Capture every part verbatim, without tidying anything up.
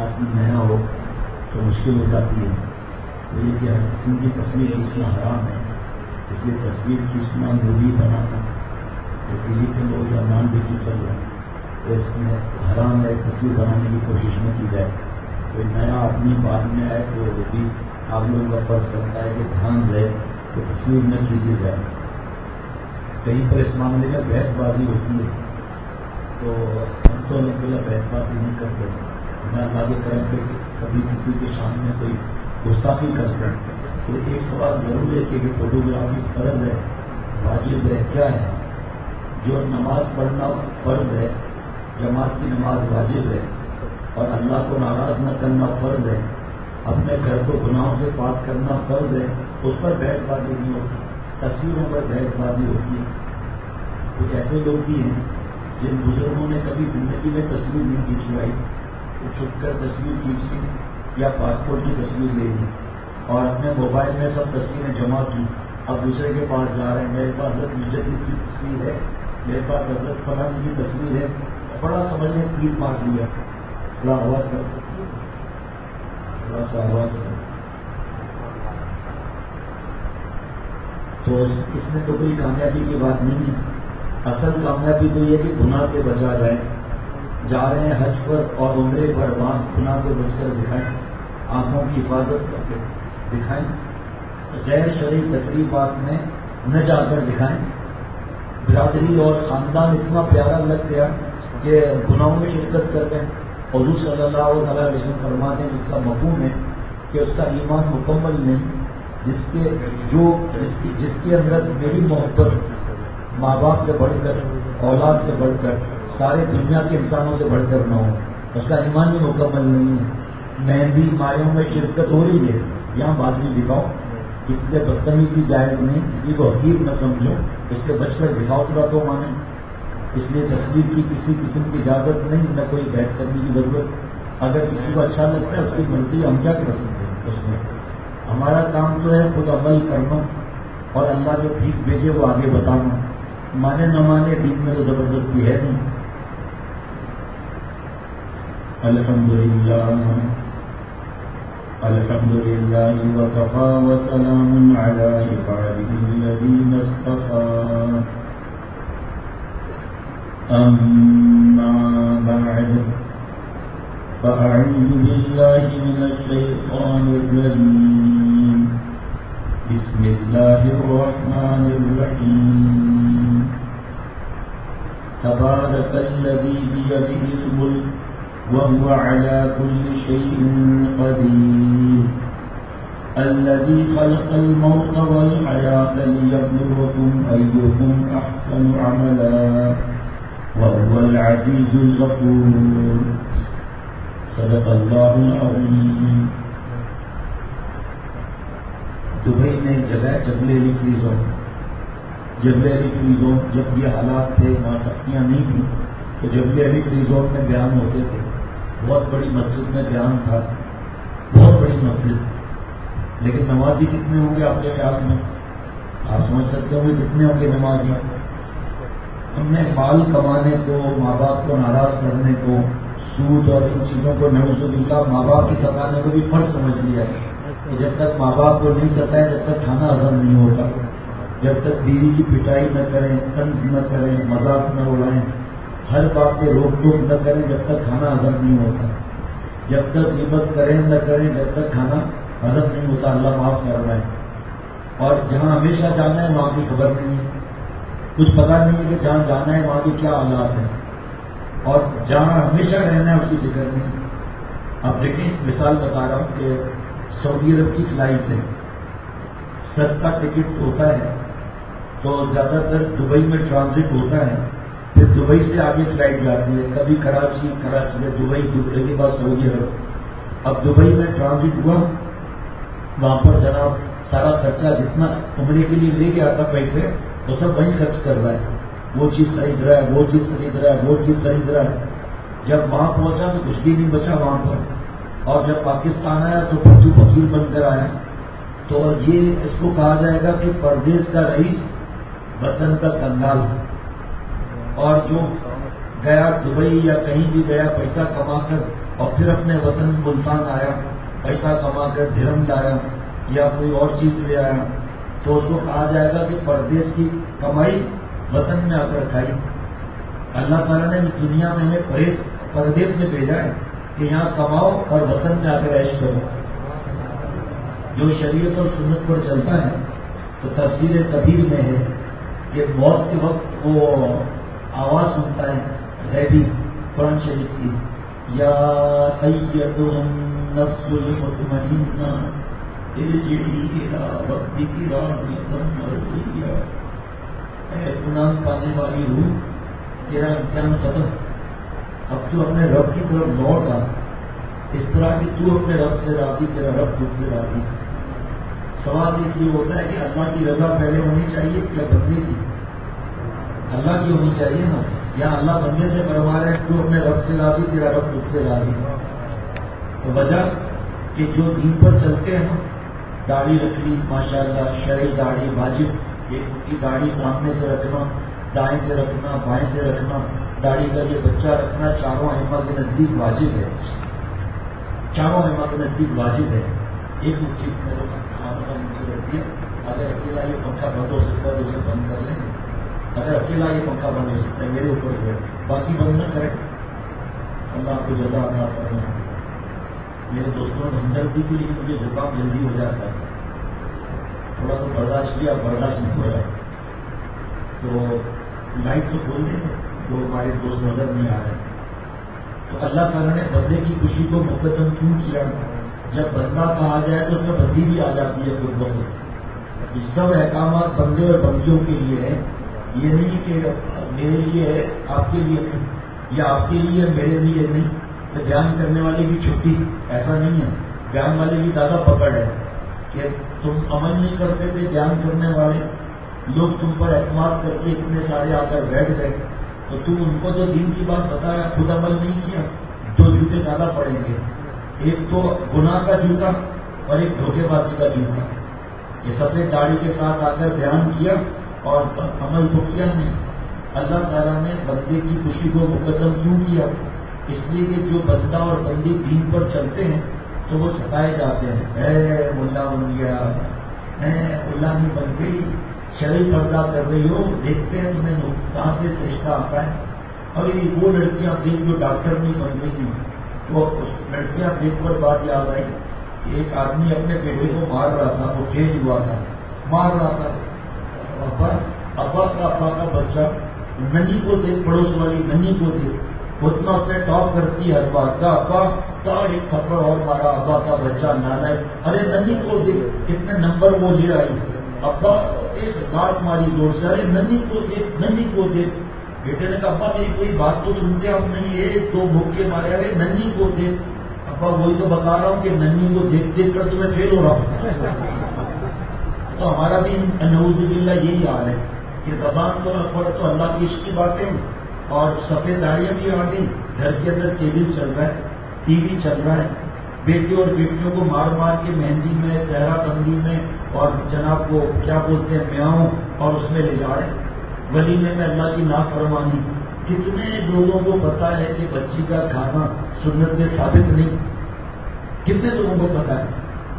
آدمی نیا ہو تو مشکل ہو جاتی ہے. تو یہ کہ ہر قسم کی تصویر کھینچنا حرام ہے، اس لیے تصویر کھینچنا مووی بنانا تو ٹی وی کے لوگ یا نان ڈیجیٹل ہو تو اس میں حرام ہے. تصویر بنانے کی کوشش نہ کی جائے. کوئی نیا آدمی بعد میں آئے تو وہ بھی آپ لوگوں کا فرض کرتا ہے کہ دھیان رہے تو تصویر نہ کھینچی جائے. کہیں پر اس معاملے میں بحث بازی ہوتی ہے تو ہم تو الحمد للہ بحث بازی نہیں کرتے. میں اللہ کے کرم سے کبھی کسی کے سامنے کوئی گستاخی کر سکتے تو ایک سوال ضرور ہے کہ فوٹوگرافی فرض ہے، واجب ہے، کیا ہے؟ جو نماز پڑھنا فرض ہے، جماعت کی نماز واجب ہے، اور اللہ کو ناراض نہ کرنا فرض ہے، اپنے گھر کو گناہوں سے پاک کرنا فرض ہے، اس پر بحث بازی نہیں ہوتی. تصویروں پر بحث بازی ہوتی ہے. کچھ ایسے لوگ بھی ہیں جن بزرگوں نے کبھی زندگی میں تصویر نہیں کھینچوائی، وہ چھپ کر تصویر کھینچ لی یا پاسپورٹ کی تصویر لے لی اور اپنے موبائل میں سب تصویریں جمع کی. اب دوسرے کے پاس جا رہے ہیں، میرے پاس حضرت مجدد کی تصویر ہے، میرے پاس حضرت فلاں کی تصویر ہے، بڑا سمجھنے تیر مار لیا. تھوڑا آواز کر سکتی ہے، تھوڑا سا آواز کر. تو اس میں تو کوئی کامیابی کی بات نہیں ہے. اصل کامیابی تو یہ کہ گناہ سے بچا جائے. جا رہے ہیں حج پر اور عمرے پر، وہاں گناہ سے بچ کر دکھائیں، آنکھوں کی حفاظت کر کے دکھائیں، غیر شرعی تقریبات میں نہ جا کر دکھائیں. برادری اور خاندان اتنا پیارا لگ گیا کہ گناہوں میں شرکت کر گئے. حضور صلی اللہ علیہ وسلم فرماتے ہیں جس کا مفہوم ہے کہ اس کا ایمان مکمل نہیں، جس کے جو جس کی جس کے اندر میری محبت ماں باپ سے بڑھ کر، اولاد سے بڑھ کر، سارے دنیا کے انسانوں سے بڑھ کر نہ ہو، اس کا ایمان بھی مکمل نہیں ہے. مہندی مایوں میں شرکت ہو رہی ہے، یہاں بات بھی دکھاؤ، اس لیے بدتمیزی جائز نہیں، کسی کو حقیر نہ سمجھو، اس سے بچ کر دکھاؤ تھوڑا تو مانے. اس لیے تصویر کی کسی قسم کی اجازت نہیں، نہ کوئی بحث کرنے کی ضرورت. اگر کسی کو اچھا لگتا ہے اس کی مرضی، ہم کیا کر سکتے ہیں اس میں. ہمارا کام تو ہے خود عمل کرنا اور اللہ جو ٹھیک بھیجے وہ آگے بتانا. مانے نہ مانے دین میں تو زبردستی ہے نہیں. الحمدللہ الحمدللہ وکفی وسلام علی عبادہ الذین اصطفی. اما بعد فاعوذ باللہ من الشیطان الرجیم. بسم اللہ الرحمن الرحیم. تبارک الذی بیدہ الملک وهو على كل شيء قدير. الذي خلق الموت والحياة ليبلوكم أيكم أحسن عملا وهو العزيز الغفور. صدق الله العظيم. دبئی میں ایک جگہ جبل علی فری زون. جبل علی فری زون جب یہ حالات تھے، وہاں سختیاں نہیں تھیں، تو جبل علی فری زون میں بیان ہوتے تھے. بہت بڑی مسجد میں بیان تھا، بہت بڑی مسجد، لیکن نمازی کتنے ہوں گے آپ کے خیال میں؟ آپ سمجھ سکتے ہوں گے کتنے ہوں گے نمازی. ہم نے مال کمانے کو، ماں باپ کو ناراض کرنے کو، سود اور ان چیزوں کو نعوذ باللہ ماں باپ کی ستانے کو بھی فرض سمجھ لیا ہے کہ جب تک ماں باپ کو نہیں ستائیں جب تک کھانا ہضم نہیں ہوتا. جب تک بیوی کی پٹائی نہ کریں، طنز نہ کریں، مذاق نہ اڑائیں، ہر بات پہ روک ٹوک نہ کریں جب تک کھانا ہضم نہیں ہوتا. جب تک غیبت کریں نہ کریں جب تک کھانا ہضم نہیں ہوتا. اللہ معاف کر رہا ہے. اور جہاں ہمیشہ جانا ہے وہاں کی خبر نہیں ہے، کچھ پتا نہیں ہے کہ جہاں جانا ہے وہاں کی کیا حالات ہیں، اور جہاں ہمیشہ رہنا ہے اس کی فکر نہیں. آپ دیکھیں، مثال بتا رہا ہوں کہ سعودی عرب کی فلائٹ ہے، سستا ٹکٹ ہوتا ہے تو زیادہ تر دبئی میں ٹرانزٹ ہوتا ہے، پھر دبئی سے آگے فلائٹ جاتی ہے، کبھی کراچی، کراچی سے دبئی، دبئی کے بعد سعودی عرب. اب دبئی میں ٹرانزٹ ہوا، وہاں پر جناب سارا خرچہ جتنا عمرے کے لیے لے گیا تھا پیسے وہ سب وہیں خرچ کر رہا ہے. وہ چیز خرید رہا ہے، وہ چیز خرید رہا ہے، وہ چیز خرید رہا ہے. جب وہاں پہنچا تو کچھ بھی نہیں بچا وہاں پر، اور جب پاکستان آیا تو پھر فقیر بن کر آیا. تو یہ اس کو کہا جائے گا کہ پردیس کا رئیس وطن کا کنگال ہے. اور جو گیا دبئی یا کہیں بھی گیا پیسہ کما کر اور پھر اپنے وطن ملتان آیا، پیسہ کما کر دھرم لایا یا کوئی اور چیز لے آیا، تو اس کو کہا جائے گا کہ پردیس کی کمائی وطن میں آ کر کھائی۔ اللہ تعالیٰ نے دنیا میں ہمیں پردیس میں بھیجا ہے کہ یہاں کماؤ اور وطن میں آ کر عیش کرو۔ جو شریعت اور سنت پر چلتا ہے تو تفسیر کبیر میں ہے کہ موت کے وقت وہ آواز سنتا ہے غیبی قرآن شریف کی، یا ایتھا النفس المطمئنہ ارجعی الی ربک راضیۃ مرضیہ، اے اطمینان پانے والی روح، تیرا امتحان ختم، اب تو اپنے رب کی طرف لوٹ آ، اس طرح کہ تو اپنے رب سے راضی، تیرا رب تجھ سے راضی۔ سوال یہ ہوتا ہے کہ اللہ کی رضا پہلے ہونی چاہیے یا بندے کی؟ اللہ کی ہونی چاہیے نا، یا اللہ بندے سے فرما رہے ہیں تو اپنے رب سے راضی، تیرا رب تجھ سے راضی۔ تو وجہ کہ جو دین پر چلتے ہیں نا، داڑھی رکھ لی ماشاء اللہ، شرعی داڑھی واجب، ایک کی داڑھی سامنے سے رکھنا، دائیں سے رکھنا، بائیں سے رکھنا، داڑھی کا یہ بچہ رکھنا چاروں ائمہ کے نزدیک واجب ہے، چاروں ائمہ کے نزدیک واجب ہے۔ ایک چیز میں تو کھانا کا نیچے رکھ دیا، اگر اکیلا یہ پنکھا بند ہو سکتا ہے تو اسے بند کر لیں، اگر اکیلا یہ پنکھا بند ہو سکتا ہے میرے اوپر جو ہے، باقی بند نہ کریں، اللہ آپ کو جزا عطا فرمائے۔ میرے دوستوں نے ہمدردی کی، لیکن مجھے زکام جلدی ہو جاتا ہے، تھوڑا سا برداشت کیا، برداشت نہیں ہو رہا، تو لائٹ تو کھول دیں جو ہمارے دوست نظر نہیں آ رہے۔ تو اللہ تعالیٰ نے بندے کی خوشی کو مقدم کیوں کیا؟ جب بندہ کہا جائے تو اس میں بندی بھی آ جاتی ہے خود بخود۔ یہ سب احکامات بندے اور بندیوں کے لیے ہیں، یہ نہیں کہ میرے لیے ہے آپ کے لیے نہیں، یا آپ کے لیے میرے لیے نہیں۔ تو بیان کرنے والے کی چھٹی ایسا نہیں ہے، بیان والے کی زیادہ پکڑ ہے کہ تم عمل نہیں کرتے تھے، بیان کرنے والے لوگ تم پر اعتماد کر کے اتنے سارے آ کر بیٹھ گئے، تو تم ان کو جو دین کی بات بتایا خود عمل نہیں کیا، دو جوتے زیادہ پڑیں گے، ایک تو گناہ کا جوتا اور ایک دھوکے بازی کا جوتا۔ یہ سفید داڑھی کے ساتھ آ کر بیان کیا اور عمل کو کیا نہیں۔ اللہ تعالیٰ نے بندے کی خوشی کو مقدم کیوں کیا؟ اس لیے کہ جو بندہ اور بندی دین پر چلتے ہیں تو وہ ستائے جاتے ہیں، اے ملا بن گیا، اے اللہ نہیں بن گئی، شرعی پردہ کر رہی ہو، دیکھتے ہیں تمہیں کہاں سے رشتہ آتا ہے۔ اور یہ وہ لڑکیاں دیکھ جو ڈاکٹر نہیں بن رہی تھیں، تو لڑکیاں دیکھ کر بات یاد آئی کہ ایک آدمی اپنے بیٹے کو مار رہا تھا، وہ فیل ہوا تھا، مار رہا تھا، ابا ابا کا ابا کا بچہ ننی کو دیکھ، پڑوس والی ننی کو دیکھ، اتنا اس نے ٹاپ کرتی ہے ہر بات کا، ابا کا ایک تھپڑ اور مارا، ابا کا بچہ نانا ہے، ارے ننی کو دیکھ کتنے نمبر وہ لے آئی، ابا ایک بات ماری زور سے، ارے ننی کو دیکھ، ننی کو دیکھ۔ بیٹے نے کہا ابا میری کوئی بات تو سنتے آپ نہیں، ایک دو بھوکے مارے، ارے ننی کو دیکھ۔ ابا وہی تو بتا رہا ہوں کہ ننی کو دیکھ دیکھ کر تمہیں فیل ہو رہا ہوں۔ تو ہمارا بھی نعوذ باللہ یہی حال ہے کہ زبان تو پڑھ تو اللہ کی عشق کی باتیں، اور سفید داڑیاں بھی آ گئی، گھر کے اندر کیبل چل رہا ہے، ٹی وی چل رہا ہے، بیٹے اور بیٹیوں کو مار مار کے مہندی میں، صحرا بندی میں، اور جناب کو کیا بولتے ہیں میاؤں، اور اس میں لے جا رہے ہیں ولیمے میں اللہ کی نافرمانی۔ کتنے لوگوں کو پتا ہے کہ بچی کا کھانا سنت میں ثابت نہیں؟ کتنے لوگوں کو پتا ہے؟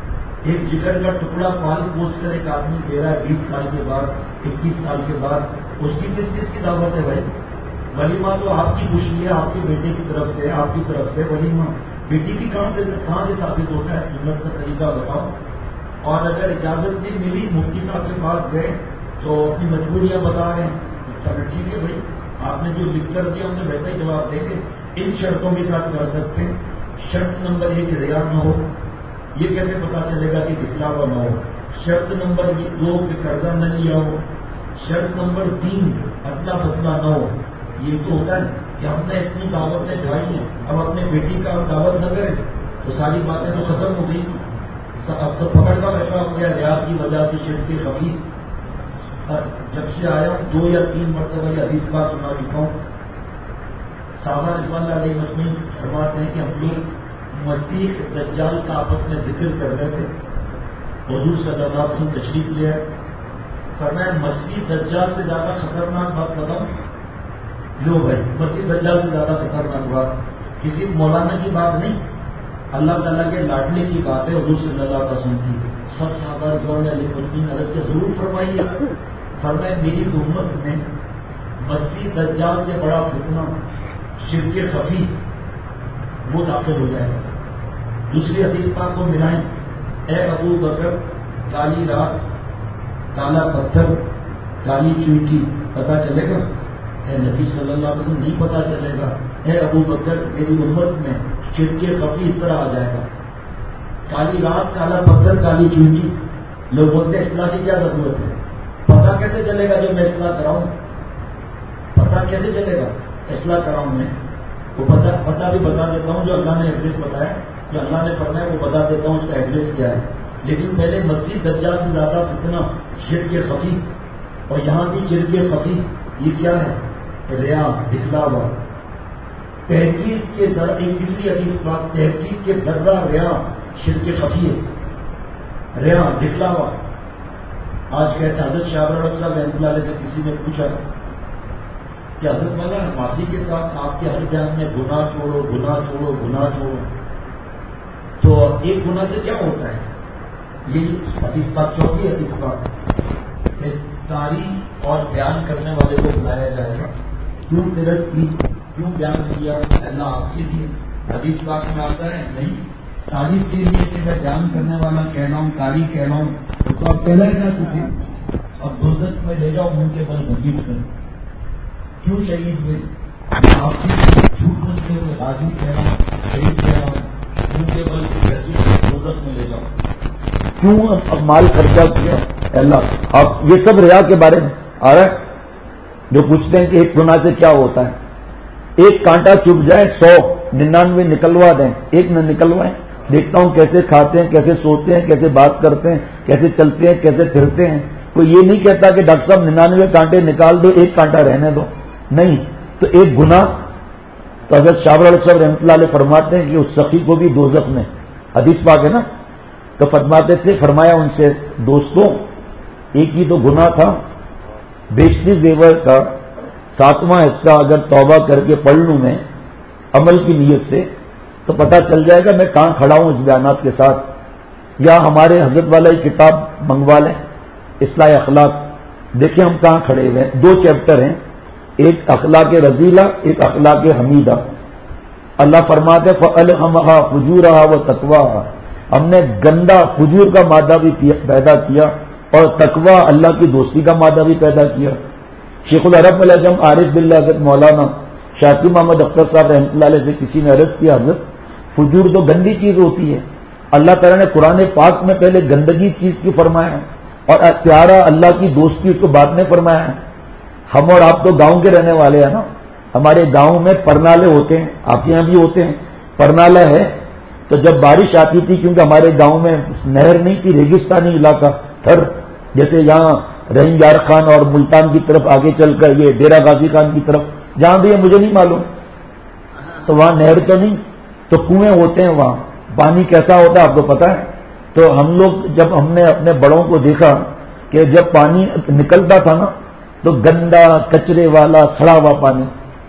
ایک جگر کا ٹکڑا پال پوچھ کر ایک آدمی دے رہا ہے بیس سال کے بعد، اکیس سال کے بعد، اس کی کس چیز کی دعوت ہے بھائی؟ ولیمہ تو آپ کی خوشی ہے، آپ کے بیٹے کی طرف سے، آپ کی طرف سے ولیمہ، بیٹی کی کہاں سے کہاں سے ثابت ہوتا ہے؟ سنت کا طریقہ بتاؤ۔ اور اگر اجازت بھی ملی، مفتی صاحب کے پاس گئے تو اپنی مجبوریاں بتا رہے ہیں، چلو ٹھیک ہے بھائی، آپ نے جو لکھ کر دیا ہم نے ویسا ہی جواب دیں گے، ان شرطوں کے ساتھ کر سکتے ہیں۔ شرط نمبر ایک ریا نہ ہو، یہ کیسے پتا چلے گا کہ دکھلاوا نہ ہو؟ شرط نمبر دو کہ قرضہ نہ لیا ہو، شرط نمبر تین ادلا بدلا نہ ہو۔ یہ تو ہوتا ہے کہ ہم نے اتنی دعوتیں کھائی ہیں، اب اپنے بیٹی کا دعوت نہ کریں تو ساری باتیں تو ختم ہو گئی، اب تو پکڑ کا بیٹھا ہو گیا ریاض کی وجہ سے شرک خفی۔ جب سے آیا ہوں دو یا تین مرتبہ یہ حدیث بات سنا چکا ہوں، صحابہ رضوان اللہ علیہ مجمعین فرماتے ہیں کہ ہم لوگ مسیح دجال کا آپس میں ذکر کر رہے تھے، حضور صلی اللہ علیہ وسلم تشریف لے آئے، فرمایا مسیح دجال سے زیادہ خطرناک بات بتاؤں؟ لو بھائی، مسیح دجال سے زیادہ خطرناک بات کسی مولانا کی بات نہیں، اللہ تعالیٰ کے لاڈلے کی بات ہے، حضور صلی اللہ علیہ وسلم کی. سب صحابہ رضوان علیہ مجمعین عرض کے ضرور فرمائیے. فرمائے میری امت میں مسیح دجال سے بڑا فتنہ شرک خفی وہ داخل ہو جائے گا. دوسری حدیث پاک کو ملائیں، اے ابو بکر کالی رات، کالا پتھر، کالی چوٹی پتا چلے گا؟ اے نبی صلی اللہ علیہ وسلم نہیں پتا چلے گا. اے ابو بکر میری امت میں شرک خفی اس طرح آ جائے گا، کالی رات، کالا پتھر، کالی چوٹی. لوگ بولتے ہیں اصلاح کی کیا ضرورت ہے؟ پتا کیسے چلے گا جب میں اصلاح کراؤں؟ پتا کیسے چلے گا اصلاح کراؤں میں؟ وہ پتا پتا بھی بتا دیتا ہوں، جو اللہ نے ایڈریس بتایا، جو اللہ نے فرمایا وہ بتا دیتا ہوں اس کا ایڈریس کیا ہے. لیکن پہلے مسجد دجال سے زیادہ فتنہ شرک خفی، اور یہاں بھی شرک خفی یہ کیا ہے؟ ریا، دکھلاوا. تحقیق کے ذرا ایک دوسری حدیث بات، تحقیق کے ذرہ ریا شرک خفی ہے. ریا، دکھلاوا. آج کہتے ہیں حضرت شاہ رحمۃ صاحب رحمۃ اللہ علیہ سے کسی نے پوچھا کہ حضرت والا معافی کے ساتھ آپ کے ہر بیان میں گناہ چھوڑو، گناہ چھوڑو، گناہ چھوڑو، تو ایک گناہ سے کیا ہوتا ہے؟ یہ حدیث پاک چوتھی حدیث پاک تاریخ اور بیان کرنے والے کو بلایا جائے گا. کیوں تیرت کی، کیوں بیان کیا؟ اللہ آپ کے لیے. حدیث پاک میں آتا ہے نہیں، تاریخ کے لیے کہ میں بیان کرنے والا کہہ رہا ہوں، تاریخ کہہ رہا ہوں، تو آپ پہلے کیا چکے اب دوزخ میں لے جاؤ منہ کے بل نصیب کر. کیوں شہید ہوئے؟ آپ کی جھوٹ بولتے ہوئے راضی کہہ رہا ہوں، شہید کہہ رہا ہوں، منہ کے بل سے دوزخ میں لے جاؤ. کیوں اب مال خرچہ کیا؟ اللہ آپ یہ سب ریا کے بارے میں آ رہا ہے. جو پوچھتے ہیں کہ ایک گناہ سے کیا ہوتا ہے؟ ایک کانٹا چپ جائے سو ننانوے نکلوا دیں، ایک نہ نکلوائیں. دیکھتا ہوں کیسے کھاتے ہیں، کیسے سوتے ہیں، کیسے بات کرتے ہیں، کیسے چلتے ہیں، کیسے پھرتے ہیں. کوئی یہ نہیں کہتا کہ ڈاکٹر صاحب ننانوے کانٹے نکال دو، ایک کانٹا رہنے دو. نہیں تو ایک گناہ. تو حضرت شاہ ولی صاحب رحمۃ اللہ علیہ فرماتے ہیں کہ اس سخی کو بھی دوزخ میں، حدیث پاک ہے نا، تو فرماتے تھے، فرمایا ان سے دوستوں ایک ہی تو گناہ تھا، بیشتری زیور کا ساتواں حصہ اگر توبہ کر کے پڑھ لوں میں عمل کی نیت سے تو پتہ چل جائے گا میں کہاں کھڑا ہوں اس بیانات کے ساتھ. یا ہمارے حضرت والا کتاب منگوا لیں، اصلاح اخلاق، دیکھیں ہم کہاں کھڑے ہوئے ہیں. دو چیپٹر ہیں، ایک اخلاق رذیلہ، ایک اخلاق حمیدہ. اللہ فرماتے فَأَلْهَمَهَا فُجُورَهَا وَتَقْوَاهَا، ہم نے گندا فجور کا مادہ بھی پیدا کیا اور تقوی اللہ کی دوستی کا مادہ بھی پیدا کیا. شیخ العرب العجم عارف باللہ حضرت مولانا شاقی محمد اختر صاحب رحمۃ اللہ علیہ سے کسی نے عرض کیا، حضرت فجور تو گندی چیز ہوتی ہے، اللہ تعالیٰ نے قرآن پاک میں پہلے گندگی چیز کی فرمایا اور پیارا اللہ کی دوستی اس کو بعد میں فرمایا. ہم اور آپ تو گاؤں کے رہنے والے ہیں نا، ہمارے گاؤں میں پرنالے ہوتے ہیں، آپ کے یہاں بھی ہوتے ہیں. پرنالہ ہے تو جب بارش آتی تھی، کیونکہ ہمارے گاؤں میں نہر نہیں تھی، ریگستانی علاقہ تھر، جیسے یہاں رحیم یار خان اور ملتان کی طرف آگے چل کر یہ ڈیرہ غازی خان کی طرف جہاں بھی ہے مجھے نہیں معلوم، تو وہاں نہر تو نہیں، تو کنویں ہوتے ہیں. وہاں پانی کیسا ہوتا ہے آپ کو پتا ہے. تو ہم لوگ جب ہم نے اپنے بڑوں کو دیکھا کہ جب پانی نکلتا تھا نا تو گندا کچرے والا سڑا ہوا پانی،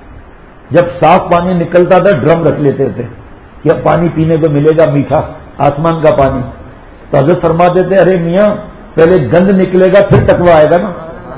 جب صاف پانی نکلتا تھا ڈرم رکھ لیتے تھے کہ اب پانی پینے کو ملے گا میٹھا آسمان کا پانی. تو حضرت فرماتے تھے ارے میاں پہلے گند نکلے گا پھر تقویٰ آئے گا نا.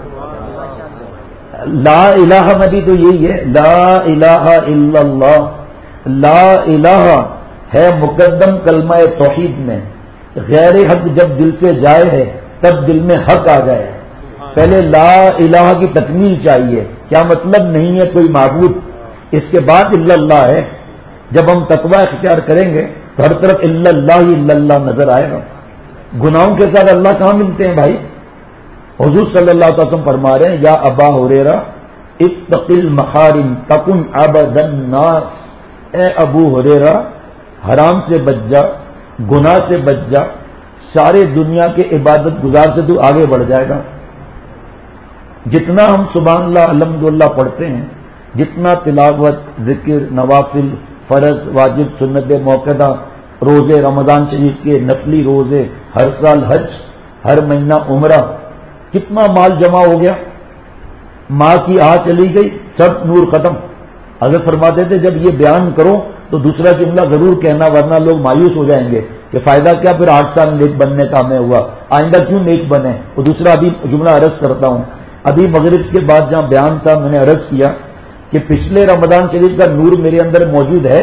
لا الہ نبی تو یہی ہے، لا الہ الا اللہ. لا الہ ہے مقدم کلمہ توحید میں، غیر حق جب دل سے جائے ہے تب دل میں حق آ جائے. پہلے لا الہ کی تکمیل چاہیے. کیا مطلب نہیں ہے کوئی معبود، اس کے بعد الا اللہ ہے. جب ہم تقویٰ اختیار کریں گے تو ہر طرف الا اللہ ہی الا اللہ نظر آئے گا. گناہوں کے ساتھ اللہ کہاں ملتے ہیں بھائی؟ حضور صلی اللہ علیہ وسلم فرما رہے ہیں یا ابا ہریرہ اتق المحارم تکن عبد الناس، اے ابو ہریرہ حرام سے بچ جا، گناہ سے بچ جا، سارے دنیا کے عبادت گزار سے تو آگے بڑھ جائے گا. جتنا ہم سبحان اللہ الحمدللہ پڑھتے ہیں، جتنا تلاوت، ذکر، نوافل، فرض، واجب، سنت موقدہ، روزے رمضان شریف کے نفلی روزے، ہر سال حج، ہر مہینہ عمرہ، کتنا مال جمع ہو گیا. ماں کی آہ چلی گئی، سب نور ختم. حضرت فرماتے تھے جب یہ بیان کرو تو دوسرا جملہ ضرور کہنا ورنہ لوگ مایوس ہو جائیں گے کہ فائدہ کیا پھر آٹھ سال نیک بننے کا ہمیں ہوا، آئندہ کیوں نیک بنے. وہ دوسرا ابھی جملہ عرض کرتا ہوں. ابھی مغرب کے بعد جہاں بیان تھا میں نے عرض کیا کہ پچھلے رمضان شریف کا نور میرے اندر موجود ہے.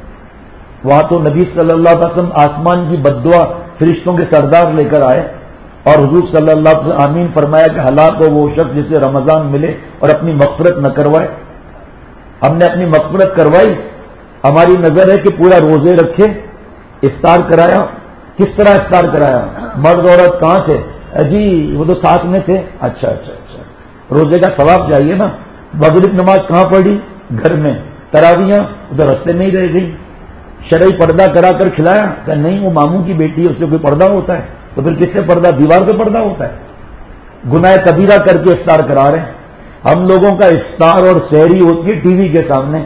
وہاں تو نبی صلی اللہ علیہ وسلم آسمان کی بددعا فرشتوں کے سردار لے کر آئے اور حضور صلی اللہ علیہ وسلم آمین فرمایا کہ ہلاک ہو وہ شخص جسے رمضان ملے اور اپنی مغفرت نہ کروائے. ہم نے اپنی مغفرت کروائی. ہماری نظر ہے کہ پورا روزے رکھے، افطار کرایا. کس طرح افطار کرایا؟ مرد عورت کہاں تھے؟ جی وہ تو ساتھ میں تھے. اچھا اچھا اچھا روزے کا ثواب چاہیے نا. مغرب نماز کہاں پڑھی؟ گھر میں. تراویاں ادھر رستے میں ہی رہ گئی. شرعی پردہ کرا کر کھلایا کہ نہیں وہ ماموں کی بیٹی ہے اس سے کوئی پردہ ہوتا ہے تو پھر کس سے پردہ؟ دیوار سے پردہ ہوتا ہے. گناہ کبیرہ کر کے افطار کرا رہے ہیں. ہم لوگوں کا افطار اور سحری ہوتی ہے ٹی وی کے سامنے،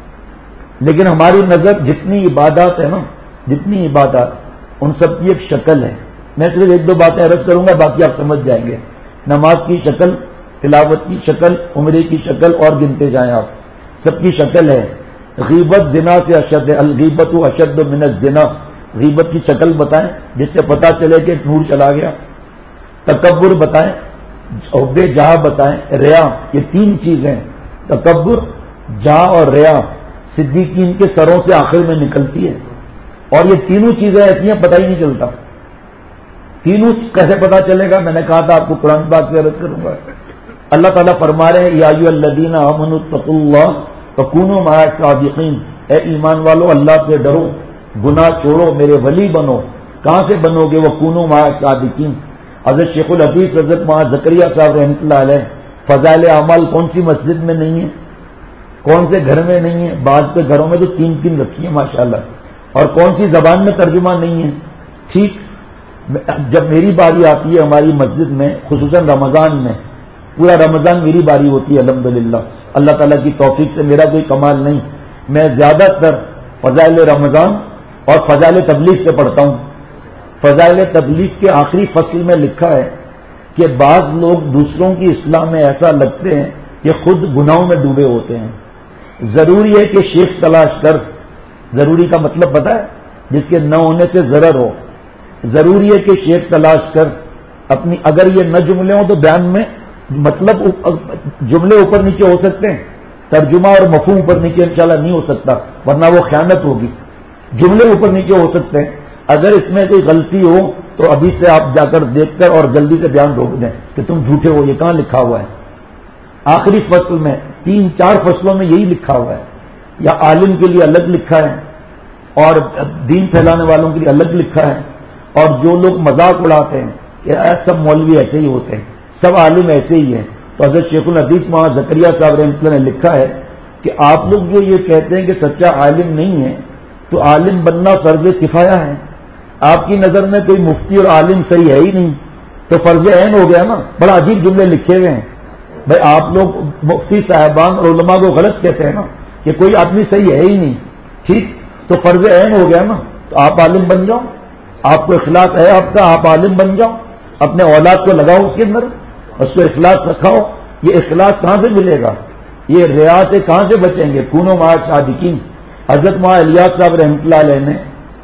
لیکن ہماری نظر جتنی عبادات ہے نا، جتنی عبادات ان سب کی ایک شکل ہے. میں صرف ایک دو باتیں عرض کروں گا باقی آپ سمجھ جائیں گے. نماز کی شکل، تلاوت کی شکل، عمرے کی شکل اور گنتے جائیں آپ، سب کی شکل ہے. غیبت زنا سے اشد ہے. الغیبت اشد من الزنا. غیبت کی شکل بتائیں جس سے پتا چلے کہ نور چلا گیا. تکبر بتائیں، عہدے جہاں بتائیں، ریا. یہ تین چیزیں تکبر، جہاں اور ریا صدیقین کے سروں سے آخر میں نکلتی ہے. اور یہ تینوں چیزیں ایسی ہیں پتہ ہی نہیں چلتا. تینوں کیسے پتا چلے گا؟ میں نے کہا تھا آپ کو قرآن پاک سے عرض کروں گا. اللہ تعالیٰ فرما رہے ہیں یا ایھا الذین آمنوا اتقوا اللہ وکونوا مع الصادقین. اے ایمان والو اللہ سے ڈرو، گناہ چھوڑو، میرے ولی بنو. کہاں سے بنو گے؟ وکونوا مع الصادقین. حضرت شیخ الحدیث حضرت مولانا زکریا صاحب رحمۃ اللہ علیہ فضائل اعمال کون سی مسجد میں نہیں ہے، کون سے گھر میں نہیں ہے؟ بعض کے گھروں میں تو تین تین رکھی ہے ماشاءاللہ. اور کون سی زبان میں ترجمہ نہیں ہے؟ ٹھیک جب میری باری آتی ہے ہماری مسجد میں خصوصاً رمضان میں، پورا رمضان میری باری ہوتی ہے الحمدللہ. اللہ تعالیٰ کی توفیق سے میرا کوئی کمال نہیں. میں زیادہ تر فضائل رمضان اور فضائل تبلیغ سے پڑھتا ہوں. فضائل تبلیغ کے آخری فصل میں لکھا ہے کہ بعض لوگ دوسروں کی اصلاح میں ایسا لگتے ہیں کہ خود گناہوں میں ڈوبے ہوتے ہیں. ضروری ہے کہ شیخ تلاش کر، ضروری کا مطلب پتہ ہے؟ جس کے نہ ہونے سے ضرر ہو. ضروری ہے کہ شیخ تلاش کر اپنی، اگر یہ نہ جملے ہوں تو بیان میں مطلب جملے اوپر نیچے ہو سکتے ہیں، ترجمہ اور مفہوم اوپر نیچے انشاءاللہ نہیں ہو سکتا ورنہ وہ خیانت ہوگی. جملے اوپر نیچے ہو سکتے ہیں. اگر اس میں کوئی غلطی ہو تو ابھی سے آپ جا کر دیکھ کر اور جلدی سے بیان روک دیں کہ تم جھوٹے ہو. یہ کہاں لکھا ہوا ہے؟ آخری فصل میں تین چار فصلوں میں یہی لکھا ہوا ہے. یا عالم کے لیے الگ لکھا ہے اور دین پھیلانے والوں کے لیے الگ لکھا ہے. اور جو لوگ مذاق اڑاتے ہیں کہ سب مولوی ایسے ہی ہوتے ہیں، سب عالم ایسے ہی ہیں، تو حضرت شیخ الحدیث مولانا زکریا صاحب رحمۃ اللہ نے لکھا ہے کہ آپ لوگ جو یہ کہتے ہیں کہ سچا عالم نہیں ہے تو عالم بننا فرض کفایہ ہے. آپ کی نظر میں کوئی مفتی اور عالم صحیح ہے ہی نہیں تو فرض عین ہو گیا نا. بڑا عجیب جملے لکھے ہوئے ہیں بھائی. آپ لوگ مفتی صاحبان اور علماء کو غلط کہتے ہیں نا کہ کوئی آدمی صحیح ہے ہی نہیں. ٹھیک تو فرض عین ہو گیا نا. تو آپ عالم بن جاؤ. آپ کو اخلاص ہے آپ کا، آپ عالم بن جاؤ. اپنے اولاد کو لگاؤ اس کے اندر، اس کو اخلاص رکھاؤ. یہ اخلاص کہاں سے ملے گا؟ یہ ریا سے کہاں سے بچیں گے؟ کونوا مع الصادقین. حضرت مولانا الیاس صاحب رحمۃ اللہ علیہ نے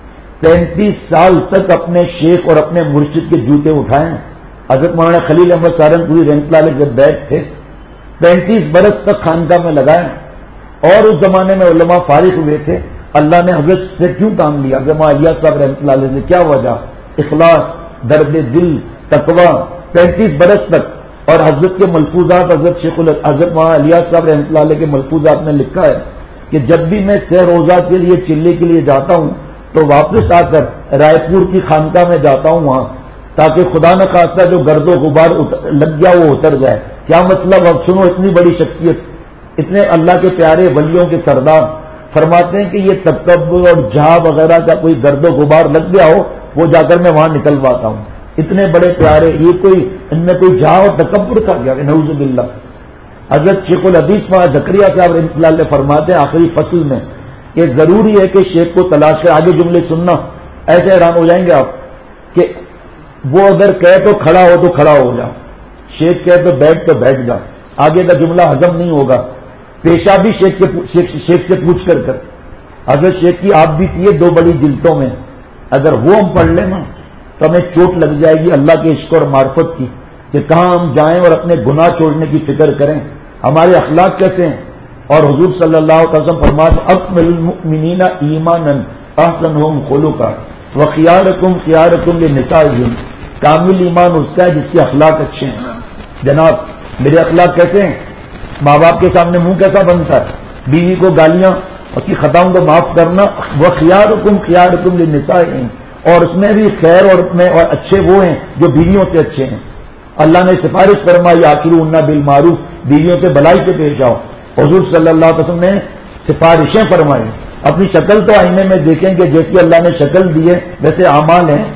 پینتیس سال تک اپنے شیخ اور اپنے مرشد کے جوتے اٹھائے. حضرت مولانا خلیل احمد سہارنپوری رحمۃ اللہ علیہ جب بیٹھ تھے پینتیس برس تک خانقاہ میں لگائے. اور اس زمانے میں علماء فارغ ہوئے تھے. اللہ نے حضرت سے کیوں کام لیا؟ حضرت مولانا الیاس صاحب رحمۃ اللہ علیہ سے کیا وجہ؟ اخلاص، درد دل، تقوی. پینتیس برس تک. اور حضرت کے ملفوظات حضرت شیخ حضرت مولانا الیاس صاحب رحمۃ اللہ علیہ کے ملفوظات میں لکھا ہے کہ جب بھی میں سہ روزہ کے لیے چلے کے لیے جاتا ہوں تو واپس آ کر رائے پور کی خانقاہ میں جاتا ہوں وہاں تاکہ خدا نہ خواستہ جو گرد و غبار لگ گیا وہ اتر جائے. کیا مطلب؟ اب سنو، اتنی بڑی شخصیت، اتنے اللہ کے پیارے ولیوں کے سردار فرماتے ہیں کہ یہ تکبر اور جہا وغیرہ کا کوئی گرد و غبار لگ گیا ہو وہ جا کر میں وہاں نکلواتا ہوں. اتنے بڑے پیارے، یہ کوئی ان میں کوئی جہا اور تکبر کا گیا؟ نعوذ باللہ. حضرت شیخ الحدیث مولانا زکریا صاحب رحمۃ اللہ علیہ فرماتے ہیں آخری فصل میں کہ ضروری ہے کہ شیخ کو تلاش کر. آگے جملے سننا، ایسے حیران ہو جائیں گے آپ کہ وہ اگر کہے تو کھڑا ہو تو کھڑا ہو جا، شیخ کہے تو بیٹھ تو بیٹھ جا. آگے کا جملہ ہضم نہیں ہوگا. پیشابی شیخ کے شیخ, شیخ سے پوچھ کر کر حضرت شیخ کی آپ بھی تھی دو بڑی جلدوں میں، اگر وہ ہم پڑھ لیں نا تو ہمیں چوٹ لگ جائے گی اللہ کے عشق اور معرفت کی کہ کہاں ہم جائیں اور اپنے گناہ چھوڑنے کی فکر کریں، ہمارے اخلاق کیسے ہیں۔ اور حضور صلی اللہ علیہ وسلم فرماتے اکمل المؤمنین ایمانا احسنہم خلقا وخیارکم خیارکم لنسائہم، کامل ایمان اس کا ہے جس کے اخلاق اچھے ہیں۔ جناب میرے اخلاق کیسے ہیں؟ ماں باپ کے سامنے منہ کیسا بنتا ہے؟ بیوی کو گالیاں اس کی خطاؤں کو معاف کرنا، وخیارکم خیارکم لنسائہم، اور اس میں بھی خیر اور میں اور اچھے وہ ہیں جو بیویوں سے اچھے ہیں۔ اللہ نے سفارش فرمائی آخرون بالمعروف، بیویوں سے بلائی سے پیش آؤ۔ حضور صلی اللہ علیہ وسلم نے سفارشیں فرمائی۔ اپنی شکل تو آئینے میں دیکھیں کہ جیسی اللہ نے شکل دی ہے ویسے اعمال ہیں،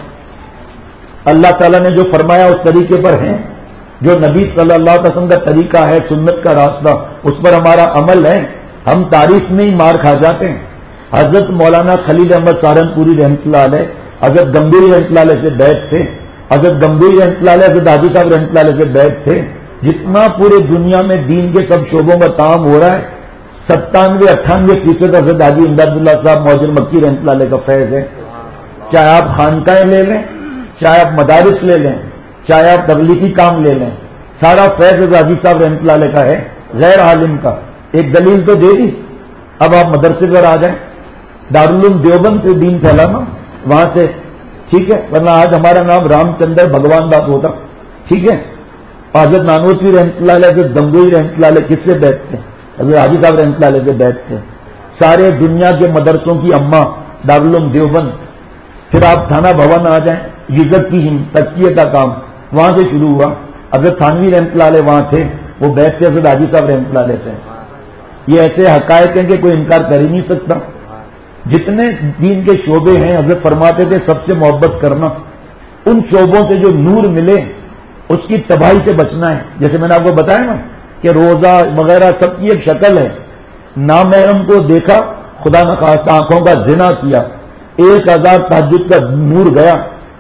اللہ تعالیٰ نے جو فرمایا اس طریقے پر ہیں، جو نبی صلی اللہ علیہ وسلم کا طریقہ ہے، سنت کا راستہ، اس پر ہمارا عمل ہے، ہم تعریف میں ہی مار کھا جاتے ہیں۔ حضرت مولانا خلیل احمد سہارنپوری رحمۃ اللہ علیہ حضرت گمبھیری رحمۃ اللہ علیہ سے بیٹھ تھے، حضرت گمبھیری رحمۃ اللہ علیہ حضرت حاجی صاحب رحمۃ اللہ علیہ سے بیٹھ تھے۔ جتنا پورے دنیا میں دین کے سب شعبوں کا کام ہو رہا ہے، ستانوے اٹھانوے فیصد حضرت حاجی امداد اللہ صاحب موجن مکی رحمۃ اللہ علیہ کا فیض ہے۔ چاہے آپ خانقاہیں لے لیں، چاہے آپ مدارس لے لیں، چاہے آپ تبلیغی کام لے لیں، سارا فیض حضرت حاجی صاحب رحمۃ اللہ علیہ کا ہے، غیر عالم کا۔ ایک دلیل تو دے دی، اب آپ مدرسے پر آ جائیں، دارالعلوم دیوبند سے دین پھیلانا وہاں سے، ٹھیک ہے، ورنہ آج ہمارا نام رام چندر بھگوان داس ہوتا، ٹھیک ہے۔ حضرت نانوتوی رحمۃ اللہ علیہ، حضرت گنگوئی رحمۃ اللہ علیہ کس سے بیٹھتے ہیں؟ حضرت حاجی صاحب رحمۃ اللہ علیہ سے بیٹھتے ہیں۔ سارے دنیا کے مدرسوں کی اماں دارالعلوم دیوبند، پھر آپ تھانہ بھون آ جائیں، عزت کی تزکیے کا کام وہاں سے شروع ہوا۔ حضرت تھانوی رحمۃ اللہ علیہ وہاں تھے، وہ بیٹھتے حضرت حاجی صاحب رحمۃ اللہ علیہ سے۔ یہ ایسے حقائق ہیں کہ کوئی انکار کر ہی نہیں سکتا۔ جتنے دین کے شعبے ہیں حضرت فرماتے تھے سب سے محبت کرنا، ان شعبوں سے جو نور ملے اس کی تباہی سے بچنا ہے۔ جیسے میں نے آپ کو بتایا نا کہ روزہ وغیرہ سب کی ایک شکل ہے، نامحرم کو دیکھا، خدا نخواستہ آنکھوں کا زنا کیا، ایک ہزار تہجد کا نور گیا،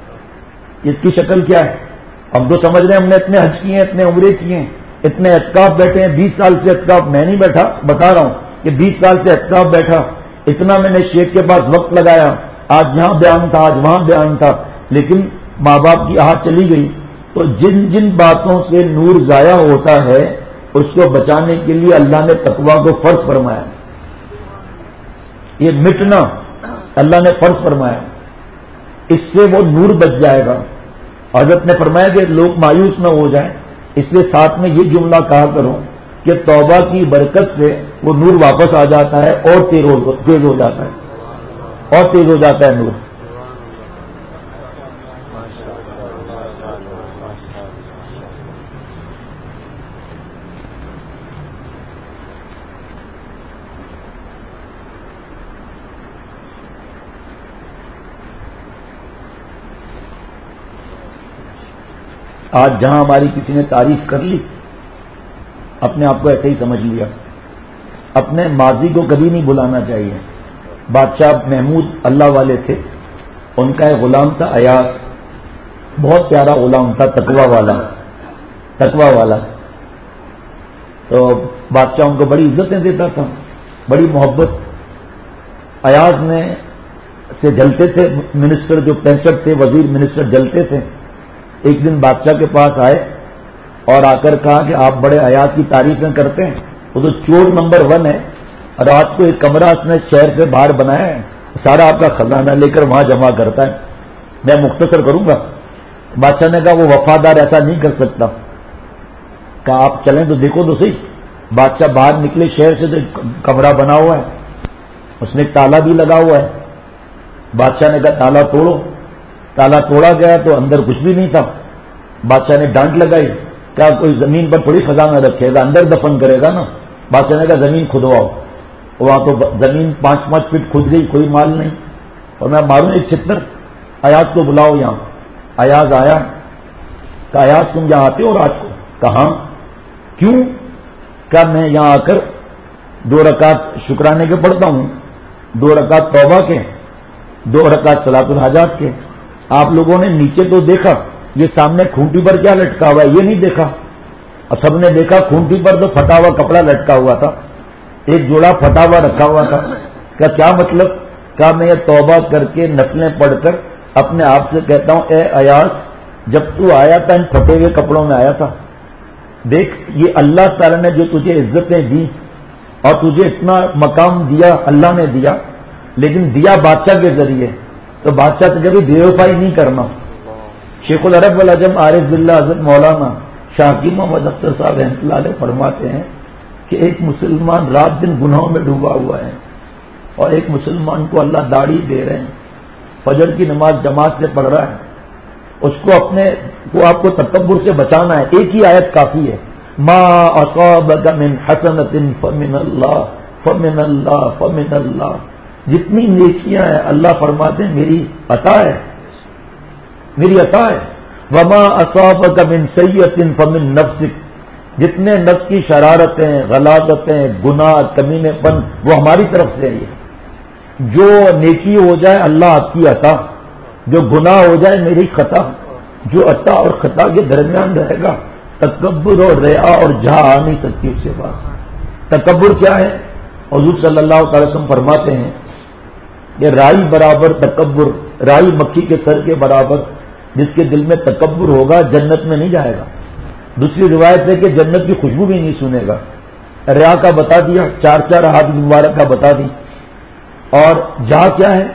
اس کی شکل کیا ہے؟ ہم تو سمجھ رہے ہیں ہم نے اتنے حج کیے ہیں، اتنے عمرے کیے ہیں، اتنے اعتکاف بیٹھے ہیں، بیس سال سے اعتکاف میں نہیں بیٹھا، بتا رہا ہوں کہ بیس سال سے اعتکاف بیٹھا، اتنا میں نے شیخ کے پاس وقت لگایا، آج یہاں بیان تھا، آج وہاں بیان تھا، لیکن ماں باپ کی آہ چلی گئی۔ تو جن جن باتوں سے نور ضائع ہوتا ہے اس کو بچانے کے لیے اللہ نے تقویٰ کو فرض فرمایا، یہ مٹنا اللہ نے فرض فرمایا، اس سے وہ نور بچ جائے گا۔ حضرت نے فرمایا کہ لوگ مایوس نہ ہو جائیں، اس لیے ساتھ میں یہ جملہ کہا کرو کہ توبہ کی برکت سے وہ نور واپس آ جاتا ہے اور تیز ہو جاتا ہے، اور تیز ہو جاتا ہے نور۔ آج جہاں ہماری کسی نے تعریف کر لی، اپنے آپ کو ایسے ہی سمجھ لیا، اپنے ماضی کو کبھی نہیں بھلانا چاہیے۔ بادشاہ محمود اللہ والے تھے، ان کا ایک غلام تھا ایاس، بہت پیارا غلام تھا، تقویٰ والا تقویٰ والا تو بادشاہ ان کو بڑی عزتیں دیتا تھا، بڑی محبت۔ ایاز نے سے جلتے تھے منسٹر، جو پینسٹھ تھے وزیر منسٹر جلتے تھے۔ ایک دن بادشاہ کے پاس آئے اور آ کر کہا کہ آپ بڑے ایاز کی تعریفیں کرتے ہیں، وہ تو چور نمبر ون ہے، رات کو ایک کمرہ اس نے شہر سے باہر بنایا ہے، سارا آپ کا خزانہ لے کر وہاں جمع کرتا ہے۔ میں مختصر کروں گا۔ بادشاہ نے کہا وہ وفادار ایسا نہیں کر سکتا، کہا آپ چلیں تو دیکھو تو صحیح۔ بادشاہ باہر نکلے شہر سے، تو کمرہ بنا ہوا ہے، اس نے تالا بھی لگا ہوا ہے۔ بادشاہ نے کہا تالا توڑو، تالا توڑا گیا تو اندر کچھ بھی نہیں تھا۔ بادشاہ نے ڈانٹ لگائی، کہا کوئی زمین پر تھوڑی خزانہ رکھے گا، اندر دفن کرے گا نا۔ بادشاہ نے کہا زمین کھدواؤ، وہاں تو زمین پانچ پانچ فٹ کھد گئی، کوئی مال نہیں، اور میں ماروں ایک چھتر، ایاز کو بلاؤ یہاں۔ ایاز آیا، کہا ایاز تم یہاں آتے ہو رات کو؟ کہاں؟ کیوں؟ کہا میں یہاں آ کر دو رکعت شکرانے کے پڑھتا ہوں، دو رکعت توبہ کے، دو رکعت صلاۃ الحاجات کے۔ آپ لوگوں نے نیچے تو دیکھا، یہ سامنے کھونٹی پر کیا لٹکا ہوا ہے یہ نہیں دیکھا، اور سب نے دیکھا کھونٹی پر تو پھٹا ہوا کپڑا لٹکا ہوا تھا۔ ایک جوڑا پھٹا ہوا رکھا ہوا تھا. کہ کیا مطلب؟ کہا میں یہ توبہ کر کے نفلیں پڑھ کر اپنے آپ سے کہتا ہوں اے ایاس جب تو آیا تھا ان پھٹے ہوئے کپڑوں میں آیا تھا. دیکھ یہ اللہ تعالی نے جو تجھے عزتیں دی اور تجھے اتنا مقام دیا اللہ نے دیا، لیکن دیا بادشاہ کے ذریعے، تو بادشاہ سے کبھی بے وفائی نہیں کرنا. شیخ العرب والعجم عارف باللہ حضرت مولانا شاہ محمد اختر صاحب رحمۃ اللہ علیہ فرماتے ہیں کہ ایک مسلمان رات دن گناہوں میں ڈوبا ہوا ہے اور ایک مسلمان کو اللہ داڑھی دے رہے ہیں، فجر کی نماز جماعت سے پڑھ رہا ہے، اس کو اپنے کو آپ کو تکبر سے بچانا ہے. ایک ہی آیت کافی ہے، ما اصابک من حسنۃ فمن اللہ فمن اللہ فمن اللہ. جتنی نیکیاں ہیں اللہ فرماتے ہیں میری عطا ہے، میری عطا ہے. وما اصابک من سیئۃ فمن نفسک. جتنے نفس کی شرارتیں، غلاظتیں، گناہ، کمینے پن وہ ہماری طرف سے ہے. جو نیکی ہو جائے اللہ آپ کی عطا، جو گناہ ہو جائے میری خطا. جو عطا اور خطا کے درمیان رہے گا تکبر اور ریا اور جہاں آ نہیں سکتی اس کے پاس. تکبر کیا ہے؟ حضور صلی اللہ علیہ وسلم فرماتے ہیں کہ رائی برابر تکبر، رائی مکھی کے سر کے برابر جس کے دل میں تکبر ہوگا جنت میں نہیں جائے گا. دوسری روایت ہے کہ جنت کی خوشبو بھی نہیں سنے گا. ریا کا بتا دیا، چار چار ہاتھ مبارک کا بتا دی. اور جہاں کیا ہے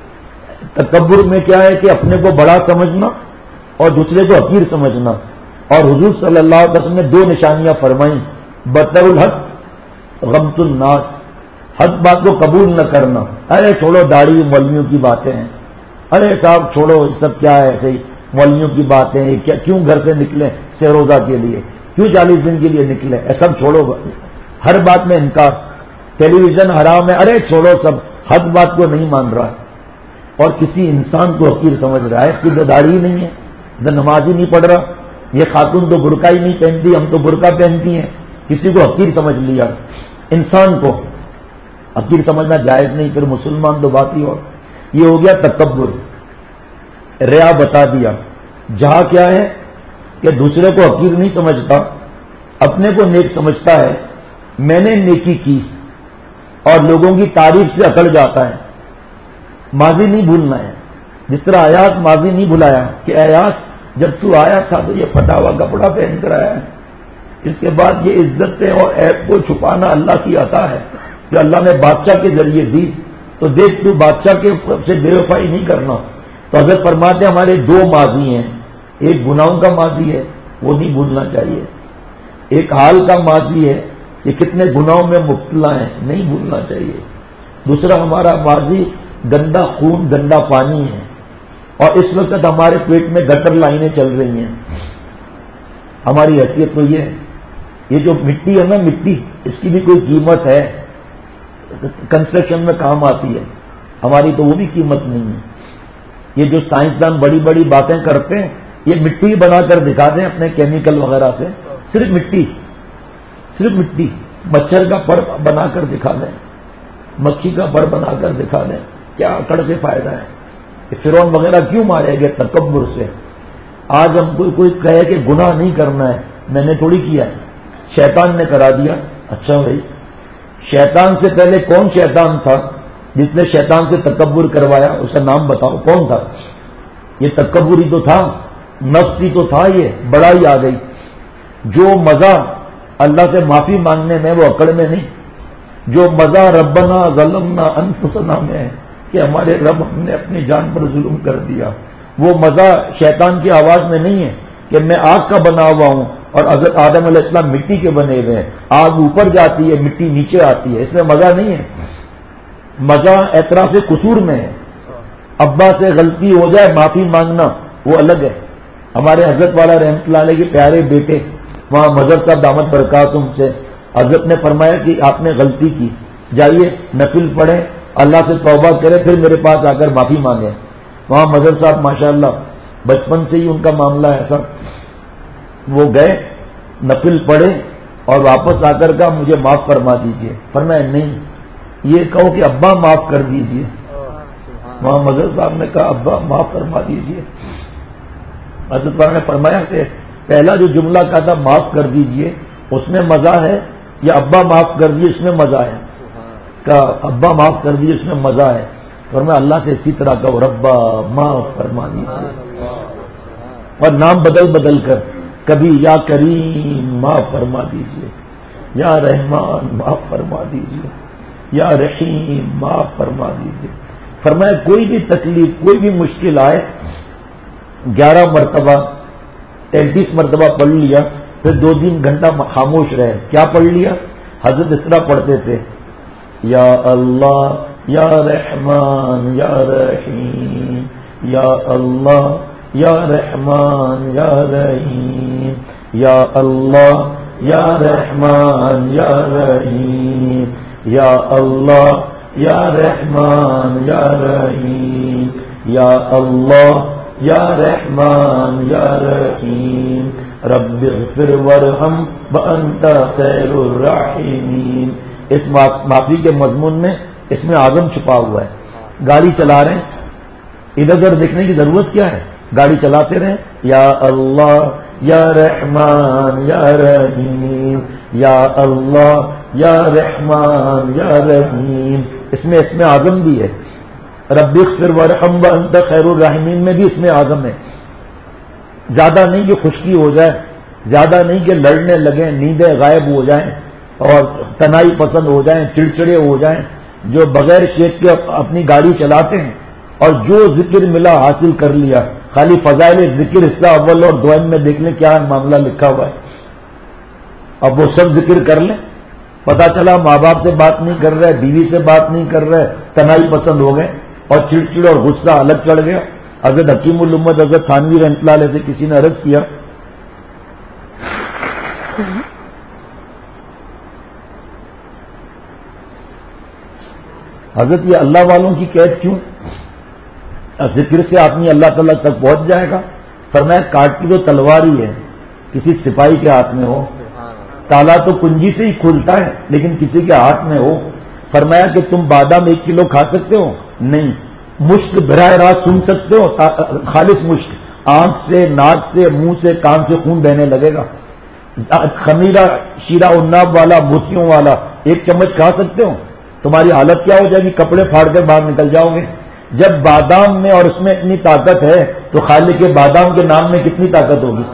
تکبر میں کیا ہے کہ اپنے کو بڑا سمجھنا اور دوسرے کو حقیر سمجھنا. اور حضور صلی اللہ علیہ وسلم نے دو نشانیاں فرمائیں، بطر الحق غمت الناس. حق بات کو قبول نہ کرنا، ارے چھوڑو داڑھی مولویوں کی باتیں ہیں، ارے صاحب چھوڑو یہ سب کیا ہے، ایسے ہی مولویوں کی باتیں ہیں، کیا کیوں گھر سے نکلے سے روزہ کے لیے، کیوں چالیس دن کے لیے نکلے، اے سب چھوڑو. ہر بات میں انکار، ٹیلی ویژن حرام ہے، ارے چھوڑو سب، حق بات کو نہیں مان رہا اور کسی انسان کو حقیر سمجھ رہا ہے. اس کی تو داڑھی نہیں ہے، تو نماز ہی نہیں پڑھ رہا. یہ خاتون تو برقع ہی نہیں پہنتی، ہم تو برقع پہنتی ہیں. کسی کو حقیر سمجھ لیا. انسان کو حقیر سمجھنا جائز نہیں. پھر مسلمان تو بات ہی اور. یہ ہو گیا تکبر. ریا بتا دیا. جہاں کیا ہے کہ دوسرے کو حقیر نہیں سمجھتا، اپنے کو نیک سمجھتا ہے. میں نے نیکی کی اور لوگوں کی تعریف سے اکڑ جاتا ہے. ماضی نہیں بھولنا ہے. جس طرح ایاس ماضی نہیں بھلایا کہ ایاس جب تو آیا تھا تو یہ پھٹا ہوا کپڑا پہن کر آیا ہے. اس کے بعد یہ عزتیں اور عیب کو چھپانا اللہ کی عطا ہے جو اللہ نے بادشاہ کے ذریعے دی. تو دیکھ تو بادشاہ کے سے بے وفائی نہیں کرنا. تو حضرت فرماتے ہمارے دو ماضی ہیں، ایک گناہوں کا ماضی ہے وہ نہیں بھولنا چاہیے، ایک حال کا ماضی ہے کہ کتنے گناہوں میں مبتلا ہیں نہیں بھولنا چاہیے. دوسرا ہمارا ماضی گندا خون گندا پانی ہے اور اس وقت ہمارے پیٹ میں گٹر لائنیں چل رہی ہیں. ہماری حیثیت تو یہ ہے، یہ جو مٹی ہے نا مٹی، اس کی بھی کوئی قیمت ہے، کنسٹرکشن میں کام آتی ہے. ہماری تو وہ بھی قیمت نہیں ہے. یہ جو سائنسدان بڑی بڑی باتیں کرتے ہیں یہ مٹی بنا کر دکھا دیں اپنے کیمیکل وغیرہ سے، صرف مٹی صرف مٹی مچھر کا پر بنا کر دکھا دیں، مکھی کا پر بنا کر دکھا دیں، کیا اکڑ سے فائدہ ہے. فرعون وغیرہ کیوں مارے گئے؟ تکبر سے. آج ہم کوئی کوئی کہے کہ گناہ نہیں کرنا ہے، میں نے تھوڑی کیا ہے، شیطان نے کرا دیا. اچھا بھائی، شیطان سے پہلے کون شیطان تھا جس نے شیطان سے تکبر کروایا؟ اس کا نام بتاؤ کون تھا؟ یہ تکبر ہی تو تھا، نفس ہی تو تھا. یہ بڑائی آ گئی. جو مزہ اللہ سے معافی مانگنے میں وہ اکڑ میں نہیں، جو مزہ ربنا ظلمنا انفسنا میں ہے کہ ہمارے رب ہم نے اپنی جان پر ظلم کر دیا، وہ مزہ شیطان کی آواز میں نہیں ہے کہ میں آگ کا بنا ہوا ہوں اور حضرت آدم علیہ السلام مٹی کے بنے ہوئے ہیں، آگ اوپر جاتی ہے مٹی نیچے آتی ہے، اس میں مزہ نہیں ہے. مزہ اعتراف قصور میں ہے. ابا سے غلطی ہو جائے معافی مانگنا وہ الگ ہے. ہمارے حضرت والا رحمۃ اللہ علیہ کے پیارے بیٹے وہاں مظہر صاحب دامت برکاتہم سے حضرت نے فرمایا کہ آپ نے غلطی کی، جائیے نفل پڑھیں، اللہ سے توبہ کرے، پھر میرے پاس آ کر معافی مانگے. وہاں مظہر صاحب ماشاءاللہ بچپن سے ہی ان کا معاملہ ایسا، وہ گئے نفل پڑھے اور واپس آ کر کہا مجھے معاف فرما دیجئے. فرمایا نہیں، یہ کہو کہ ابا معاف کر دیجئے. وہاں مظہر صاحب نے کہا ابا معاف فرما دیجئے. حضرت والا نے فرمایا کہ پہلا جو جملہ کہا تھا معاف کر دیجئے اس میں مزہ ہے یا ابا معاف کر دیجئے اس میں مزہ ہے؟ کا ابا معاف کر دیجیے اس میں مزہ ہے، اور میں اللہ سے اسی طرح کا ربا معاف فرما دیجیے، اور نام بدل بدل کر کبھی یا کریم معاف فرما دیجیے، یا رحمان معاف فرما دیجیے، یا رحیم معاف فرما دیجیے۔ فرمایا کوئی بھی تکلیف کوئی بھی مشکل آئے گیارہ مرتبہ تینتیس مرتبہ پڑھ لیا، پھر دو تین گھنٹہ خاموش رہے، کیا پڑھ لیا؟ حضرت اس طرح پڑھتے تھے، یا اللہ یا رحمان یا رحیم، یا اللہ یا رحمان یا رحیم، یا اللہ یا رحمان یا رحیم، یا اللہ یا رحمان یا رحیم، یا اللہ یا رحمان یا رحیم، رب اغفر وارحم وانت خیر الراحمین۔ اس معافی کے مضمون میں اس میں اعظم چھپا ہوا ہے۔ گاڑی چلا رہے ہیں، ادھر ادھر دیکھنے کی ضرورت کیا ہے؟ گاڑی چلاتے رہیں، یا اللہ یا رحمان یا رحیم، یا اللہ یا رحمان یا رحیم۔ اس میں اس میں اعظم بھی ہے، رب اغفر وارحم وانت خیر الراحمین میں بھی اس میں اعظم ہے۔ زیادہ نہیں کہ خشکی ہو جائے، زیادہ نہیں کہ لڑنے لگیں، نیندیں غائب ہو جائیں اور تنہائی پسند ہو جائیں، چڑچڑے ہو جائیں، جو بغیر شیخ کے اپنی گاڑی چلاتے ہیں اور جو ذکر ملا حاصل کر لیا، خالی فضائل ذکر حصہ اول اور دوئم میں دیکھ لیں کیا معاملہ لکھا ہوا ہے۔ اب وہ سب ذکر کر لیں، پتا چلا ماں باپ سے بات نہیں کر رہے، بیوی سے بات نہیں کر رہے، تنہائی پسند ہو گئے اور چڑچڑ اور غصہ الگ چڑھ گیا۔ حضرت حکیم الامت حضرت تھانوی رحمۃ اللہ علیہ سے کسی نے عرض کیا، حضرت یہ اللہ والوں کی قید کیوں؟ ذکر سے آدمی اللہ تعالیٰ تک پہنچ جائے گا۔ فرمایا کاٹتی تو تلوار ہی ہے، کسی سپاہی کے ہاتھ میں ہو، تالا تو کنجی سے ہی کھلتا ہے لیکن کسی کے ہاتھ میں ہو۔ فرمایا کہ تم بادام ایک کلو کھا سکتے ہو؟ نہیں۔ مشک براہ راست سن سکتے ہو؟ خالص مشک، آنکھ سے، ناک سے، منہ سے، کان سے خون بہنے لگے گا۔ خمیرہ شیرہ الناب والا، موتیوں والا ایک چمچ کھا سکتے ہو؟ تمہاری حالت کیا ہو جائے گی؟ کپڑے پھاڑ کر باہر نکل جاؤ گے۔ جب بادام میں اور اس میں اتنی طاقت ہے تو خالق کے بادام کے نام میں کتنی طاقت ہوگی؟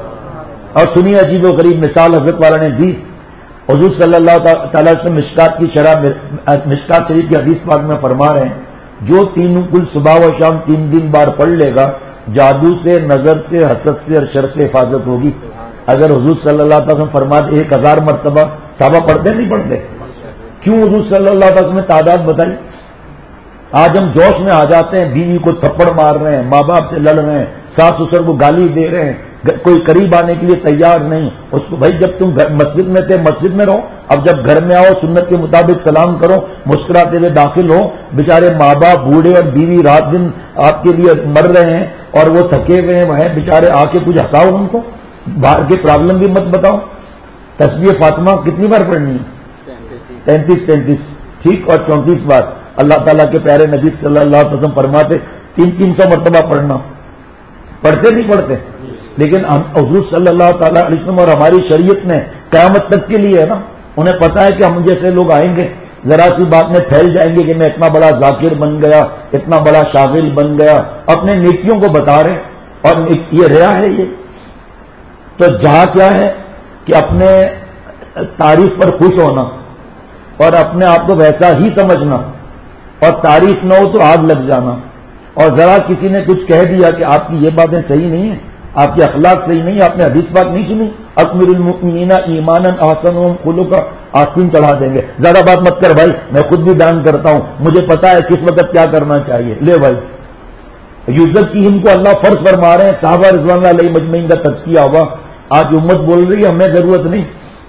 اور سنی عجیب و غریب مثال حضرت والا نے دی، حضور صلی اللہ تعالیٰ سے مشکات کی شرح مشکات شریف کی حدیث پاک میں فرما رہے ہیں، جو تین کل صبح و شام تین دن بار پڑھ لے گا، جادو سے، نظر سے، حسد سے اور شر سے حفاظت ہوگی۔ اگر حضور صلی اللہ تعالیٰ وسلم فرماتے ایک ہزار مرتبہ، صحابہ پڑھتے نہیں پڑھتے؟ کیوں حضور صلی اللہ تعالیٰ وسلم نے تعداد بتائی؟ آج ہم جوش میں آ جاتے ہیں، بیوی کو تھپڑ مار رہے ہیں، ماں باپ سے لڑ رہے ہیں، ساس سسر کو گالی دے رہے ہیں، کوئی قریب آنے کے لیے تیار نہیں۔ اس کو بھائی جب تم مسجد میں تھے مسجد میں رہو، اب جب گھر میں آؤ سنت کے مطابق سلام کرو، مسکراتے ہوئے داخل ہو۔ بیچارے ماں باپ بوڑھے اور بیوی رات دن آپ کے لیے مر رہے ہیں اور وہ تھکے ہوئے ہیں، بیچارے آ کے کچھ ہنساؤ ان کو، باہر کے پرابلم بھی مت بتاؤ۔ تسبیح فاطمہ کتنی بار پڑھنی ہے؟ تینتیس تینتیس ٹھیک، اور چونتیس بار اللہ تعالیٰ کے پیارے نبی صلی اللہ علیہ وسلم فرماتے تین تین سو مرتبہ پڑھنا۔ پڑھتے نہیں پڑھتے؟ لیکن حضور صلی اللہ تعالیٰ علیہ وسلم اور ہماری شریعت میں قیامت تک کے لیے ہے نا، انہیں پتا ہے کہ ہم جیسے لوگ آئیں گے، ذرا سی بات میں پھیل جائیں گے کہ میں اتنا بڑا ذاکر بن گیا، اتنا بڑا شاغل بن گیا، اپنے نیکیوں کو بتا رہے اور یہ ریا ہے۔ یہ تو جہاں کیا ہے کہ اپنے تعریف پر خوش ہونا اور اپنے آپ کو ویسا ہی سمجھنا، اور تعریف نہ ہو تو آگ لگ جانا، اور ذرا کسی نے کچھ کہہ دیا کہ آپ کی یہ باتیں صحیح نہیں ہیں، آپ کے اخلاق صحیح نہیں، آپ نے حدیث بات نہیں سنی، اکمل المؤمنین ایمانا احسنهم خلقا، آستین چڑھا دیں گے، زیادہ بات مت کر بھائی، میں خود بھی بیان کرتا ہوں، مجھے پتا ہے کس وقت کیا کرنا چاہیے، لے بھائی۔ یوزر کی ان کو اللہ فرض فرما رہے ہیں، صحابہ رضوان اللہ علیہ مجمعین کا تزکیہ ہوا، آج امت بول رہی ہے ہمیں ضرورت نہیں۔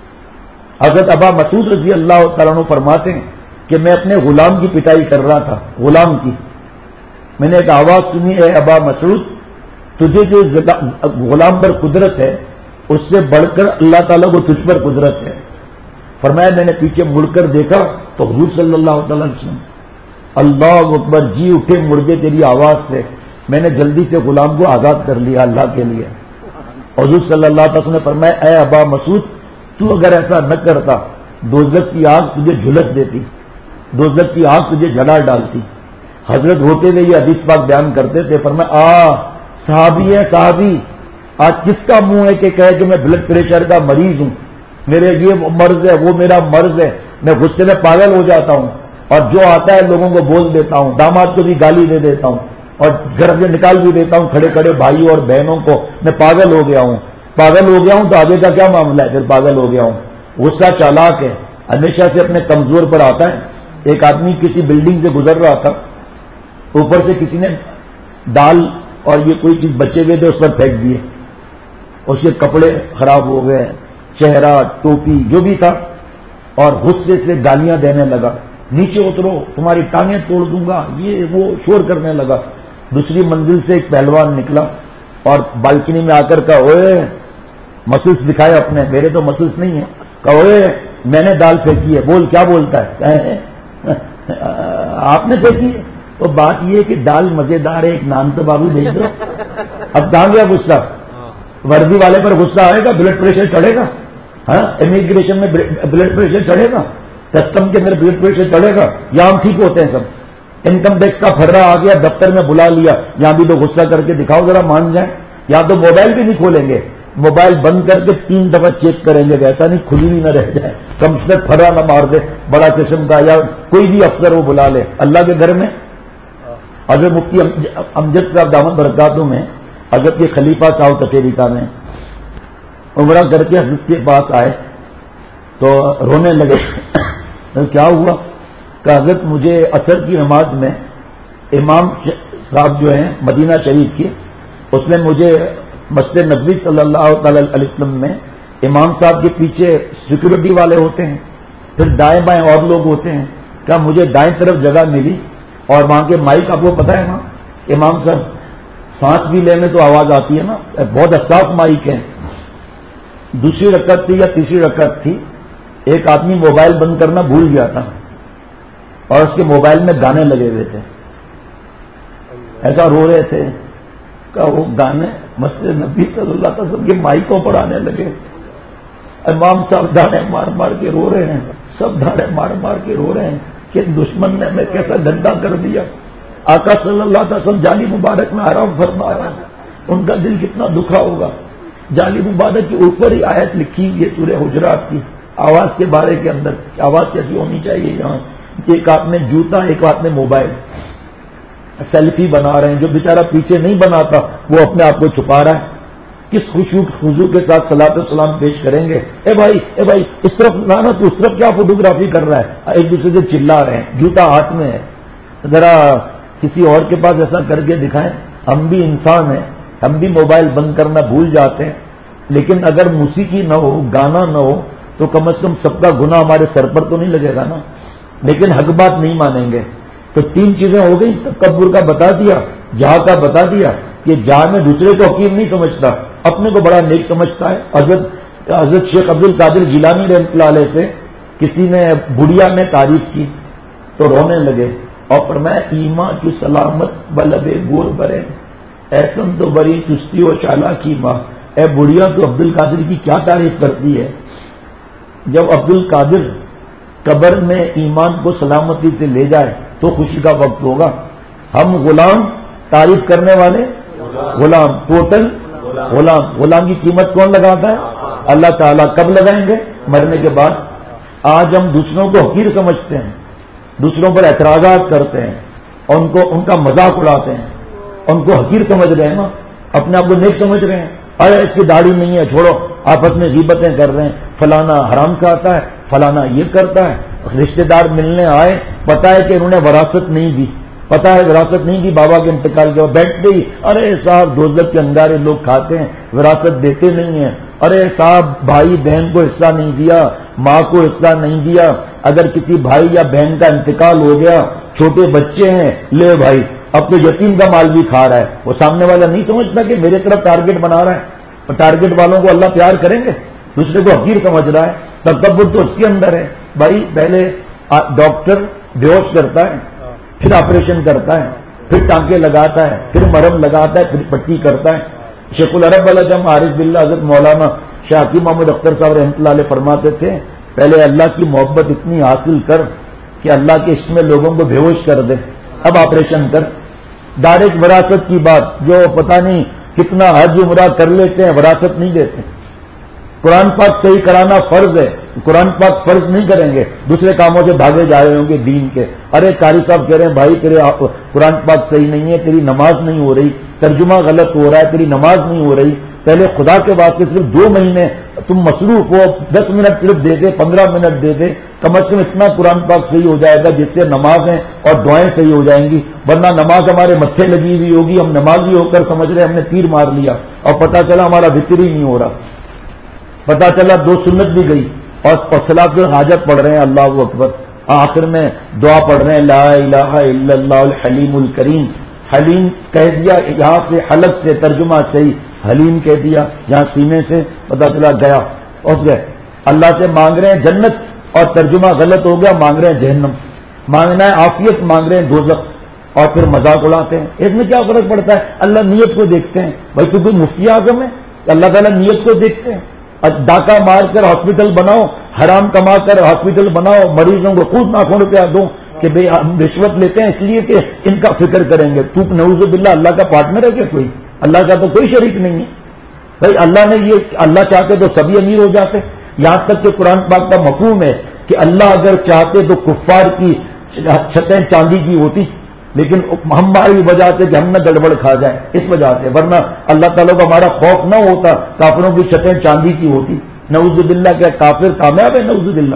حضرت ابا مسعود رضی اللہ تعالیٰ عنہ فرماتے ہیں کہ میں اپنے غلام کی پٹائی کر رہا تھا، غلام کی، میں نے ایک آواز سنی، اے ابا مسعود تجھے جو غلام پر قدرت ہے اس سے بڑھ کر اللہ تعالیٰ کو تجھ پر قدرت ہے۔ فرمایا میں نے پیچھے مڑ کر دیکھا تو حضور صلی اللہ تعالیٰ علیہ وسلم، اللہ اکبر، جی اٹھے مردے تیری آواز سے، میں نے جلدی سے غلام کو آزاد کر لیا اللہ کے لیے۔ حضور صلی اللہ علیہ وسلم نے فرمایا اے ابا مسعود تو اگر ایسا نہ کرتا دوزخ کی آگ تجھے جھلس دیتی، دوزخ کی آگ تجھے جلا ڈالتی. حضرت ہوتے ہوئے یہ حدیث پاک بیان کرتے تھے، فرمایا آ صحابی ہے صحابی، آج کس کا منہ ہے کہ کہے کہ میں بلڈ پریشر کا مریض ہوں، میرے یہ مرض ہے وہ میرا مرض ہے، میں غصے میں پاگل ہو جاتا ہوں اور جو آتا ہے لوگوں کو بول دیتا ہوں، داماد کو بھی گالی دے دیتا ہوں اور گھر سے نکال بھی دیتا ہوں کھڑے کھڑے بھائیوں اور بہنوں کو، میں پاگل ہو گیا ہوں. پاگل ہو گیا ہوں تو آگے کا کیا معاملہ ہے؟ پھر پاگل ہو گیا ہوں. غصہ چالاک ہے، ہمیشہ سے اپنے کمزور پر آتا ہے. ایک آدمی کسی بلڈنگ سے گزر رہا تھا، اوپر سے کسی نے دال اور یہ کوئی چیز بچے ہوئے تھے اس پر پھینک دیے، اس کے کپڑے خراب ہو گئے، چہرہ ٹوپی جو بھی تھا، اور غصے سے گالیاں دینے لگا، نیچے اترو تمہاری ٹانگیں توڑ دوں گا، یہ وہ شور کرنے لگا. دوسری منزل سے ایک پہلوان نکلا اور بالکنی میں آ کر کہا اوئے مسلس دکھائے اپنے، میرے تو مسلس نہیں ہیں، کہا اوئے میں نے دال پھینکی ہے، بول کیا بولتا ہے؟ آپ نے پھینکی ہے؟ تو بات یہ کہ دال مزیدار ہے، ایک نان تو بابو بھیج دو. اب کہاں گیا غصہ؟ وردی والے پر غصہ آئے گا، بلڈ پریشر چڑھے گا. ہاں امیگریشن میں بلڈ پریشر چڑھے گا، کسٹم کے اندر بلڈ پریشر چڑھے گا. یہاں ہم ٹھیک ہوتے ہیں سب. انکم ٹیکس کا پھرا آ گیا، دفتر میں بلا لیا، یہاں بھی تو غصہ کر کے دکھاؤ ذرا مان جائیں. یہاں تو موبائل بھی نہیں کھولیں گے، موبائل بند کر کے تین دفعہ چیک کریں گے کہ ایسا نہیں کھلی بھی نہ رہ جائے، کم سے کم پھرا نہ مار دے بڑا قسم کا، یا کوئی بھی افسر وہ بلا لے. اللہ کے گھر میں حضرت مفتی امجد صاحب دامت برکاتہ میں حضرت کے خلیفہ ساؤتھ افریقہ میں عمرہ کر کے حضرت کے پاس آئے تو رونے لگے. کیا ہوا؟ کہ حضرت مجھے عصر کی نماز میں امام صاحب جو ہیں مدینہ شریف کے، اس نے مجھے مسجد نبوی صلی اللہ تعالی علیہ وسلم میں امام صاحب کے پیچھے سیکورٹی والے ہوتے ہیں، پھر دائیں بائیں اور لوگ ہوتے ہیں، کیا مجھے دائیں طرف جگہ ملی اور وہاں کے مائک آپ کو پتہ ہے نا امام صاحب سانس بھی لینے تو آواز آتی ہے نا، بہت حساس مائک ہے. دوسری رکعت تھی یا تیسری رکعت تھی، ایک آدمی موبائل بند کرنا بھول گیا تھا اور اس کے موبائل میں گانے لگے ہوئے تھے، ایسا رو رہے تھے کہ وہ گانے مسجد نبی صلی اللہ علیہ وسلم کے مائکوں پر آنے لگے. امام صاحب دھاڑے مار مار کے رو رہے ہیں، سب دھاڑے مار مار کے رو رہے ہیں کہ دشمن نے ہمیں کیسا گندا کر دیا. آقا صلی اللہ علیہ وسلم جالی مبارک میں آرام فرما رہا ہے، ان کا دل کتنا دکھا ہوگا. جالی مبارک کے اوپر ہی آیت لکھی یہ سورہ حجرات کی آواز کے بارے کے اندر، آواز کیسی ہونی چاہیے. یہاں ایک ہاتھ میں جوتا، ایک ہاتھ میں موبائل، سیلفی بنا رہے ہیں. جو بیچارہ پیچھے نہیں بناتا وہ اپنے آپ کو چھپا رہا ہے. کس خشوع خضوع کے ساتھ صلاۃ و سلام پیش کریں گے؟ اے بھائی اے بھائی اس طرف لانا، تو اس طرف کیا فوٹوگرافی کر رہا ہے؟ ایک دوسرے سے چلا رہے ہیں، جوتا ہاتھ میں ہے. ذرا کسی اور کے پاس ایسا کر کے دکھائیں. ہم بھی انسان ہیں، ہم بھی موبائل بند کرنا بھول جاتے ہیں، لیکن اگر موسیقی نہ ہو، گانا نہ ہو، تو کم از کم سب کا گناہ ہمارے سر پر تو نہیں لگے گا نا. لیکن حق بات نہیں مانیں گے. تو تین چیزیں ہو گئی، تکبر کا بتا دیا، جہاں کا بتا دیا کہ جہاں میں دوسرے کو حقیر نہیں سمجھتا، اپنے کو بڑا نیک سمجھتا ہے. حضرت حضرت شیخ عبد القادر جیلانی رحمۃ اللہ علیہ سے کسی نے بڑھیا میں تعریف کی تو رونے لگے اور فرمایا ایماں کی سلامت بلب گور برے ایسن تو بری چستی و چالا کی ماں. اے بڑھیا تو عبد القادر کی کیا تعریف کرتی ہے. جب عبد القادر قبر میں ایمان کو سلامتی سے لے جائے تو خوشی کا وقت ہوگا. ہم غلام، تعریف کرنے والے غلام، ٹوٹل غلام. غلام کی قیمت کون لگاتا ہے؟ اللہ تعالیٰ. کب لگائیں گے؟ مرنے کے بعد. آج ہم دوسروں کو حقیر سمجھتے ہیں، دوسروں پر اعتراضات کرتے ہیں اور ان کو ان کا مذاق اڑاتے ہیں، ان کو حقیر سمجھ رہے ہیں نا، اپنے آپ کو نیک سمجھ رہے ہیں. ارے اس کی داڑھی نہیں ہے چھوڑو، آپس میں غیبتیں کر رہے ہیں، فلانا حرام کھاتا ہے، فلانا یہ کرتا ہے. رشتے دار ملنے آئے، پتا ہے کہ انہوں نے وراثت نہیں دی، پتا ہے وراثت نہیں دی، بابا کے انتقال کے بعد بیٹھتے ہی ارے صاحب دوزخ کے انگارے لوگ کھاتے ہیں، وراثت دیتے نہیں ہیں. ارے صاحب بھائی بہن کو حصہ نہیں دیا، ماں کو حصہ نہیں دیا. اگر کسی بھائی یا بہن کا انتقال ہو گیا، چھوٹے بچے ہیں، لے بھائی اب تو یتیم کا مال بھی کھا رہا ہے. وہ سامنے والا نہیں سمجھتا کہ میرے طرف ٹارگٹ بنا رہا ہے. اور ٹارگٹ والوں کو اللہ پیار کریں گے، دوسرے کو حقیر سمجھ رہا ہے. تکبر تو اس کے اندر ہے. بھائی پہلے ڈاکٹر بیہوش کرتا ہے، پھر آپریشن کرتا ہے، پھر ٹانکے لگاتا ہے، پھر مرہم لگاتا ہے، پھر پٹی کرتا ہے. شیخ العرب العجم عارف باللہ حضرت مولانا شاہ حکیم محمود اختر صاحب رحمۃ اللہ علیہ فرماتے تھے پہلے اللہ کی محبت اتنی حاصل کر کہ اللہ کے عشق میں لوگوں کو بے ہوش کر دے، اب آپریشن کر۔ ڈائریکٹ وراثت کی بات، جو پتہ نہیں کتنا حج عمرہ کر لیتے ہیں وراثت نہیں دیتے۔ قرآن پاک صحیح کرانا فرض ہے، قرآن پاک فرض نہیں کریں گے، دوسرے کاموں سے بھاگے جا رہے ہوں گے دین کے۔ ارے قاری صاحب کہہ رہے ہیں بھائی تیرے قرآن پاک صحیح نہیں ہے، تیری نماز نہیں ہو رہی، ترجمہ غلط ہو رہا ہے، تیری نماز نہیں ہو رہی۔ پہلے خدا کے واسطے صرف دو مہینے تم مصروف ہو، دس منٹ صرف دے دے، پندرہ منٹ دے دے، کم از کم اتنا قرآن پاک صحیح ہو جائے گا جس سے نمازیں اور دعائیں صحیح ہو جائیں گی۔ ورنہ نماز ہمارے متھے لگی ہوئی ہوگی، ہم نمازی ہو کر سمجھ رہے ہم نے تیر مار لیا اور پتہ چلا ہمارا ذکر ہی نہیں ہو رہا، پتہ چلا دو سنت بھی گئی اور صلاۃ الحاجت پڑھ رہے ہیں اللہ اکبر، آخر میں دعا پڑھ رہے ہیں لا الہ الا اللہ الحلیم الکریم۔ حلیم کہہ دیا یہاں سے، حلق سے ترجمہ صحیح حلیم کہہ دیا، یہاں سینے سے پتہ چلا گیا پہنچ گئے۔ اللہ سے مانگ رہے ہیں جنت اور ترجمہ غلط ہو گیا، مانگ رہے ہیں جہنم۔ مانگنا ہے عافیت، مانگ رہے ہیں دوزخ، اور پھر مذاق اڑاتے ہیں۔ اس میں کیا فرق پڑتا ہے؟ اللہ نیت کو دیکھتے ہیں۔ بھائی تو کوئی مفتی اعظم ہے؟ اللہ تعالیٰ نیت کو دیکھتے ہیں۔ ڈاکہ مار کر ہاسپٹل بناؤ، حرام کما کر ہاسپٹل بناؤ، مریضوں کو خود لاکھوں روپیہ دو کہ بھئی ہم رشوت لیتے ہیں اس لیے کہ ان کا فکر کریں گے۔ تو نعوذ باللہ اللہ کا پارٹنر ہے کہ کوئی؟ اللہ کا تو کوئی شریک نہیں ہے بھائی۔ اللہ نے یہ اللہ چاہتے تو سبھی امیر ہو جاتے، یہاں تک کہ قرآن پاک کا مفہوم ہے کہ اللہ اگر چاہتے تو کفار کی چھتیں چاندی کی ہوتی، لیکن ہماری وجہ سے کہ ہم نہ گڑبڑ کھا جائے اس وجہ سے، ورنہ اللہ تعالیٰ کو ہمارا خوف نہ ہوتا کافروں کی چھتیں چاندی کی ہوتی۔ نعوذ باللہ کیا کافر کامیاب ہے؟ نعوذ باللہ۔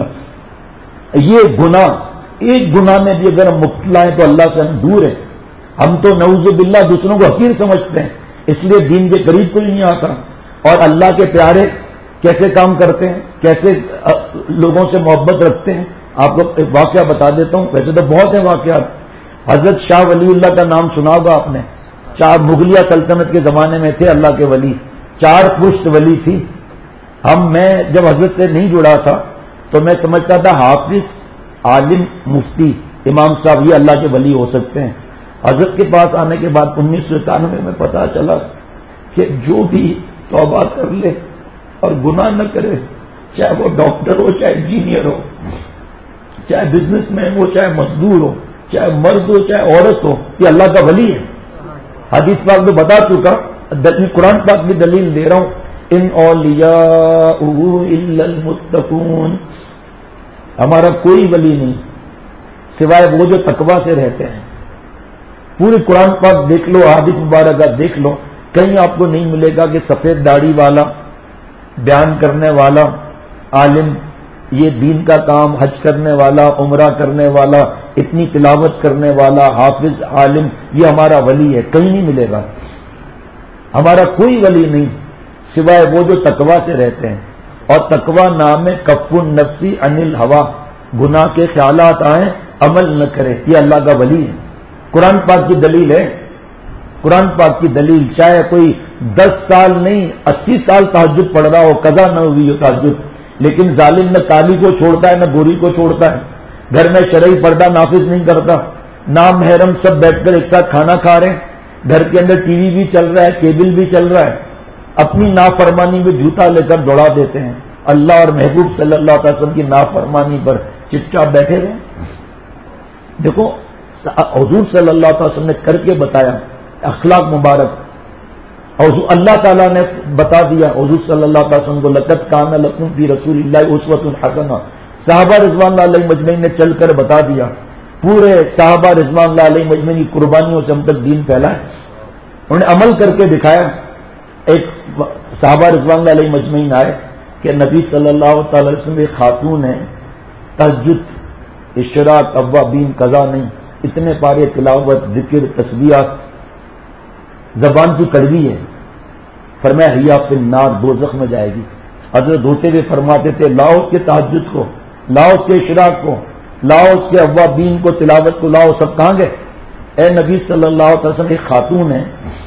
یہ گناہ، ایک گناہ میں بھی اگر ہم مبتلا ہیں تو اللہ سے ہم دور ہیں۔ ہم تو نعوذ باللہ دوسروں کو حقیر سمجھتے ہیں، اس لیے دین کے قریب کوئی نہیں آتا۔ اور اللہ کے پیارے کیسے کام کرتے ہیں، کیسے لوگوں سے محبت رکھتے ہیں، آپ کو ایک واقعہ بتا دیتا ہوں، ویسے تو بہت ہیں واقعات۔ حضرت شاہ ولی اللہ کا نام سنا ہوگا آپ نے، چار مغلیہ سلطنت کے زمانے میں تھے اللہ کے ولی، چار پشت ولی تھی۔ ہم میں جب حضرت سے نہیں جڑا تھا تو میں سمجھتا تھا حافظ، عالم، مفتی، امام صاحب یہ اللہ کے ولی ہو سکتے ہیں۔ حضرت کے پاس آنے کے بعد انیس سو اکانوے میں پتا چلا کہ جو بھی توبہ کر لے اور گناہ نہ کرے، چاہے وہ ڈاکٹر ہو، چاہے انجینئر ہو، چاہے بزنس مین ہو، چاہے مزدور ہو، چاہے مرد ہو چاہے عورت ہو، یہ اللہ کا ولی ہے۔ حدیث پاک میں بتا چکا، قرآن پاک کی دلیل دے رہا ہوں، ان اولیاء الا المتقون، ہمارا کوئی ولی نہیں سوائے وہ جو تقوی سے رہتے ہیں۔ پوری قرآن پاک دیکھ لو، حدیث مبارکہ دیکھ لو، کہیں آپ کو نہیں ملے گا کہ سفید داڑھی والا، بیان کرنے والا، عالم، یہ دین کا کام، حج کرنے والا، عمرہ کرنے والا، اتنی تلاوت کرنے والا، حافظ، عالم، یہ ہمارا ولی ہے، کہیں نہیں ملے گا۔ ہمارا کوئی ولی نہیں سوائے وہ جو تقوی سے رہتے ہیں، اور تقوی نام ہے کف النفسی عن الہوا، گناہ کے خیالات آئیں عمل نہ کرے، یہ اللہ کا ولی ہے۔ قرآن پاک کی دلیل ہے، قرآن پاک کی دلیل، چاہے کوئی دس سال نہیں اسی سال تہجد پڑھ رہا ہو، قضا نہ ہوئی ہو تہجد، لیکن ظالم نہ کالی کو چھوڑتا ہے نہ گوری کو چھوڑتا ہے، گھر میں شرعی پردہ نافذ نہیں کرتا، نام محرم سب بیٹھ کر ایک ساتھ کھانا کھا رہے ہیں، گھر کے اندر ٹی وی بھی چل رہا ہے، کیبل بھی چل رہا ہے، اپنی نافرمانی میں جوتا لے کر دوڑا دیتے ہیں، اللہ اور محبوب صلی اللہ علیہ وسلم کی نافرمانی پر چپ چاپ بیٹھے رہے۔ دیکھو حضور صلی اللہ علیہ وسلم نے کر کے بتایا اخلاق مبارک، اور اللہ تعالیٰ نے بتا دیا حضور صلی اللہ علیہ وسلم کو، لقد کان لکم فی رسول اللہ اسوۃ حسنہ، صحابہ رضوان اللہ علیہ مجمعین نے چل کر بتا دیا، پورے صحابہ رضوان اللہ علیہ مجمعین کی قربانیوں سے ہم تک دین پھیلا ہے، انہوں نے عمل کر کے دکھایا۔ ایک صحابہ رضوان اللہ علیہ مجمعین آئے کہ نبی صلی اللہ تعالی وسلم ایک خاتون ہے، تہجد، اشراق، اوابین، قضا نہیں، اتنے پارے تلاوت، ذکر، تسبیحات، زبان کی کڑوی ہے، فرمایا حیا فی النار، دوزخ میں جائے گی۔ حضرت ہوتے ہوئے فرماتے تھے لاؤ اس کے تہجد کو، لاؤ اس کے اشراق کو، لاؤ اس کے اوابین کو، تلاوت کو لاؤ، سب کہاں گئے؟ اے نبی صلی اللہ علیہ وسلم ایک خاتون ہے،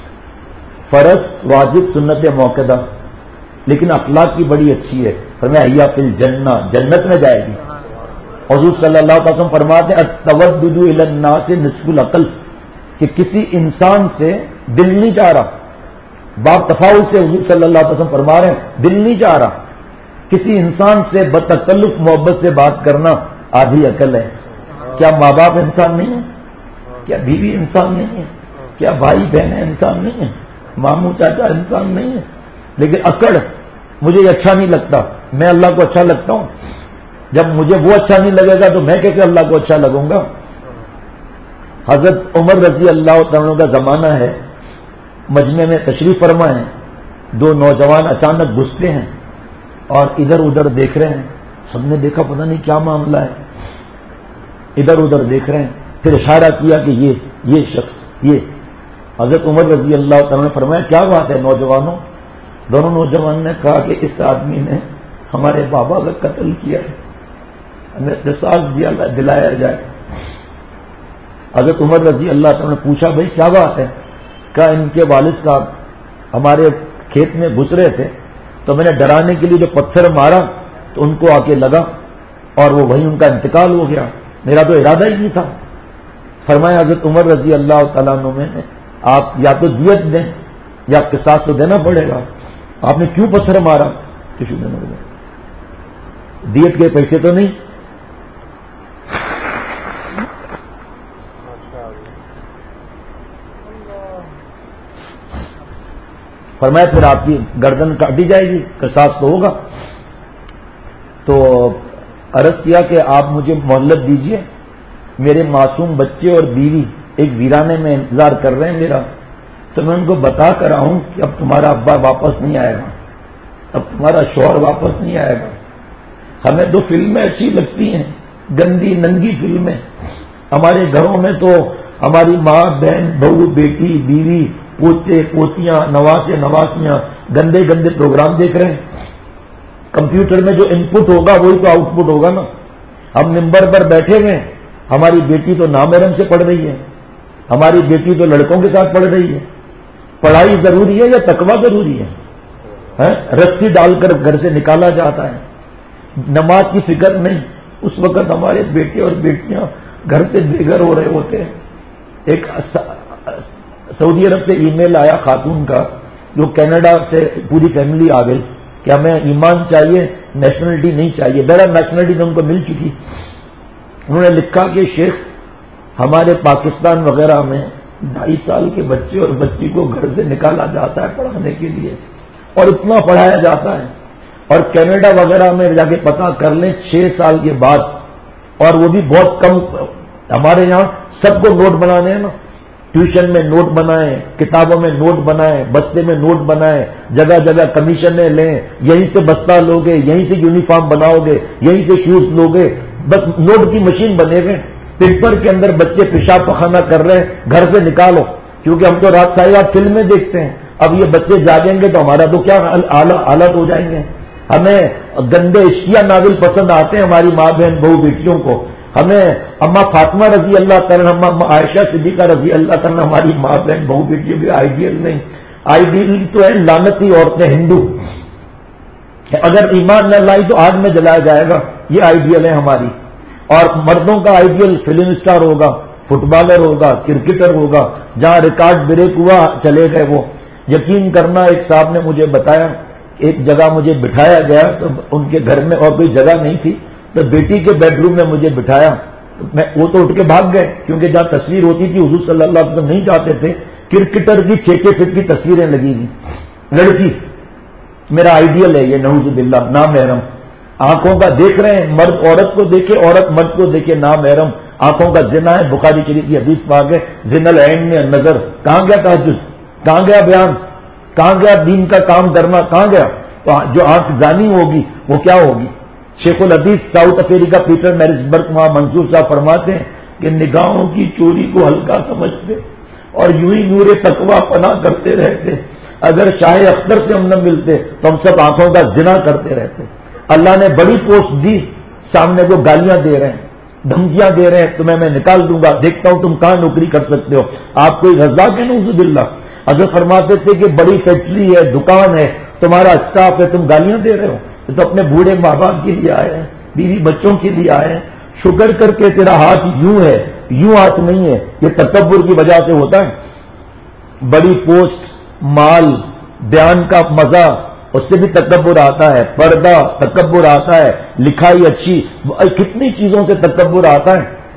فرض، واجب، سنت موقدہ، لیکن اخلاق کی بڑی اچھی ہے، فرمایا حیا فی الجنہ، جنت میں جائے گی۔ حضور صلی اللہ علیہ وسلم فرماتے ہیں التودد الی الناس نصف العقل، کہ کسی انسان سے دل نہیں چاہ رہا، باب تفاؤل سے حضور صلی اللہ علیہ وسلم فرما رہے ہیں دل نہیں چاہ رہا، کسی انسان سے بتکلف محبت سے بات کرنا آدھی عقل ہے۔ کیا ماں باپ انسان نہیں ہے؟ کیا بیوی انسان نہیں ہے؟ کیا بھائی بہنیں انسان نہیں ہیں؟ ماموں چاچا انسان نہیں ہے؟ لیکن اکڑ مجھے یہ اچھا نہیں لگتا، میں اللہ کو اچھا لگتا ہوں. جب مجھے وہ اچھا نہیں لگے گا تو میں کیسے اللہ کو اچھا لگوں گا؟ حضرت عمر رضی اللہ تعالیٰ کا زمانہ ہے، مجمع میں تشریف فرما ہے، دو نوجوان اچانک گھستے ہیں اور ادھر ادھر دیکھ رہے ہیں. سب نے دیکھا پتہ نہیں کیا معاملہ ہے، ادھر ادھر دیکھ رہے ہیں. پھر اشارہ کیا کہ یہ یہ شخص یہ حضرت عمر رضی اللہ تعالیٰ نے فرمایا کیا بات ہے نوجوانوں؟ دونوں نوجوان نے کہا کہ اس آدمی نے ہمارے بابا کا قتل کیا ہے، ہمیں قصاص دلایا جائے. حضرت عمر رضی اللہ تعالیٰ نے پوچھا بھائی کیا بات ہے؟ کہا ان کے والد صاحب ہمارے کھیت میں گھس رہے تھے تو میں نے ڈرانے کے لیے جو پتھر مارا تو ان کو آ کے لگا اور وہ وہیں ان کا انتقال ہو گیا، میرا تو ارادہ ہی نہیں تھا. فرمایا حضرت عمر رضی اللہ تعالیٰ عنہ میں نے آپ یا تو دیت دیں یا قصاص تو دینا پڑے گا. آپ نے کیوں پتھر مارا؟ کسی دینا پڑے گا، دیت کے پیسے تو نہیں. فرمایا پھر آپ کی گردن کاٹی جائے گی، قصاص تو ہوگا. تو عرض کیا کہ آپ مجھے مہلت دیجئے، میرے معصوم بچے اور بیوی ایک ویرانے میں انتظار کر رہے ہیں میرا. تو میں ان کو بتا کر آؤں کہ اب تمہارا ابا واپس نہیں آئے گا، اب تمہارا شوہر واپس نہیں آئے گا. ہمیں دو فلمیں اچھی لگتی ہیں، گندی ننگی فلمیں. ہمارے گھروں میں تو ہماری ماں بہن بہو بیٹی بیوی پوتے پوتیاں نواسے نواسیاں گندے گندے پروگرام دیکھ رہے ہیں. کمپیوٹر میں جو ان پٹ ہوگا وہی تو آؤٹ پٹ ہوگا نا. ہم ممبر پر بیٹھے ہوئے ہیں، ہماری بیٹی تو نامحرم سے پڑھ رہی ہے، ہماری بیٹی تو لڑکوں کے ساتھ پڑھ رہی ہے. پڑھائی ضروری ہے یا تقویٰ ضروری ہے؟ رسی ڈال کر گھر سے نکالا جاتا ہے، نماز کی فکر نہیں. اس وقت ہمارے بیٹے اور بیٹیاں گھر سے بے گھر ہو رہے ہوتے ہیں. ایک سعودی عرب سے ای میل آیا خاتون کا جو کینیڈا سے پوری فیملی آ گئی کہ ہمیں ایمان چاہیے، نیشنلٹی نہیں چاہیے. بڑا نیشنلٹی تو ان کو مل چکی. انہوں نے لکھا کہ شیخ ہمارے پاکستان وغیرہ میں ڈھائی سال کے بچے اور بچی کو گھر سے نکالا جاتا ہے پڑھانے کے لیے اور اتنا پڑھایا جاتا ہے. اور کینیڈا وغیرہ میں جا کے پتہ کر لیں چھ سال کے بعد، اور وہ بھی بہت کم. ہمارے یہاں سب کو نوٹ بنانے ہیں نا، ٹیوشن میں نوٹ بنائیں، کتابوں میں نوٹ بنائیں، بستے میں نوٹ بنائیں، جگہ جگہ کمیشنیں لیں، یہیں سے بستہ لوگے، یہیں سے یونیفارم بناؤ گے، یہیں سے شوز لوگے. بس نوٹ کی مشین بنے ہوئے. پیپر کے اندر بچے پیشاب پخانہ کر رہے ہیں، گھر سے نکالو. کیونکہ ہم تو رات ساری رات فلمیں دیکھتے ہیں. اب یہ بچے جاگیں گے تو ہمارا تو کیا حالت ہو جائیں گے. ہمیں گندے عشقیہ ناول پسند آتے ہیں ہماری ماں بہن بہو بیٹیوں کو. ہمیں اما فاطمہ رضی اللہ تعالیٰ اما عائشہ صدیقہ رضی اللہ تعالیٰ ہماری ماں بہن بہو بیٹیوں بھی آئیڈیل نہیں. آئیڈیل تو ہے لعنتی عورتیں ہندو. اگر ایمان نہ لائی تو آگ میں جلایا جائے گا. یہ آئیڈیل ہے ہماری. اور مردوں کا آئیڈیل فلم اسٹار ہوگا، فٹ بالر ہوگا، کرکٹر ہوگا. جہاں ریکارڈ بریک ہوا چلے گئے وہ. یقین کرنا ایک صاحب نے مجھے بتایا، ایک جگہ مجھے بٹھایا گیا تو ان کے گھر میں اور کوئی جگہ نہیں تھی تو بیٹی کے بیڈ روم میں مجھے بٹھایا. میں وہ تو اٹھ کے بھاگ گئے کیونکہ جہاں تصویر ہوتی تھی حضور صلی اللہ علیہ وسلم نہیں جاتے تھے. کرکٹر کی چھ چھ فٹ کی تصویریں لگی گئی. لڑکی میرا آئیڈیل ہے یہ، نعوذ باللہ، نامحرم. آنکھوں کا دیکھ رہے ہیں، مرد عورت کو دیکھے، عورت مرد کو دیکھے، نامحرم. آنکھوں کا زنا ہے. بخاری شریف کی حدیث پاک ہے، زنا العین میں نظر. کہاں گیا تہجد؟ کہاں گیا بیان؟ کہاں گیا دین کا کام کرنا؟ کہاں گیا؟ تو جو آنکھ زانی ہوگی وہ کیا ہوگی؟ شیخ الحدیث ساؤتھ افریقہ پیٹر میرسبرگ وہاں منصور صاحب فرماتے ہیں کہ نگاہوں کی چوری کو ہلکا سمجھتے اور یوں ہی نور تقویٰ پناہ کرتے رہتے. اگر شاہ اختر سے ہم نہ ملتے تو ہم سب آنکھوں کا زنا کرتے رہتے. اللہ نے بڑی پوسٹ دی، سامنے کو گالیاں دے رہے ہیں، دھمکیاں دے رہے ہیں، تمہیں میں نکال دوں گا، دیکھتا ہوں تم کہاں نوکری کر سکتے ہو. آپ کوئی غزہ کے نعوذ باللہ. حضرت فرماتے تھے کہ بڑی فیکٹری ہے، دکان ہے، تمہارا اسٹاف ہے، تم گالیاں دے رہے ہو. تو اپنے بوڑھے ماں باپ کے لیے آئے ہیں، بیوی بچوں کے لیے آئے ہیں. شکر کر کے تیرا ہاتھ یوں ہے، یوں ہاتھ نہیں ہے. یہ تکبر کی وجہ سے ہوتا ہے. بڑی پوسٹ، مال، بیان کا مزہ، اس سے بھی تکبر آتا ہے. پردہ، تکبر آتا ہے. لکھائی اچھی، کتنی چیزوں سے تکبر آتا ہے.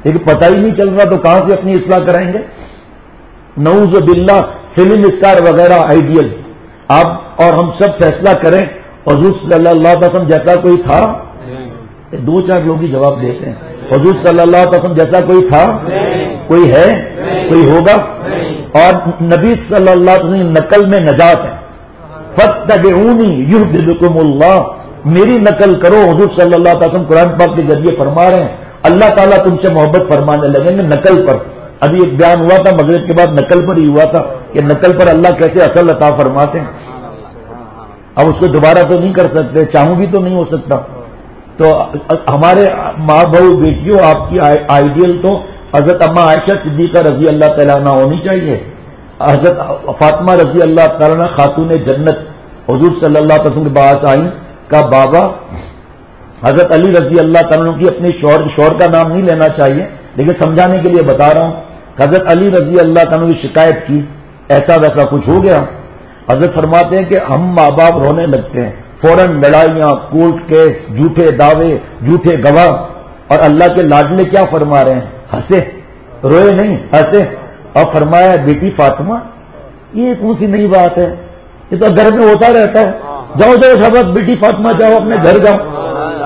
لیکن پتہ ہی نہیں چل رہا تو کہاں سے اپنی اصلاح کرائیں گے؟ نعوذ باللہ فلم اسٹار وغیرہ آئیڈیل، آپ اور ہم سب فیصلہ کریں حضور صلی اللہ علیہ وسلم جیسا کوئی تھا؟ دو چار لوگ ہی جواب دیتے ہیں حضور صلی اللہ علیہ وسلم جیسا کوئی تھا؟ کوئی ہے؟ کوئی ہوگا؟ اور نبی صلی اللہ علیہ وسلم نقل میں نجات ہے، فاتبعونی یحببکم اللہ، میری نقل کرو۔ حضور صلی اللہ علیہ وسلم قرآن پاک کے ذریعے فرما رہے ہیں اللہ تعالیٰ تم سے محبت فرمانے لگیں گے نقل پر۔ ابھی ایک بیان ہوا تھا مغرب کے بعد نقل پر ہی ہوا تھا کہ نقل پر اللہ کیسے اصل عطا فرماتے ہیں۔ اب اس کو دوبارہ تو نہیں کر سکتے، چاہوں بھی تو نہیں ہو سکتا۔ تو ہمارے ماں بہو بیٹیوں، آپ کی آئیڈیل تو حضرت اماں عائشہ صدیقہ رضی اللہ تعالیٰ عنہ ہونی چاہیے، حضرت فاطمہ رضی اللہ تعالیٰ عنہ خاتون جنت حضور صلی اللہ علیہ وسلم کے بعد آئیں کا بابا حضرت علی رضی اللہ تعالیٰ عنہ کی اپنے شوہر شوہر کا نام نہیں لینا چاہیے لیکن سمجھانے کے لیے بتا رہا ہوں، حضرت علی رضی اللہ تعالیٰ عنہ کی شکایت کی ایسا ویسا کچھ ہو گیا، حضرت فرماتے ہیں کہ ہم ماں باپ رونے لگتے ہیں، فوراً لڑائیاں، کورٹ کیس، جھوٹے دعوے، جھوٹے گواہ، اور اللہ کے لاڈلے کیا فرما رہے ہیں؟ ہنسے، روئے نہیں، ہنسے، اور فرمایا بیٹی فاطمہ یہ کون سی نئی بات ہے، یہ تو گھر میں ہوتا رہتا ہے، جاؤ جاؤ شبت بیٹی فاطمہ جاؤ اپنے گھر جاؤ۔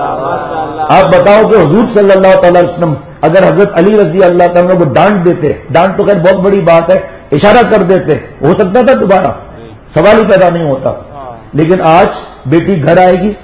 آپ بتاؤ کہ حضور صلی اللہ تعالی وسلم اگر حضرت علی رضی اللہ تعالیٰ کو ڈانٹ دیتے، ڈانٹ تو خیر بہت بڑی بات ہے، اشارہ کر دیتے، ہو سکتا تھا دوبارہ، سوال ہی پیدا نہیں ہوتا، لیکن آج بیٹی گھر آئے گی،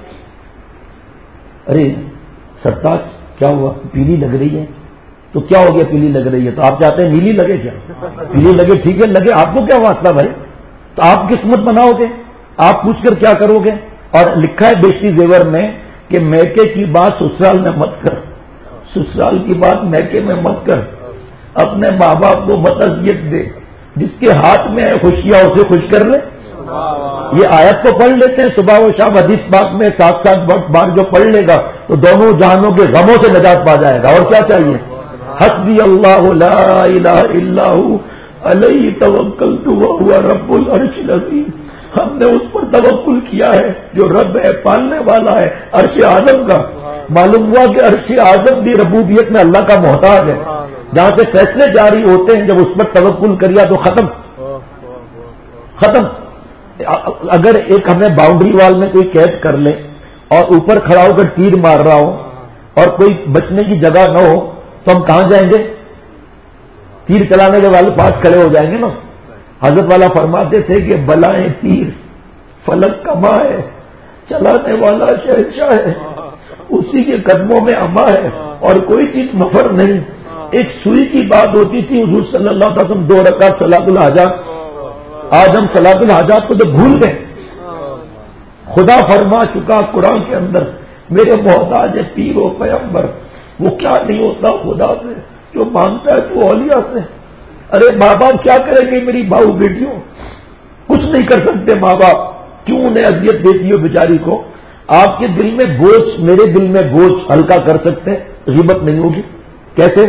ارے سرتاج کیا ہوا، پیلی لگ رہی ہے، تو کیا ہو گیا پیلی لگ رہی ہے؟ تو آپ چاہتے ہیں نیلی لگے کیا؟ پیلی لگے ٹھیک ہے لگے، آپ کو کیا واسطہ بھائی؟ تو آپ قسمت بناؤ گے، آپ پوچھ کر کیا کرو گے؟ اور لکھا ہے بیشتی زیور میں کہ میکے کی بات سسرال میں مت کر، سسرال کی بات میکے میں مت کر، اپنے ماں باپ کو مت اذیت دے، جس کے ہاتھ میں خوشیاں اسے خوش کر لے۔ یہ آیت تو پڑھ لیتے ہیں صبح و شام حدیث پاک میں سات سات بار جو پڑھ لے گا تو دونوں جہانوں کے غموں سے نجات پا جائے گا، اور کیا چاہیے؟ حسبی اللہ لا الہ الا ہو علیہ توکلت وہو رب العرش العظیم، ہم نے اس پر توکل کیا ہے جو رب ہے، پالنے والا ہے، عرش اعظم کا۔ معلوم ہوا کہ عرش اعظم بھی ربوبیت میں اللہ کا محتاج ہے، جہاں سے فیصلے جاری ہوتے ہیں جب اس پر توکل کریا تو ختم ختم۔ اگر ایک ہمیں باؤنڈری وال میں کوئی قید کر لے اور اوپر کھڑا ہو کر تیر مار رہا ہو اور کوئی بچنے کی جگہ نہ ہو تو ہم کہاں جائیں گے؟ تیر چلانے کے والے پاس کھڑے ہو جائیں گے نا۔ حضرت والا فرماتے تھے کہ بلائیں تیر فلک کما ہے، چلانے والا شہنشاہ ہے، اسی کے قدموں میں اما ہے، اور کوئی چیز مفر نہیں۔ ایک سوئی کی بات ہوتی تھی، حضور صلی اللہ علیہ وسلم دو رکعت صلاۃ الحاجات، آج ہم صلاۃ الحاجات کو تو بھول گئے۔ خدا فرما چکا قرآن کے اندر میرے محتاج پیر و پیغمبر، وہ کیا نہیں ہوتا خدا سے جو مانگتا ہے تو اولیاء سے۔ ارے ماں باپ کیا کریں گے میری بہو بیٹیوں؟ کچھ نہیں کر سکتے ماں باپ، کیوں انہیں اذیت دیتی ہو بیچاری کو؟ آپ کے دل میں بوجھ، میرے دل میں بوجھ ہلکا کر سکتے ہیں، غیبت نہیں ہوگی۔ کیسے؟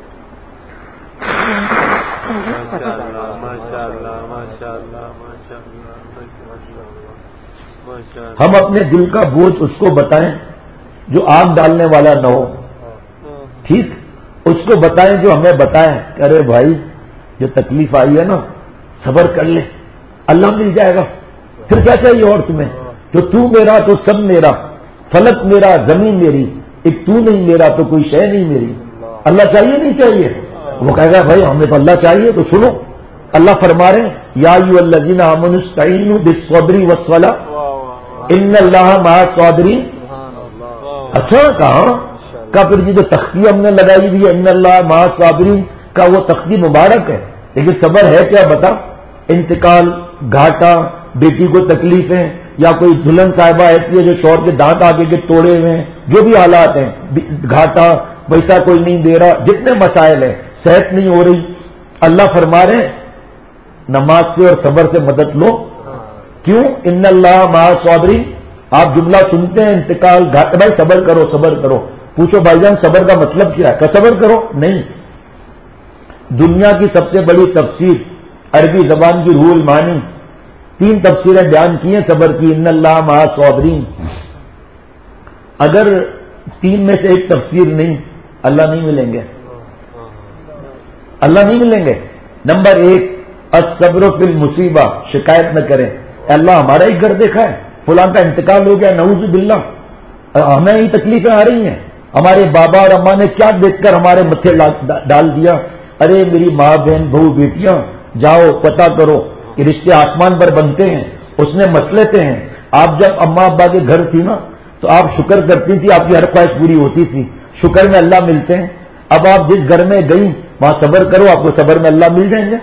ہم اپنے دل کا بوجھ اس کو بتائیں جو آگ ڈالنے والا نہ ہو، ٹھیک؟ اس کو بتائیں جو ہمیں بتائیں کہ ارے بھائی جو تکلیف آئی ہے نا صبر کر لے، اللہ مل جائے گا، پھر کیا چاہیے اور تمہیں؟ جو تو میرا تو سب میرا، فلک میرا زمین میری، ایک تو نہیں میرا تو کوئی شے نہیں میری۔ اللہ چاہیے نہیں چاہیے؟ وہ کہے گا بھائی ہمیں تو اللہ چاہیے، تو سنو اللہ فرما رہے ہیں یا ایھا الذین آمنوا استعینوا بالصبر والصلاۃ ان اللہ مع الصابرین۔ اچھا کہاں کا پھر یہ جو تختی ہم نے لگائی ہوئی ہے ان اللہ مع الصابرین کا وہ تختی مبارک ہے، لیکن صبر ہے کیا بتا؟ انتقال، گھاٹا، بیٹی کو تکلیفیں، یا کوئی دلہن صاحبہ ایسی ہے جو شوہر کے دانت آگے کے توڑے ہوئے ہیں، جو بھی حالات ہیں، گھاٹا، پیسہ کوئی نہیں دے رہا، جتنے مسائل ہیں، صحت نہیں ہو رہی، اللہ فرما رہے ہیں نماز سے اور صبر سے مدد لو۔ کیوں؟ ان اللہ مع الصابرین۔ آپ جملہ سنتے ہیں انتقال، گھاٹا، بھائی صبر کرو صبر کرو، پوچھو بھائی جان صبر کا مطلب کیا ہے؟ کہ صبر کرو؟ نہیں، دنیا کی سب سے بڑی تفسیر عربی زبان کی روح المعانی، تین تفسیریں بیان کی ہیں صبر کی، ان اللہ مع الصابرین۔ اگر تین میں سے ایک تفسیر نہیں، اللہ نہیں ملیں گے، اللہ نہیں ملیں گے. نمبر ایک الصبر فی المصیبہ، شکایت نہ کریں اللہ ہمارا ہی گھر دیکھا ہے، فلاں کا انتقال ہو گیا، نعوذ باللہ، ہمیں ہی تکلیفیں آ رہی ہیں، ہمارے بابا اور اماں نے کیا دیکھ کر ہمارے متھے ڈال دیا. ارے میری ماں بہن بہو بیٹیاں جاؤ پتا کرو کہ رشتے آسمان پر بنتے ہیں، اس میں مسلطیں ہیں. آپ جب اماں ابا کے گھر تھی نا تو آپ شکر کرتی تھی، آپ کی ہر خواہش پوری ہوتی تھی، شکر میں اللہ ملتے ہیں. اب آپ جس گھر میں گئی وہاں صبر کرو، آپ کو صبر میں اللہ مل جائیں گے.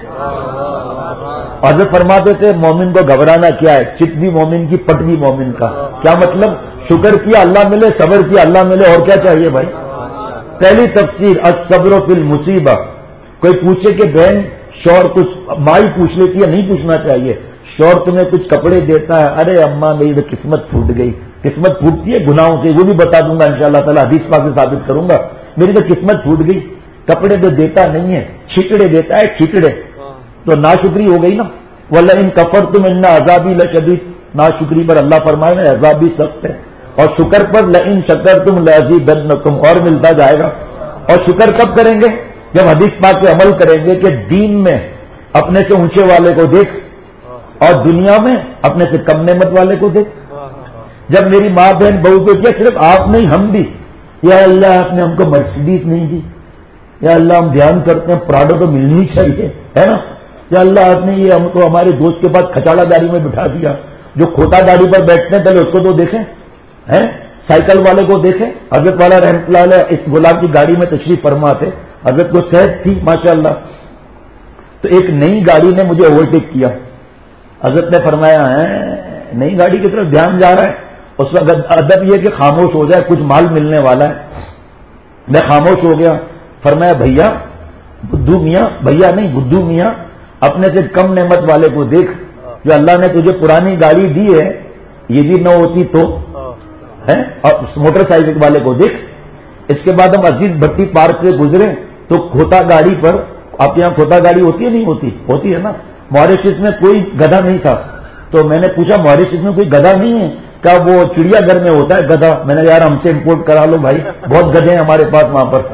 حضرت فرماتے تھے مومن کو گھبرانا کیا ہے، چت بھی مومن کی پٹ بھی مومن کا. کیا مطلب؟ شکر کیا اللہ ملے، صبر کیا اللہ ملے، اور کیا چاہیے بھائی. پہلی تفسیر الصبر فی المصیبہ. کوئی پوچھے کہ بہن شوہر کچھ، مائی پوچھ لیتی ہے، نہیں پوچھنا چاہیے. شوہر تمہیں کچھ کپڑے دیتا ہے، ارے اماں میری تو قسمت پھوٹ گئی. قسمت پھوٹتی ہے گناہوں سے، وہ بھی بتا دوں گا انشاءاللہ تعالی، حدیث پاک سے ثابت کروں گا. میری تو قسمت پھوٹ گئی، کپڑے تو دیتا نہیں ہے، ٹھیکڑے دیتا ہے، ٹھیکڑے. تو ناشکری ہو گئی نا. وَلَئِن كَفَرْتُمْ إِنَّ عَذَابِي لَشَدِيدٌ. ناشکری پر اللہ فرمائے نا عذاب بھی سخت ہے. اور شکر پر لَئِن شَكَرْتُمْ لَأَزِيدَنَّكُمْ، اور ملتا جائے گا. اور شکر کب کریں گے؟ جب حدیث پاک پہ عمل کریں گے کہ دین میں اپنے سے اونچے والے کو دیکھ اور دنیا میں اپنے سے کم نعمت والے کو دیکھ. جب میری ماں بہن بہو کو کیا، صرف آپ نہیں ہم بھی، یا اللہ آپ نے ہم کو مرسیڈیز نہیں دی، یا اللہ ہم دھیان کرتے ہیں پراڈو تو ملنی چاہیے ہے نا، یا اللہ آپ نے یہ ہم کو ہمارے دوست کے پاس کھچاڑا گاڑی میں بٹھا دیا. جو کھوتا گاڑی پر بیٹھتے ہیں پہلے اس کو تو دیکھیں، ہیں سائیکل والے کو دیکھیں. حضرت والا رحمۃ اللہ علیہ اس غلام کی گاڑی میں تشریف فرما تھے، حضرت کو صحت تھی ماشاءاللہ. تو ایک نئی گاڑی نے مجھے اوورٹیک کیا. حضرت نے فرمایا ہے نئی گاڑی کی طرف دھیان جا رہا ہے. اس وقت ادب یہ کہ خاموش ہو جائے، کچھ مال ملنے والا ہے. میں خاموش ہو گیا. فرمایا بھیا بدھو میاں، بھیا نہیں بدھو میاں، اپنے سے کم نعمت والے کو دیکھ. جو اللہ نے تجھے پرانی گاڑی دی ہے یہ بھی نہ ہوتی تو ہے، اور موٹر سائیکل والے کو دیکھ. اس کے بعد ہم عزیز بھٹی پارک سے گزرے تو کھوتا گاڑی پر، آپ کے یہاں کھوتا گاڑی ہوتی ہے نہیں ہوتی؟ ہوتی ہے نا. موریشس میں کوئی گدھا نہیں تھا. تو میں نے پوچھا موریشس میں کوئی گدھا نہیں ہے؟ کیا وہ چڑیا گھر میں ہوتا ہے گدھا؟ میں نے یار ہم سے امپورٹ کرا لو بھائی، بہت گدھے ہیں ہمارے پاس وہاں پر.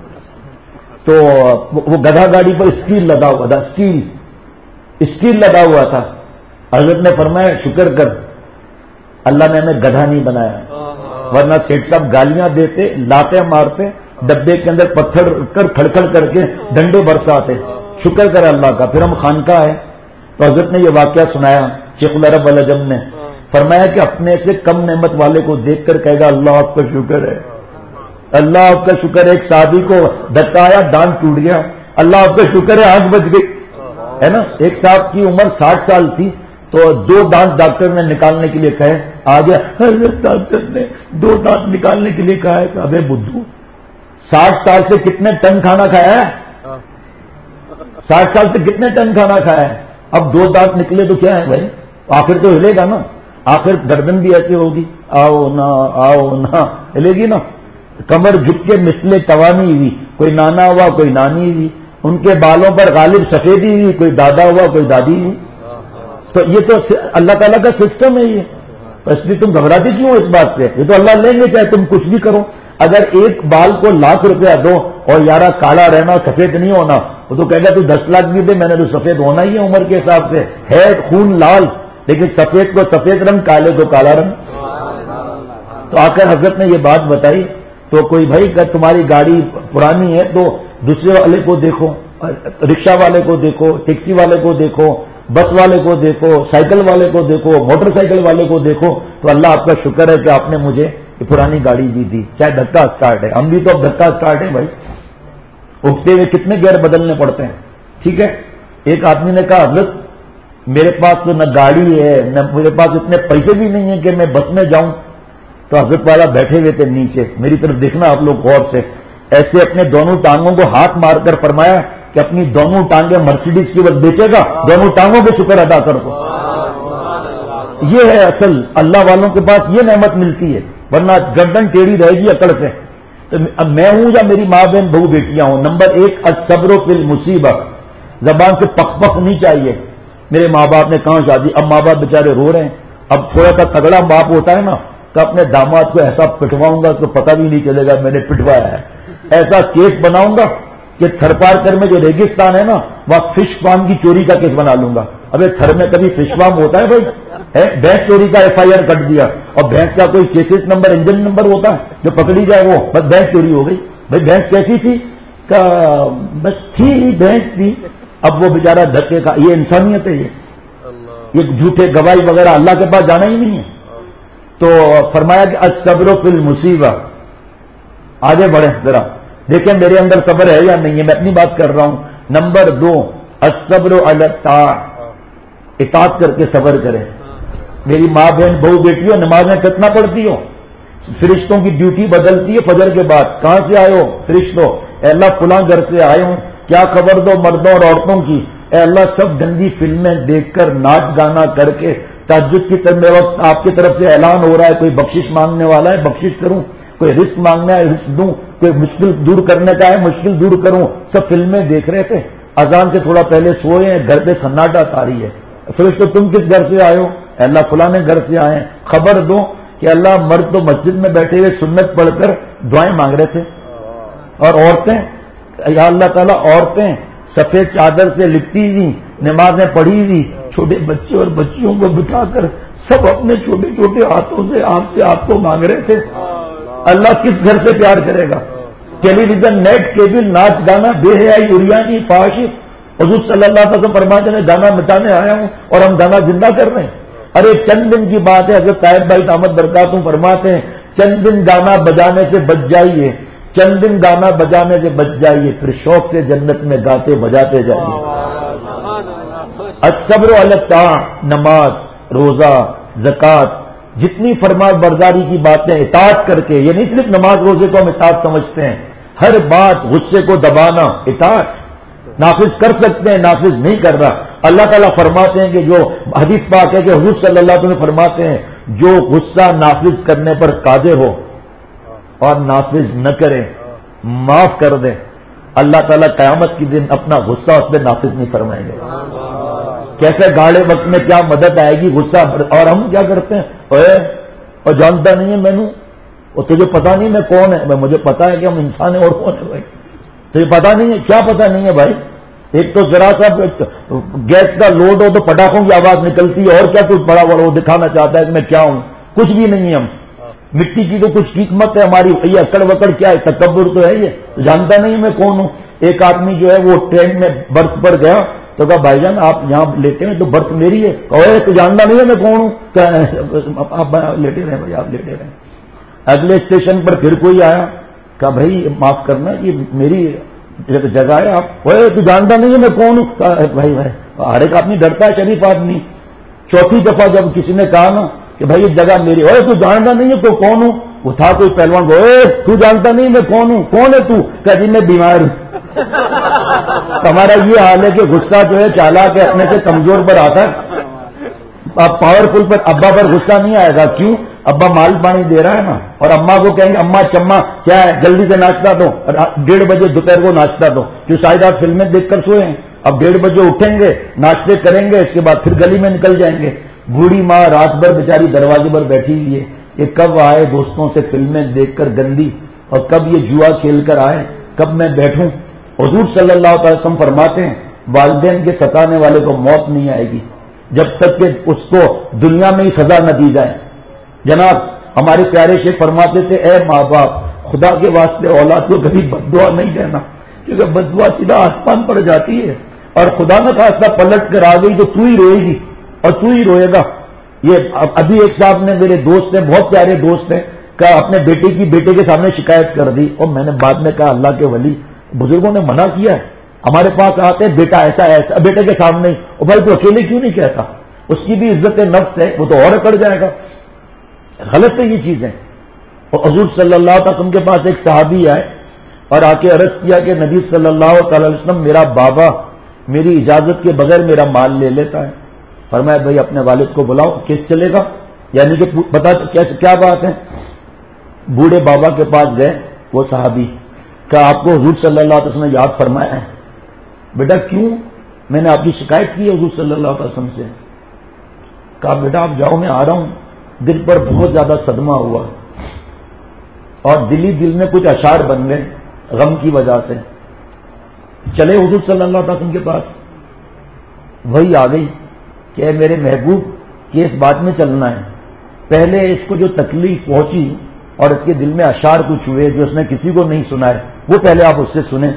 تو وہ گدھا گاڑی پر اسٹیل لگا ہوا تھا، اسٹیل اسٹیل لگا ہوا تھا. حضرت نے فرمایا شکر کر اللہ نے ہمیں گدھا نہیں بنایا، ورنہ سیٹ صاحب گالیاں دیتے، لاتے مارتے، ڈبے کے اندر پتھر کر کھڑکھڑ کر کے ڈنڈے برساتے. شکر کر اللہ کا. پھر ہم خانقاہ ہے. تو حضرت نے یہ واقعہ سنایا شیخ العرب العجم نے. فرمایا کہ اپنے سے کم نعمت والے کو دیکھ کر کہے گا اللہ آپ کا شکر ہے، اللہ آپ کا شکر ہے. ایک صحابی کو دھکا آیا، دانت ٹوٹ گیا، اللہ آپ کا شکر ہے آنکھ بچ گئی ہے نا. ایک صاحب کی عمر ساٹھ سال تھی تو دو دانت ڈاکٹر نے نکالنے کے لیے کہے، آ گیا حضرت ڈاکٹر نے دو دانت نکالنے کے لیے کہا ہے. کہ ابے بدھو ساٹھ سال سے کتنے ٹن کھانا کھایا ہے؟ ساٹھ سال سے کتنے ٹن کھانا کھایا ہے؟ اب دو دانت نکلے تو کیا ہے بھائی، آخر تو ہلے گا نا. آخر گردن بھی ایسے ہوگی، آؤ نہ آؤ نہ ہلے گی نا. کمر جھک کے مثلے توانی ہوئی، کوئی نانا ہوا کوئی نانی ہوئی. ان کے بالوں پر غالب سفیدی ہوئی، کوئی دادا ہوا کوئی دادی ہوئی. تو یہ تو اللہ تعالیٰ کا سسٹم ہے یہ. اس لیے تم گھبراتی کیوں اس بات سے؟ یہ تو اللہ لیں گے چاہے تم کچھ بھی کرو. اگر ایک بال کو لاکھ روپیہ دو اور یارہ کالا رہنا سفید نہیں ہونا، وہ تو کہے گا تو دس لاکھ بھی دے، میں نے تو سفید ہونا ہی ہے عمر کے حساب سے. ہے خون لال لیکن سفید کو سفید رنگ، کالے کو کالا رنگ. تو آ کر حضرت نے یہ بات بتائی. تو کوئی بھائی اگر تمہاری گاڑی پرانی ہے تو دوسرے والے کو دیکھو، رکشہ والے کو دیکھو، ٹیکسی والے کو دیکھو، بس والے کو دیکھو، سائیکل والے کو دیکھو، موٹر سائیکل والے کو دیکھو. تو اللہ آپ کا شکر ہے کہ آپ نے مجھے یہ پرانی گاڑی دی تھی، چاہے دھکا اسٹارٹ ہے. ہم بھی تو اب دھکا اسٹارٹ ہے بھائی، اٹھتے ہوئے کتنے گیئر بدلنے پڑتے ہیں. ٹھیک ہے. ایک آدمی نے کہا حضرت میرے پاس تو نہ گاڑی ہے نہ میرے پاس اتنے پیسے بھی نہیں ہیں کہ میں بس میں جاؤں. تو حضرت والا بیٹھے ہوئے تھے نیچے، میری طرف دیکھنا آپ لوگ غور سے، ایسے اپنے دونوں ٹانگوں کو ہاتھ مار کر فرمایا کہ اپنی دونوں ٹانگیں مرسیڈیز کی وقت بیچے گا، دونوں ٹانگوں کے شکر ادا کر دو. یہ ہے اصل اللہ والوں کے پاس یہ نعمت ملتی ہے، ورنہ گردن ٹیڑھی رہے گی اکڑ سے. تو اب میں ہوں یا میری ماں بہن بہو بیٹیاں ہوں، نمبر ایک الصبر فی المصیبہ، زبان سے پک پک نہیں چاہیے. میرے ماں باپ نے کہاں شادی، اب ماں باپ بیچارے رو رہے ہیں. اب تھوڑا سا تگڑا باپ ہوتا ہے نا تو اپنے داماد کو ایسا پٹواؤں گا تو پتہ بھی نہیں چلے گا میں نے پٹوایا ہے، ایسا کیس بناؤں گا کہ تھر پارکر میں جو ریگستان ہے نا وہاں فش فارم کی چوری کا کیس بنا لوں گا. ابے تھر میں کبھی فش فارم ہوتا ہے بھائی؟ بھینس چوری کا ایف آئی آر کٹ دیا اور بھینس کا کوئی چیسس نمبر انجن نمبر ہوتا ہے جو پکڑی جائے وہ بس بھینس چوری ہو گئی. بھائی بھینس کیسی تھی؟ بس تھی بھینس تھی. اب وہ بیچارہ دھکے کا. یہ انسانیت ہے. یہ یہ جھوٹے گواہی وغیرہ اللہ کے پاس جانا ہی نہیں ہے. تو فرمایا کہ الصبر فی المصیبہ. آگے بڑھیں ذرا دیکھیں میرے اندر صبر ہے یا نہیں ہے. میں اپنی بات کر رہا ہوں. نمبر دو الصبر علی الطاعۃ. اطاعت کر کے صبر کریں. میری ماں بہن بہو بیٹی ہو نمازیں کتنا پڑھتی ہو؟ فرشتوں کی ڈیوٹی بدلتی ہے فجر کے بعد. کہاں سے آئے ہو فرشتوں؟ اے اللہ فلاں گھر سے آئے ہوں. کیا خبر دو مردوں اور عورتوں کی؟ اے اللہ سب گندی فلمیں دیکھ کر ناچ گانا کر کے تہجد کی طرف وقت آپ کی طرف سے اعلان ہو رہا ہے کوئی بخشش مانگنے والا ہے بخشش کروں, کوئی رزق مانگنا ہے رزق دوں, کوئی مشکل دور کرنے کا ہے مشکل دور کروں. سب فلمیں دیکھ رہے تھے. اذان سے تھوڑا پہلے سوئے ہیں گھر پہ سناٹا تاری ہے. فرشتوں تم کس گھر سے آئے ہو؟ اے اللہ فلاں گھر سے آئے ہیں. خبر دو کہ اللہ مرد تو مسجد میں بیٹھے ہوئے سنت پڑھ کر دعائیں مانگ رہے تھے اور عورتیں یا اللہ تعالیٰ عورتیں سفید چادر سے لپٹی ہوئی نمازیں پڑھی ہوئی چھوٹے بچے اور بچیوں کو بٹھا کر سب اپنے چھوٹے چھوٹے ہاتھوں سے آپ سے آپ کو مانگ رہے تھے. اللہ کس گھر سے پیار کرے گا؟ ٹیلی ویژن نیٹ کیبل ناچ گانا بے حیائی اریانی فحاشی. حضور صلی اللہ علیہ وسلم فرماتے ہیں گانا مٹانے آیا ہوں اور ہم گانا زندہ کر رہے ہیں. ارے چند دن کی بات ہے. حضرت طاہر بھائی دامت برکاتہ فرماتے ہیں چند دن گانا بجانے سے بچ جائیے, چند دن گانا بجانے سے بچ جائیے, پھر شوق سے جنت میں گاتے بجاتے جائیے. الصبر علی الطاعۃ. نماز روزہ زکوٰۃ جتنی فرما برداری کی باتیں اطاعت کر کے, یہ نہیں صرف نماز روزے کو ہم اطاعت سمجھتے ہیں, ہر بات غصے کو دبانا اطاعت. نافذ کر سکتے ہیں نافذ نہیں کر رہا. اللہ تعالیٰ فرماتے ہیں کہ جو حدیث پاک ہے کہ حضور صلی اللہ علیہ وسلم فرماتے ہیں جو غصہ نافذ کرنے پر قادر ہو اور نافذ نہ کرے معاف کر دیں, اللہ تعالیٰ قیامت کے دن اپنا غصہ اس پہ نافذ نہیں فرمائیں گے. کیسے گاڑے وقت میں کیا مدد آئے گی غصہ. اور ہم کیا کرتے ہیں اوے اور جانتا نہیں ہے مینو اور تجھے پتا نہیں میں کون ہے. مجھے پتا ہے کہ ہم انسان ہیں اور کون ہے بھائی. تجھے پتا نہیں ہے کیا پتا نہیں ہے بھائی. ایک تو ذرا سا گیس کا لوڈ ہو تو پٹاخوں کی آواز نکلتی ہے اور کیا کچھ بڑا بڑا وہ دکھانا چاہتا ہے کہ میں کیا ہوں. کچھ بھی نہیں ہے. ہم مٹی کی تو کچھ حکمت ہے ہماری. یہ اکڑ وکڑ کیا ہے تکبر تو ہے. یہ جانتا نہیں میں کون ہوں. ایک آدمی جو ہے وہ ٹرین میں برتھ پر گیا تو کہا بھائی جان آپ یہاں لیٹے ہیں تو برتھ میری ہے. اور تو جانتا نہیں ہے میں کون ہوں. آپ لیٹے رہے بھائی آپ لیٹے رہے. اگلے اسٹیشن پر پھر کوئی آیا کہا بھائی معاف کرنا یہ میری جگہ ہے. آپ اوے تو جانتا نہیں ہے میں کون ہوں. بھائی بھائی ہر ایک آدمی ڈرتا ہے شریف آدمی. چوتھی دفعہ جب کسی نے کہا نا کہ بھائی یہ جگہ میری, اوے تو جانتا نہیں ہے تو کون ہوں. وہ تھا کوئی پہلوان کو اے تو جانتا نہیں میں کون ہوں. کون ہے تو؟ کہ جی میں بیمار ہوں. ہمارا یہ حال ہے کہ غصہ جو ہے چالاک ہے اپنے سے کمزور پر آتا ہے. اب پاورفل پر ابا پر غصہ نہیں آئے گا. کیوں؟ ابا مال پانی دے رہا ہے نا. اور اماں کو کہیں گے اماں چما کیا ہے جلدی سے ناشتہ دو. ڈیڑھ بجے دوپہر کو ناشتہ دو. جو شاید آپ فلمیں دیکھ کر سوئے ہیں. اب ڈیڑھ بجے اٹھیں گے ناشتے کریں گے اس کے بعد پھر گلی میں نکل جائیں گے. بوڑھی ماں رات بھر بیچاری دروازے پر بیٹھی ہوئی ہے کہ کب آئے دوستوں سے فلمیں دیکھ کر گندی اور کب یہ جوا کھیل کر آئے کب میں بیٹھوں. حضور صلی اللہ علیہ وسلم فرماتے ہیں والدین کے ستانے والے کو موت نہیں آئے گی جب تک کہ اس کو دنیا میں ہی سزا نہ دی جائے. جناب ہمارے پیارے شیخ فرماتے تھے اے ماں باپ خدا کے واسطے اولاد کو کبھی بد دعا نہیں دینا کیونکہ بد دعا سیدھا آسمان پر جاتی ہے اور خدا نہ خاصہ پلٹ کر آ گئی تو تو ہی روئے گی اور تو ہی روئے گا. یہ ابھی ایک صاحب نے میرے دوست ہیں بہت پیارے دوست ہیں کہ اپنے بیٹے کی بیٹے کے سامنے شکایت کر دی اور میں نے بعد میں کہا اللہ کے ولی بزرگوں نے منع کیا ہے. ہمارے پاس آتے ہیں بیٹا ایسا ایسا بیٹے کے سامنے اور بھائی تو اکیلے کیوں نہیں کہتا. اس کی بھی عزت نفس ہے وہ تو اور اکڑ جائے گا. غلط ہے یہ چیزیں. اور حضور صلی اللہ علیہ وسلم کے پاس ایک صحابی آئے اور آ کے عرض کیا کہ نبی صلی اللہ تعالی علیہ وسلم میرا بابا میری اجازت کے بغیر میرا مال لے لیتا ہے. فرمایا بھائی اپنے والد کو بلاؤ کیس چلے گا یعنی کہ بتا کیا بات ہے. بوڑھے بابا کے پاس گئے وہ صحابی کہ آپ کو حضور صلی اللہ علیہ وسلم نے یاد فرمایا ہے. بیٹا کیوں؟ میں نے آپ کی شکایت کی ہے حضور صلی اللہ علیہ وسلم سے. کہا بیٹا آپ جاؤ میں آ رہا ہوں. دل پر بہت زیادہ صدمہ ہوا اور دلی دل میں کچھ اشعار بن گئے غم کی وجہ سے. چلے حضور صلی اللہ علیہ وسلم کے پاس، وہی آ گئی کہ اے میرے محبوب کہ اس بات میں چلنا ہے، پہلے اس کو جو تکلیف پہنچی اور اس کے دل میں اشعار کچھ ہوئے جو اس نے کسی کو نہیں سنا ہے، وہ پہلے آپ اس سے سنیں۔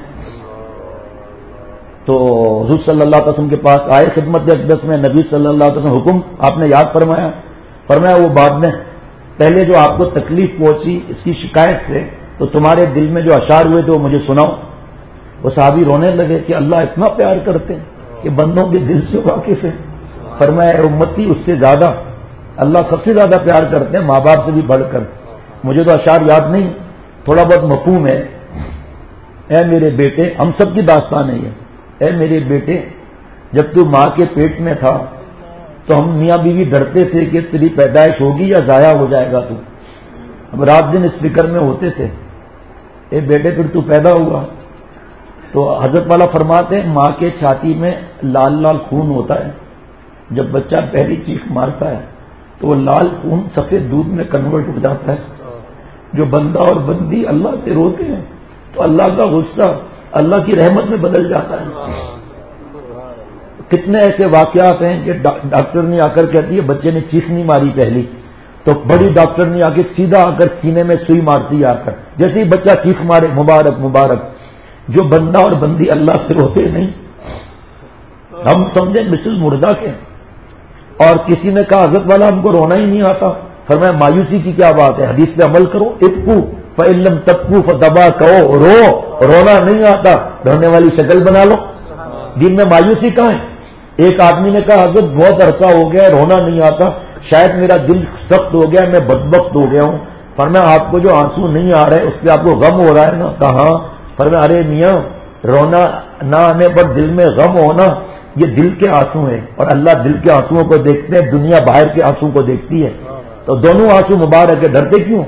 تو حضور صلی اللہ علیہ وسلم کے پاس آئے، خدمت اقدس میں نبی صلی اللہ علیہ وسلم حکم آپ نے یاد فرمایا فرمایا وہ بعد میں، پہلے جو آپ کو تکلیف پہنچی اس کی شکایت سے، تو تمہارے دل میں جو اشعار ہوئے تھے وہ مجھے سناؤ۔ وہ صحابی رونے لگے کہ اللہ اتنا پیار کرتے ہیں کہ بندوں کے دل سے واقف ہے۔ فرمایا اے امتی اس سے زیادہ اللہ سب سے زیادہ پیار کرتے ہیں، ماں باپ سے بھی بڑھ کر۔ مجھے تو اشعار یاد نہیں، تھوڑا بہت مفہوم ہے۔ اے میرے بیٹے، ہم سب کی داستان ہے یہ، اے میرے بیٹے جب تو ماں کے پیٹ میں تھا تو ہم میاں بیوی ڈرتے تھے کہ تیری پیدائش ہوگی یا ضائع ہو جائے گا تو، اب رات دن اس فکر میں ہوتے تھے۔ اے بیٹے پھر تو پیدا ہوا تو حضرت والا فرماتے ہیں ماں کے چھاتی میں لال لال خون ہوتا ہے، جب بچہ پہلی چیخ مارتا ہے تو وہ لال خون سفید دودھ میں کنورٹ ہو جاتا ہے۔ جو بندہ اور بندی اللہ سے روتے ہیں تو اللہ کا غصہ اللہ کی رحمت میں بدل جاتا ہے۔ کتنے ایسے واقعات ہیں کہ ڈاکٹر نے آ کر کہتی ہے بچے نے چیخ نہیں ماری پہلی، تو بڑی ڈاکٹر نے آ کے سیدھا آ کر سینے میں سوئی مارتی آ کر، جیسے ہی بچہ چیخ مارے مبارک مبارک۔ جو بندہ اور بندی اللہ سے روتے نہیں، ہم سمجھیں مسز مردہ کے۔ اور کسی نے کہا حضرت والا ہم کو رونا ہی نہیں آتا، فرمایا مایوسی کی کیا بات ہے، حدیث پہ عمل کرو، ابکو فَإِن تَبْكُوا فَدَبَا کہو، رو رونا نہیں آتا، رونے والی شکل بنا لو۔ دین میں مایوسی کہاں ہے؟ ایک آدمی نے کہا حضرت بہت عرصہ ہو گیا رونا نہیں آتا، شاید میرا دل سخت ہو گیا، میں بدبخت ہو گیا ہوں۔ فرمایا آپ کو جو آنسو نہیں آ رہے اس پہ آپ کو غم ہو رہا ہے نا؟ کہاں؟ فرمایا ارے میاں رونا نہ آنے پر دل میں غم ہونا یہ دل کے آنسو ہیں، اور اللہ دل کے آنسوؤں کو دیکھتے ہیں، دنیا باہر کے آنسو کو دیکھتی ہے، تو دونوں آنسو مبارک ہے، ڈرتے کیوں؟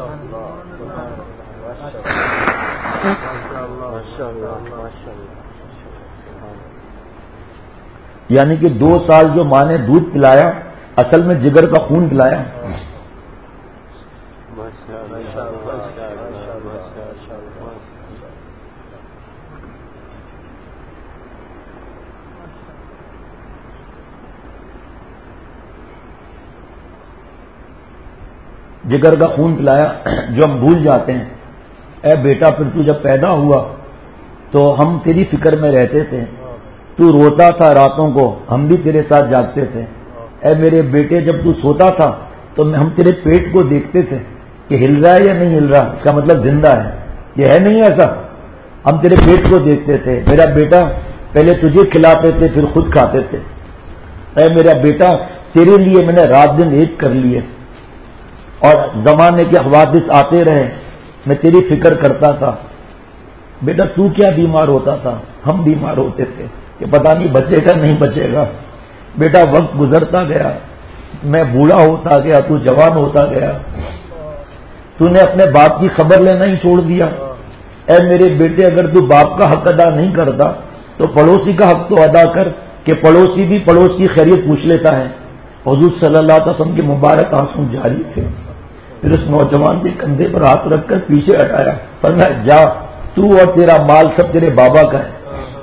یعنی کہ دو سال جو ماں نے دودھ پلایا اصل میں جگر کا خون پلایا۔ جگر کا خون پلایا جو ہم بھول جاتے ہیں۔ اے بیٹا پھر تو جب پیدا ہوا تو ہم تیری فکر میں رہتے تھے، تو روتا تھا راتوں کو، ہم بھی تیرے ساتھ جاگتے تھے۔ اے میرے بیٹے جب تو سوتا تھا تو ہم تیرے پیٹ کو دیکھتے تھے کہ ہل رہا ہے یا نہیں ہل رہا، اس کا مطلب زندہ ہے، یہ ہے نہیں ایسا؟ ہم تیرے پیٹ کو دیکھتے تھے۔ میرا بیٹا پہلے تجھے کھلاتے تھے پھر خود کھاتے تھے۔ اے میرا بیٹا تیرے لیے میں نے رات دن ایک کر لیے، اور زمانے کے حوادث آتے رہے، میں تیری فکر کرتا تھا۔ بیٹا تو کیا بیمار ہوتا تھا، ہم بیمار ہوتے تھے کہ پتہ نہیں بچے گا نہیں بچے گا۔ بیٹا وقت گزرتا گیا، میں بوڑھا ہوتا گیا، تو جوان ہوتا گیا، تو نے اپنے باپ کی خبر لینا ہی چھوڑ دیا۔ اے میرے بیٹے اگر تو باپ کا حق ادا نہیں کرتا تو پڑوسی کا حق تو ادا کر، کہ پڑوسی بھی پڑوس کی خیریت پوچھ لیتا ہے۔ حضور صلی اللہ علیہ وسلم کے مبارک آنسو جاری تھے، پھر اس نوجوان کے کندھے پر ہاتھ رکھ کر پیچھے ہٹایا، فرمایا جا تو اور تیرا مال سب تیرے بابا کا ہے۔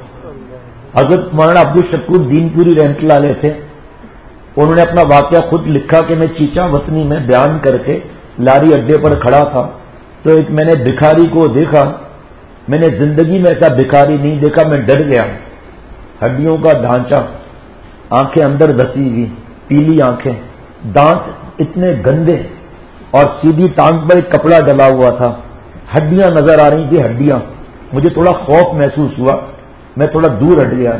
حضرت مولانا عبدالشکور دین پوری رحمۃ اللہ علیہ تھے، انہوں نے اپنا واقعہ خود لکھا کہ میں چیچا وطنی میں بیان کر کے لاری اڈے پر کھڑا تھا تو ایک میں نے بھکاری کو دیکھا، میں نے زندگی میں ایسا بھکاری نہیں دیکھا، میں ڈر گیا۔ ہڈیوں کا ڈھانچہ، آنکھیں اندر دسی ہوئی، پیلی آنکھیں، دانت اتنے گندے، اور سیدھی ٹانگ پر ایک کپڑا ڈلا ہوا تھا، ہڈیاں نظر آ رہی تھی ہڈیاں۔ مجھے تھوڑا خوف محسوس ہوا، میں تھوڑا دور ہٹ گیا۔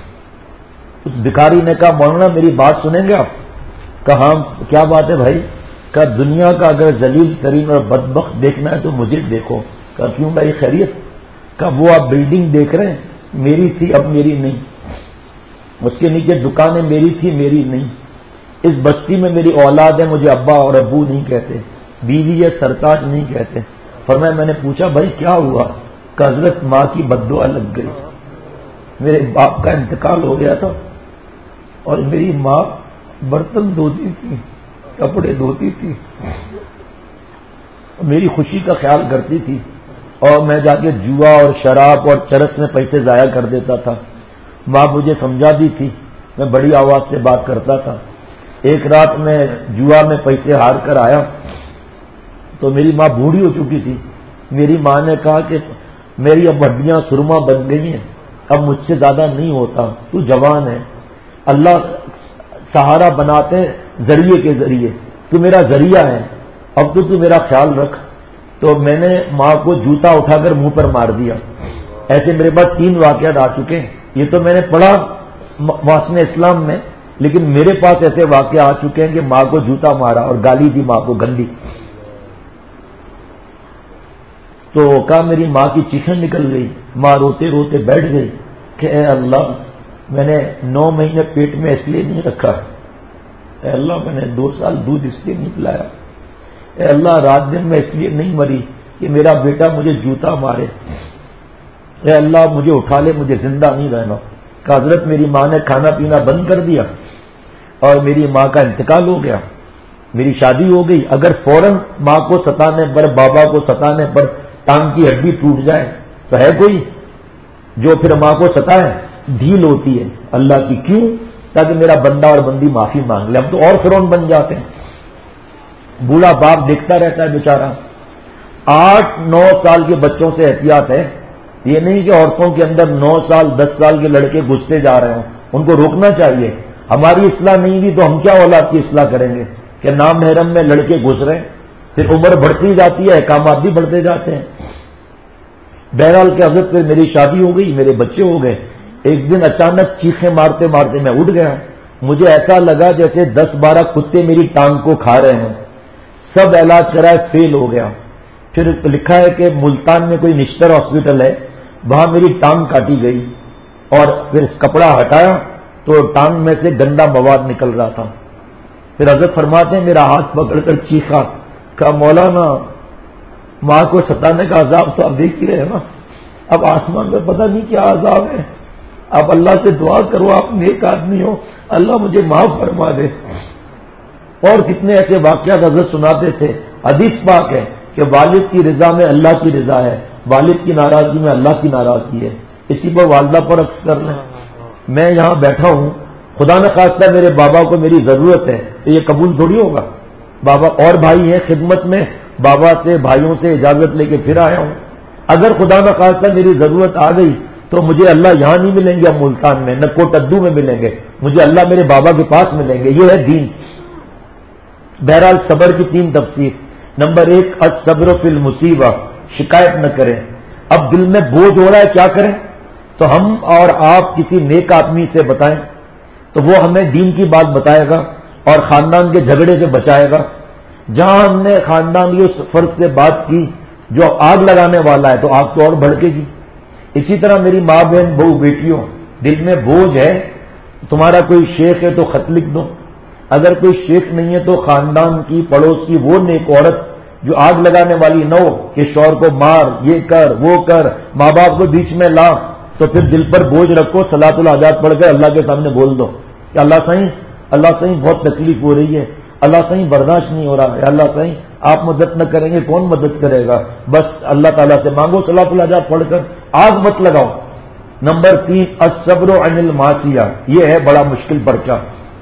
اس بھکاری نے کہا مولانا میری بات سنیں گے آپ؟ کہا کیا بات ہے بھائی؟ کہا دنیا کا اگر ذلیل ترین اور بدبخت دیکھنا ہے تو مجھے دیکھو۔ کہا کیوں بھائی خیریت؟ کہا وہ آپ بلڈنگ دیکھ رہے ہیں، میری تھی اب میری نہیں، اس کے نیچے دکانیں میری تھی میری نہیں، اس بستی میں میری اولاد ہے، مجھے ابا اور ابو نہیں کہتے، بیوی ہے سرتاج نہیں کہتے۔ فرمایا میں نے پوچھا بھائی کیا ہوا؟ کہ حضرت ماں کی بددعا لگ گئی، میرے باپ کا انتقال ہو گیا تھا اور میری ماں برتن دھوتی تھی، کپڑے دھوتی تھی، میری خوشی کا خیال کرتی تھی، اور میں جا کے جوا اور شراب اور چرس میں پیسے ضائع کر دیتا تھا. ماں مجھے سمجھا دی تھی، میں بڑی آواز سے بات کرتا تھا. ایک رات میں جوا میں پیسے ہار کر آیا تو میری ماں بوڑھی ہو چکی تھی. میری ماں نے کہا کہ میری اب ہڈیاں سرما بن گئی ہیں، اب مجھ سے زیادہ نہیں ہوتا، تو جوان ہے، اللہ سہارا بناتے ہیں ذریعے کے ذریعے، تو میرا ذریعہ ہے، اب تو تو میرا خیال رکھ. تو میں نے ماں کو جوتا اٹھا کر منہ پر مار دیا. ایسے میرے پاس تین واقعات آ چکے ہیں. یہ تو میں نے پڑھا محسن اسلام میں، لیکن میرے پاس ایسے واقعے آ چکے ہیں کہ ماں کو جوتا مارا اور گالی دی ماں کو گندی. تو کہا میری ماں کی چیخیں نکل گئی. ماں روتے روتے بیٹھ گئی کہ اے اللہ، میں نے نو مہینے پیٹ میں اس لیے نہیں رکھا، اے اللہ میں نے دو سال دودھ اس لیے نہیں پلایا، اے اللہ رات دن میں اس لیے نہیں مری کہ میرا بیٹا مجھے جوتا مارے، اے اللہ مجھے اٹھا لے، مجھے زندہ نہیں رہنا. کہ حضرت میری ماں نے کھانا پینا بند کر دیا اور میری ماں کا انتقال ہو گیا. میری شادی ہو گئی. اگر فوراً ماں کو ستانے پر، بابا کو ستانے پر ٹانگ کی ہڈی ٹوٹ جائے تو ہے کوئی جو پھر ماں کو ستائے؟ ڈھیل ہوتی ہے اللہ کی. کیوں؟ تاکہ میرا بندہ اور بندی معافی مانگ لے. ہم تو اور فرعون بن جاتے ہیں. بوڑھا باپ دیکھتا رہتا ہے بیچارہ. آٹھ نو سال کے بچوں سے احتیاط ہے. یہ نہیں کہ عورتوں کے اندر نو سال دس سال کے لڑکے گھستے جا رہے ہوں، ان کو روکنا چاہیے. ہماری اصلاح نہیں ہوئی تو ہم کیا اولاد کی اصلاح کریں گے کہ نام محرم میں لڑکے گھس رہے ہیں. پھر عمر بڑھتی جاتی ہے، احکامات بھی بڑھتے جاتے ہیں. بہرحال کی حضرت پھر میری شادی ہو گئی، میرے بچے ہو گئے. ایک دن اچانک چیخیں مارتے مارتے میں اٹھ گیا. مجھے ایسا لگا جیسے دس بارہ کتے میری ٹانگ کو کھا رہے ہیں. سب علاج کرائے، فیل ہو گیا. پھر لکھا ہے کہ ملتان میں کوئی نشتر ہاسپٹل ہے، وہاں میری ٹانگ کاٹی گئی اور پھر کپڑا ہٹایا تو ٹانگ میں سے گندا مواد نکل رہا تھا. پھر حضرت فرماتے ہیں میرا ہاتھ پکڑ کر چیخا، کہا مولانا ماں کو ستانے کا عذاب تو آپ دیکھ ہی رہے نا، اب آسمان میں پتہ نہیں کیا عذاب ہے. آپ اللہ سے دعا کرو، آپ نیک آدمی ہو، اللہ مجھے معاف فرما دے. اور کتنے ایسے واقعات حضرت سناتے تھے. حدیث پاک ہے کہ والد کی رضا میں اللہ کی رضا ہے، والد کی ناراضگی میں اللہ کی ناراضگی ہے. اسی پر والدہ پر عکس کر لیں. میں یہاں بیٹھا ہوں، خدا نہ خواستہ میرے بابا کو میری ضرورت ہے تو یہ قبول تھوڑی ہوگا. بابا اور بھائی ہیں خدمت میں، بابا سے بھائیوں سے اجازت لے کے پھر آیا ہوں. اگر خدا نہ خواستہ میری ضرورت آ گئی تو مجھے اللہ یہاں نہیں ملیں گے، اب ملتان میں نہ کوٹدو میں ملیں گے، مجھے اللہ میرے بابا کے پاس ملیں گے. یہ ہے دین. بہرحال صبر کی تین تفسیر. نمبر ایک، الصبر فی المصیبہ، شکایت نہ کریں. اب دل میں بوجھ ہو رہا ہے، کیا کریں؟ تو ہم اور آپ کسی نیک آدمی سے بتائیں تو وہ ہمیں دین کی بات بتائے گا اور خاندان کے جھگڑے سے بچائے گا. جہاں ہم نے خاندان کی اس فرد سے بات کی جو آگ لگانے والا ہے تو آگ تو اور بھڑکے گی. اسی طرح میری ماں بہن بہو بیٹیوں، دل میں بوجھ ہے، تمہارا کوئی شیخ ہے تو خط لکھ دو. اگر کوئی شیخ نہیں ہے تو خاندان کی پڑوس کی وہ نیک عورت جو آگ لگانے والی نہ ہو کہ شوہر کو مار، یہ کر وہ کر، ماں باپ کو بیچ میں لا، تو پھر دل پر بوجھ رکھو، صلاۃ الحاجات پڑھ کر اللہ کے سامنے بول دو کہ اللہ سائیں اللہ سائیں بہت تکلیف ہو رہی ہے، اللہ سائیں برداشت نہیں ہو رہا ہے، اللہ سائیں آپ مدد نہ کریں گے کون مدد کرے گا، بس اللہ تعالیٰ سے مانگو صلاۃ الحاجات پڑھ کر، آگ مت لگاؤ. نمبر تین، الصبر عن المعصیہ، یہ ہے بڑا مشکل پرچہ.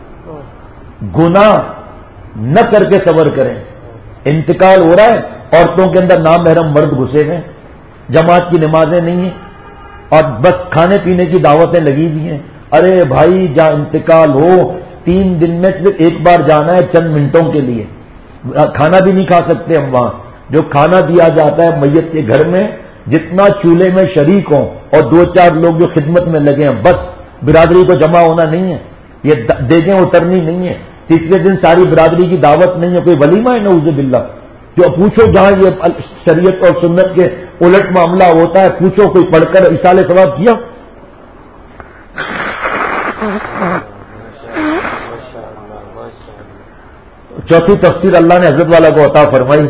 گناہ نہ کر کے صبر کریں. انتقال ہو رہا ہے، عورتوں کے اندر نامحرم مرد گھسے ہیں، جماعت کی نمازیں نہیں ہیں اور بس کھانے پینے کی دعوتیں لگی ہوئی ہیں. ارے بھائی جہاں انتقال ہو تین دن میں صرف ایک بار جانا ہے چند منٹوں کے لیے، کھانا بھی نہیں کھا سکتے ہم وہاں. جو کھانا دیا جاتا ہے میت کے گھر میں، جتنا چولہے میں شریک ہوں اور دو چار لوگ جو خدمت میں لگے ہیں، بس برادری کو جمع ہونا نہیں ہے، یہ دیگیں اترنی نہیں ہے. تیسرے دن ساری برادری کی دعوت نہیں ہے، کوئی ولیمہ ہے نعوذ باللہ. جو پوچھو جہاں یہ شریعت اور سنت کے الٹ معاملہ ہوتا ہے، پوچھو کوئی پڑھ کر اصالہ ثواب کیا؟ چوتھی تفسیر اللہ نے حضرت والا کو عطا فرمائی.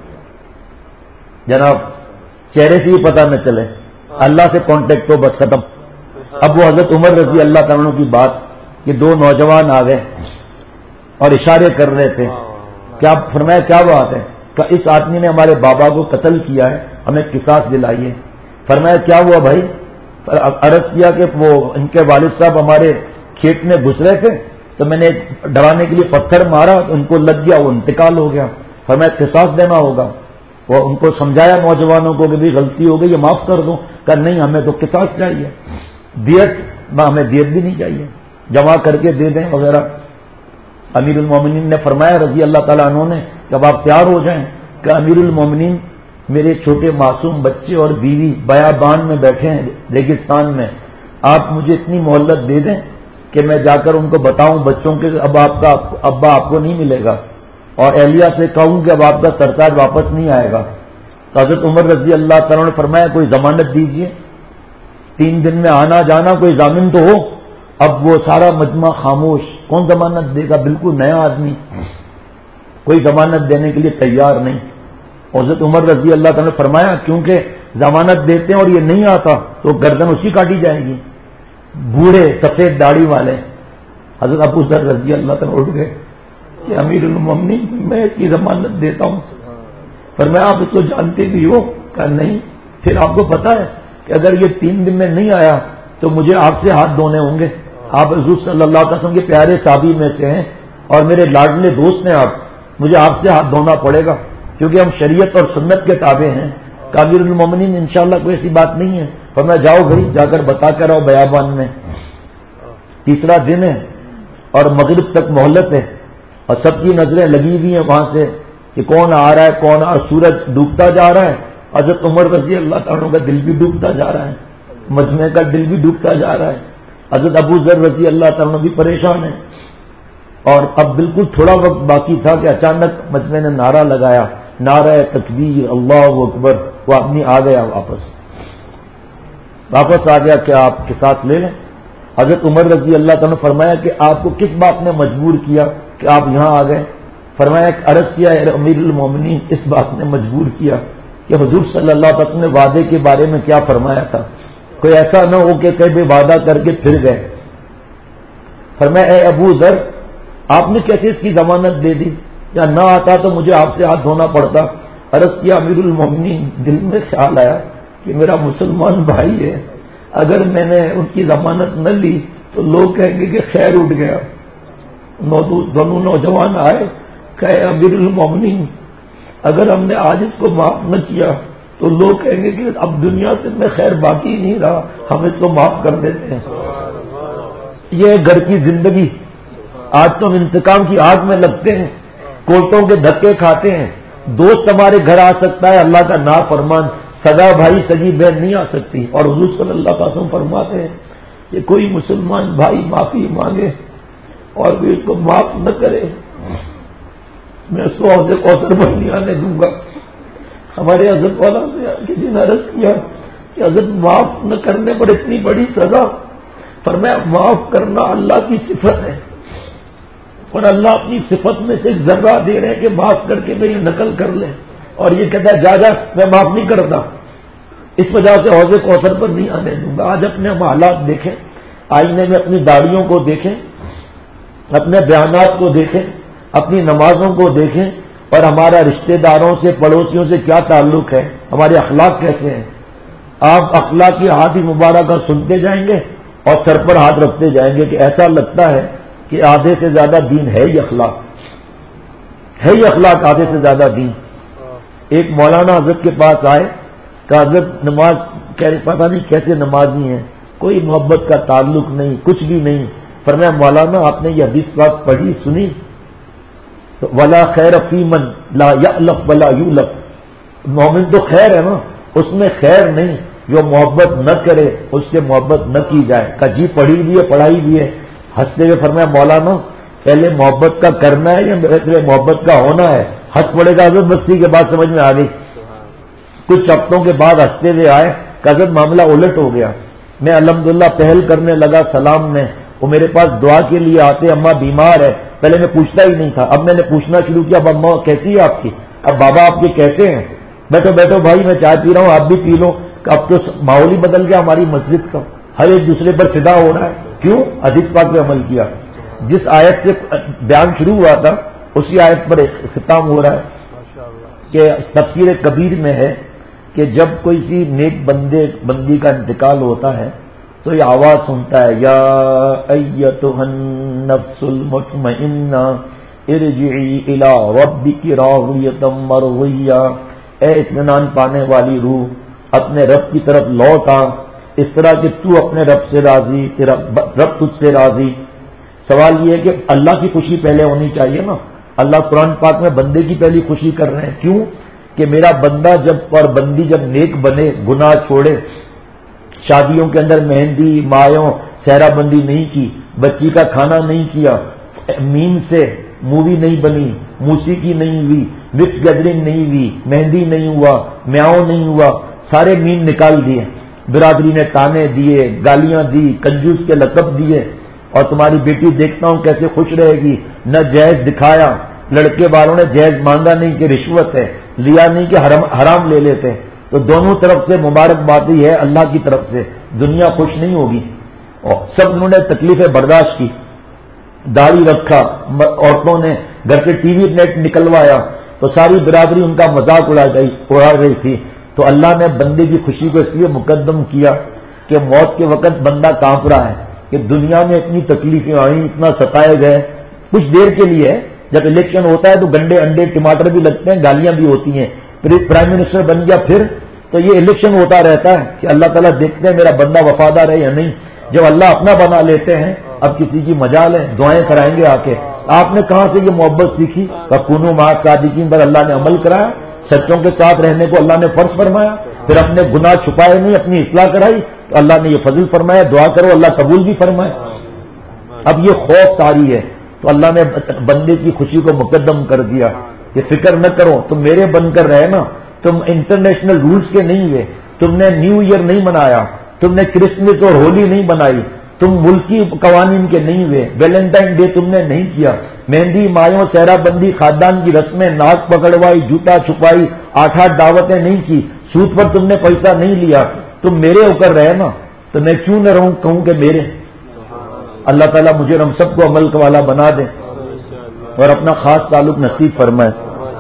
جناب چہرے سے ہی پتہ نہ چلے، اللہ سے کانٹیکٹ ہو، بس ختم. اب وہ حضرت عمر رضی اللہ تعالیٰ کی بات کہ دو نوجوان آ گئے اور اشارے کر رہے تھے. کیا فرمایا؟ کیا بات ہے؟ کہ اس آدمی نے ہمارے بابا کو قتل کیا ہے، ہمیں قصاص دلائیے. فرمایا کیا ہوا بھائی؟ عرض کیا کہ وہ ان کے والد صاحب ہمارے کھیت میں گھس رہے تھے تو میں نے ڈرانے کے لیے پتھر مارا تو ان کو لگ گیا, وہ انتقال ہو گیا. فرمایا قصاص دینا ہوگا. وہ ان کو سمجھایا نوجوانوں کو کہ بھی غلطی ہو گئی, یہ معاف کر دو. کہ نہیں, ہمیں تو قصاص چاہیے, دیت ہمیں دیت بھی نہیں چاہیے, جمع کر کے دے دیں وغیرہ. امیر المومنین نے فرمایا رضی اللہ تعالیٰ عنہ نے جب آپ تیار ہو جائیں کہ امیر المومنین میرے چھوٹے معصوم بچے اور بیوی بیابان میں بیٹھے ہیں ریگستان میں, آپ مجھے اتنی مہلت دے دیں کہ میں جا کر ان کو بتاؤں بچوں کے اب آپ کا ابا آپ کو نہیں ملے گا, اور اہلیہ سے کہوں کہ اب آپ کا سرتاج واپس نہیں آئے گا. تو حضرت عمر رضی اللہ تعالیٰ نے فرمایا کوئی ضمانت دیجیے, تین دن میں آنا جانا کوئی ضامن تو ہو. اب وہ سارا مجمع خاموش, کون ضمانت دے گا؟ بالکل نیا آدمی, کوئی ضمانت دینے کے لیے تیار نہیں. حضرت عمر رضی اللہ تعالیٰ نے فرمایا کیونکہ ضمانت دیتے ہیں اور یہ نہیں آتا تو گردن اسی کاٹی جائے گی. بوڑھے سفید داڑھی والے حضرت ابو ذر رضی اللہ تعالیٰ اٹھ گئے کہ امیر المومنین میں اس کی ضمانت دیتا ہوں. فرمایا آپ اس کو جانتے بھی ہو؟ کہ نہیں. پھر آپ کو پتا ہے کہ اگر یہ تین دن میں نہیں آیا تو مجھے آپ سے ہاتھ دھونے ہوں گے. آپ حضور صلی اللہ علیہ وسلم کے پیارے صحابی میں سے ہیں اور میرے لاڈلے دوست ہیں آپ, مجھے آپ سے ہاتھ دھونا پڑے گا کیونکہ ہم شریعت اور سنت کے تابع ہیں. امیر المومنین انشاءاللہ کوئی ایسی بات نہیں ہے. فرمایا جاؤ بھائی, جا کر بتا کر آؤ بیابان میں. تیسرا دن ہے اور مغرب تک مہلت ہے اور سب کی نظریں لگی ہوئی ہیں وہاں سے کہ کون آ رہا ہے کون آ رہا ہے. سورج ڈوبتا جا رہا ہے. حضرت عمر رضی اللہ تعالیٰ کا دل بھی ڈوبتا جا رہا ہے, مجمع کا دل بھی ڈوبتا جا رہا ہے. حضرت ابو ذر رضی اللہ تعالیٰ بھی پریشان ہیں اور اب بالکل تھوڑا وقت باقی تھا کہ اچانک مجمع نے نعرہ لگایا, نعرہ تکبیر اللہ اکبر. وہ آدمی آ گیا واپس واپس آ گیا کہ آپ کے ساتھ لے لیں. حضرت عمر رضی اللہ تعالیٰ نے فرمایا کہ آپ کو کس بات نے مجبور کیا کہ آپ یہاں آ گئے؟ فرمایا کہ عرض کیا ہے امیر المومنین, اس بات نے مجبور کیا کہ حضور صلی اللہ علیہ وسلم نے وعدے کے بارے میں کیا فرمایا تھا, کوئی ایسا نہ ہو کہ کہیں بھی وعدہ کر کے پھر گئے. فرمایا اے ابو ذر آپ نے کیسے اس کی ضمانت دے دی, یا نہ آتا تو مجھے آپ سے ہاتھ دھونا پڑتا. عرض کیا امیر المومنین, دل میں خیال آیا کہ میرا مسلمان بھائی ہے, اگر میں نے ان کی ضمانت نہ لی تو لوگ کہیں گے کہ خیر اٹھ گیا. دونوں نوجوان آئے کہ امیر المومنین اگر ہم نے آج اس کو معاف نہ کیا تو لوگ کہیں گے کہ اب دنیا سے میں خیر باقی نہیں رہا, ہم اس کو معاف کر دیتے ہیں. یہ گھر کی زندگی. آج تو ہم انتقام کی آگ میں لگتے ہیں, کوٹوں کے دھکے کھاتے ہیں. دوست ہمارے گھر آ سکتا ہے, اللہ کا نافرمان سگا بھائی سگی بہن نہیں آ سکتی. اور حضور صلی اللہ علیہ وسلم فرماتے ہیں کہ کوئی مسلمان بھائی معافی مانگے اور بھی اس کو معاف نہ کرے, میں اس کو حوض کوثر پر نہیں آنے دوں گا. ہمارے حضرت والا سے کسی نے عرض کیا کہ حضرت معاف نہ کرنے پر اتنی بڑی سزا. فرمایا معاف کرنا اللہ کی صفت ہے اور اللہ اپنی صفت میں سے ایک ذرہ دے رہے ہیں کہ معاف کر کے میری نقل کر لیں, اور یہ کہتا ہے جا جا میں معاف نہیں کرتا. اس وجہ سے حوض کوثر پر نہیں آنے دوں گا. آج اپنے ہم حالات دیکھیں, آئینے میں اپنی داڑھیوں کو دیکھیں, اپنے بیانات کو دیکھیں, اپنی نمازوں کو دیکھیں اور ہمارا رشتہ داروں سے پڑوسیوں سے کیا تعلق ہے, ہمارے اخلاق کیسے ہیں. آپ اخلاق کی ہاتھ مبارکہ سنتے جائیں گے اور سر پر ہاتھ رکھتے جائیں گے کہ ایسا لگتا ہے کہ آدھے سے زیادہ دین ہے ہی اخلاق, ہے ہی اخلاق آدھے سے زیادہ دین. ایک مولانا حضرت کے پاس آئے کہ حضرت نماز پتہ نہیں کیسے نمازی ہیں, کوئی محبت کا تعلق نہیں, کچھ بھی نہیں. فرمایا مولانا آپ نے یہ حدیث بات پڑھی سنی؟ ولا خیر فی من لا یألف ولا یولف. مومن تو خیر ہے نا, اس میں خیر نہیں جو محبت نہ کرے, اس سے محبت نہ کی جائے. کجی پڑھی بھی ہے پڑھائی بھی ہے. ہنستے ہوئے فرمایا مولانا پہلے محبت کا کرنا ہے یا پہلے محبت کا ہونا ہے؟ ہنس پڑے گا حضرت بستی کے بعد سمجھ میں آ گئی. کچھ ہفتوں کے بعد ہنستے ہوئے آئے کہ حضرت معاملہ الٹ ہو گیا. میں الحمدللہ پہل کرنے لگا سلام میں, وہ میرے پاس دعا کے لیے آتے, اماں بیمار ہے, پہلے میں پوچھتا ہی نہیں تھا, اب میں نے پوچھنا شروع کیا اب اماں کیسی ہے آپ کی, اب بابا آپ کے کیسے ہیں, بیٹھو بیٹھو بھائی میں چائے پی رہا ہوں آپ بھی پی لو. اب تو ماحول ہی بدل گیا ہماری مسجد کا, ہر ایک دوسرے پر فدا ہو رہا ہے. کیوں؟ حدیث پاک پہ عمل کیا. جس آیت سے بیان شروع ہوا تھا اسی آیت پر اختتام ہو رہا ہے کہ تفسیر کبیر میں ہے کہ جب کوئی سی نیک بندے بندی کا انتقال ہوتا ہے تو یہ آواز سنتا ہے، یا ایتھا النفس المطمئنہ ارجعی الی ربک راضیۃ مرضیہ، اے اطمینان پانے والی روح اپنے رب کی طرف لوٹ آ، اس طرح کہ تو اپنے رب سے راضی، تیرا رب تجھ سے راضی۔ سوال یہ ہے کہ اللہ کی خوشی پہلے ہونی چاہیے نا۔ اللہ قرآن پاک میں بندے کی پہلی خوشی کر رہے ہیں، کیوں کہ میرا بندہ جب اور بندی جب نیک بنے، گناہ چھوڑے، شادیوں کے اندر مہندی مایوں سہرا بندی نہیں کی، بچی کا کھانا نہیں کیا، میم سے مووی نہیں بنی، موسیقی نہیں ہوئی، مکس گیدرنگ نہیں ہوئی، مہندی نہیں ہوا، میاؤں نہیں ہوا، سارے میم نکال دیے، برادری نے تانے دیے، گالیاں دی، کنجوس کے لقب دیے، اور تمہاری بیٹی دیکھتا ہوں کیسے خوش رہے گی، نہ جہیز دکھایا، لڑکے والوں نے جہیز مانگا نہیں کہ رشوت ہے، لیا نہیں کہ حرام حرام لے لیتے، تو دونوں طرف سے مبارکبادی ہے اللہ کی طرف سے، دنیا خوش نہیں ہوگی۔ اور سب انہوں نے تکلیفیں برداشت کی، داڑھی رکھا، عورتوں نے گھر سے ٹی وی نیٹ نکلوایا، تو ساری برادری ان کا مذاق اڑا گئی اڑا رہی تھی۔ تو اللہ نے بندے کی خوشی کو اس لیے مقدم کیا کہ موت کے وقت بندہ کانپ رہا ہے کہ دنیا میں اتنی تکلیفیں آئیں، اتنا ستائے گئے، کچھ دیر کے لیے، جب الیکشن ہوتا ہے تو گنڈے انڈے ٹماٹر بھی لگتے ہیں، گالیاں بھی ہوتی ہیں، پھر پرائم منسٹر بن گیا، پھر تو یہ الیکشن ہوتا رہتا ہے کہ اللہ تعالیٰ دیکھتے ہیں میرا بندہ وفادار ہے یا نہیں۔ جب اللہ اپنا بنا لیتے ہیں، اب کسی کی مجال ہے، دعائیں کرائیں گے آ کے، آپ نے کہاں سے یہ محبت سیکھی؟ کونوا مع الصادقین پر اللہ نے عمل کرایا، سچوں کے ساتھ رہنے کو اللہ نے فرض فرمایا، پھر اپنے گناہ چھپائے نہیں، اپنی اصلاح کرائی، تو اللہ نے یہ فضل فرمایا، دعا کرو اللہ قبول بھی فرمائے۔ اب یہ خوف طاری ہے، تو اللہ نے بندے کی خوشی کو مقدم کر دیا کہ فکر نہ کرو، تم میرے بن کر رہے نا، تم انٹرنیشنل رولز کے نہیں ہوئے، تم نے نیو ایئر نہیں منایا، تم نے کرسمس اور ہولی نہیں بنائی، تم ملکی قوانین کے نہیں ہوئے، ویلنٹائن ڈے تم نے نہیں کیا، مہندی مایوں سہرا بندی خاندان کی رسمیں، ناک پکڑوائی، جوتا چھپائی، آٹھ آٹھ دعوتیں نہیں کی، سود پر تم نے پیسہ نہیں لیا، تم میرے ہو کر رہے نا، تو میں کیوں نہ رہوں کہوں کہ میرے۔ اللہ تعالیٰ مجھے ہم سب کو عمل والا بنا دے اور اپنا خاص تعلق نصیب فرمائے۔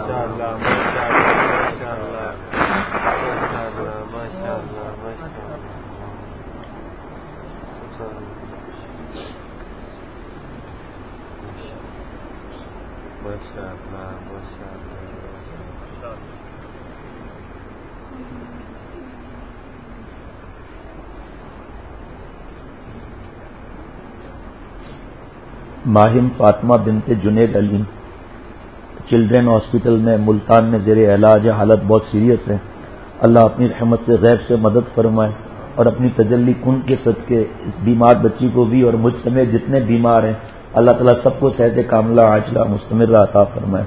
ماہم فاطمہ بنت جنید علیم چلڈرن ہاسپٹل میں ملتان میں زیر علاج ہے، حالت بہت سیریس ہے، اللہ اپنی رحمت سے غیب سے مدد فرمائے اور اپنی تجلی کن کے صدقے اس بیمار بچی کو بھی اور مجھ سمیت جتنے بیمار ہیں اللہ تعالیٰ سب کو صحت کاملہ عاجلہ مستمرہ عطا فرمائے۔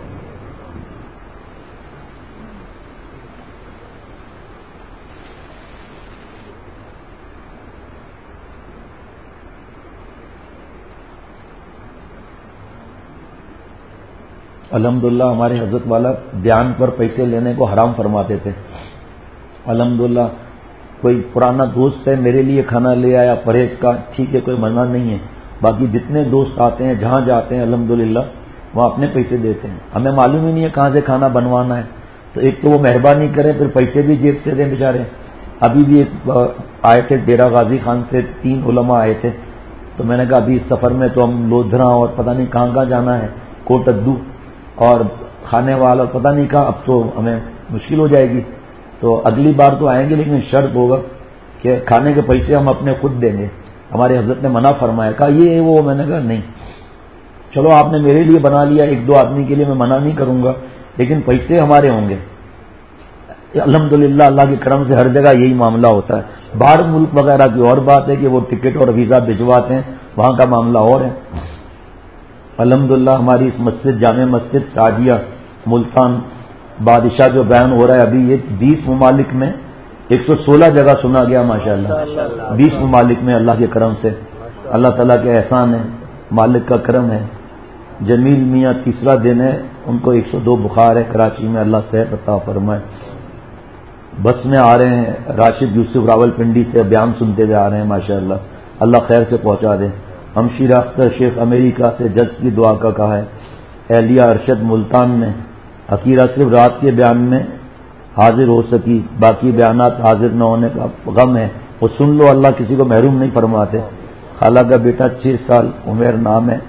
الحمدللہ ہمارے حضرت والا بیان پر پیسے لینے کو حرام فرماتے تھے۔ الحمدللہ کوئی پرانا دوست ہے میرے لیے کھانا لے آیا پرہیز کا، ٹھیک ہے، کوئی منع نہیں ہے، باقی جتنے دوست آتے ہیں جہاں جاتے ہیں الحمدللہ وہاں اپنے پیسے دیتے ہیں، ہمیں معلوم ہی نہیں ہے کہاں سے کھانا بنوانا ہے، تو ایک تو وہ مہربانی کریں، پھر پیسے بھی جیب سے دیں بیچارے۔ ابھی بھی ایک آئے تھے ڈیرہ غازی خان سے، تین علماء آئے تھے، تو میں نے کہا ابھی اس سفر میں تو ہم لودھرا اور پتہ نہیں کہاں کہاں جانا ہے، کوٹ ادو، اور کھانے والا پتہ نہیں کہا، اب تو ہمیں مشکل ہو جائے گی، تو اگلی بار تو آئیں گے لیکن شرط ہوگا کہ کھانے کے پیسے ہم اپنے خود دیں گے، ہمارے حضرت نے منع فرمایا، کہا یہ وہ، میں نے کہا نہیں، چلو آپ نے میرے لیے بنا لیا، ایک دو آدمی کے لیے میں منع نہیں کروں گا، لیکن پیسے ہمارے ہوں گے۔ الحمدللہ اللہ کے کرم سے ہر جگہ یہی معاملہ ہوتا ہے، باہر ملک وغیرہ کی اور بات ہے کہ وہ ٹکٹ اور ویزا بھجواتے ہیں، وہاں کا معاملہ اور ہے۔ الحمدللہ ہماری اس مسجد جامع مسجد سعدیہ ملتان بادشاہ جو بیان ہو رہا ہے ابھی، یہ بیس ممالک میں ایک سو سولہ جگہ سنا گیا ماشاءاللہ، بیس ممالک میں اللہ کے کرم سے، اللہ تعالیٰ کے احسان ہے، مالک کا کرم ہے۔ جمیل میاں تیسرا دن ہے، ان کو ایک سو دو بخار ہے کراچی میں، اللہ صحت عطا فرمائے۔ بس میں آ رہے ہیں، راشد یوسف راول پنڈی سے بیان سنتے ہوئے آ رہے ہیں ماشاءاللہ، اللہ خیر سے پہنچا دیں۔ ہمشیر اختر شیخ امریکہ سے جج کی دعا کا کہا ہے۔ اہلیہ ارشد ملتان میں عقیدہ صرف رات کے بیان میں حاضر ہو سکی، باقی بیانات حاضر نہ ہونے کا غم ہے، وہ سن لو، اللہ کسی کو محروم نہیں فرماتے۔ خالہ کا بیٹا چھ سال عمیر نام ہے،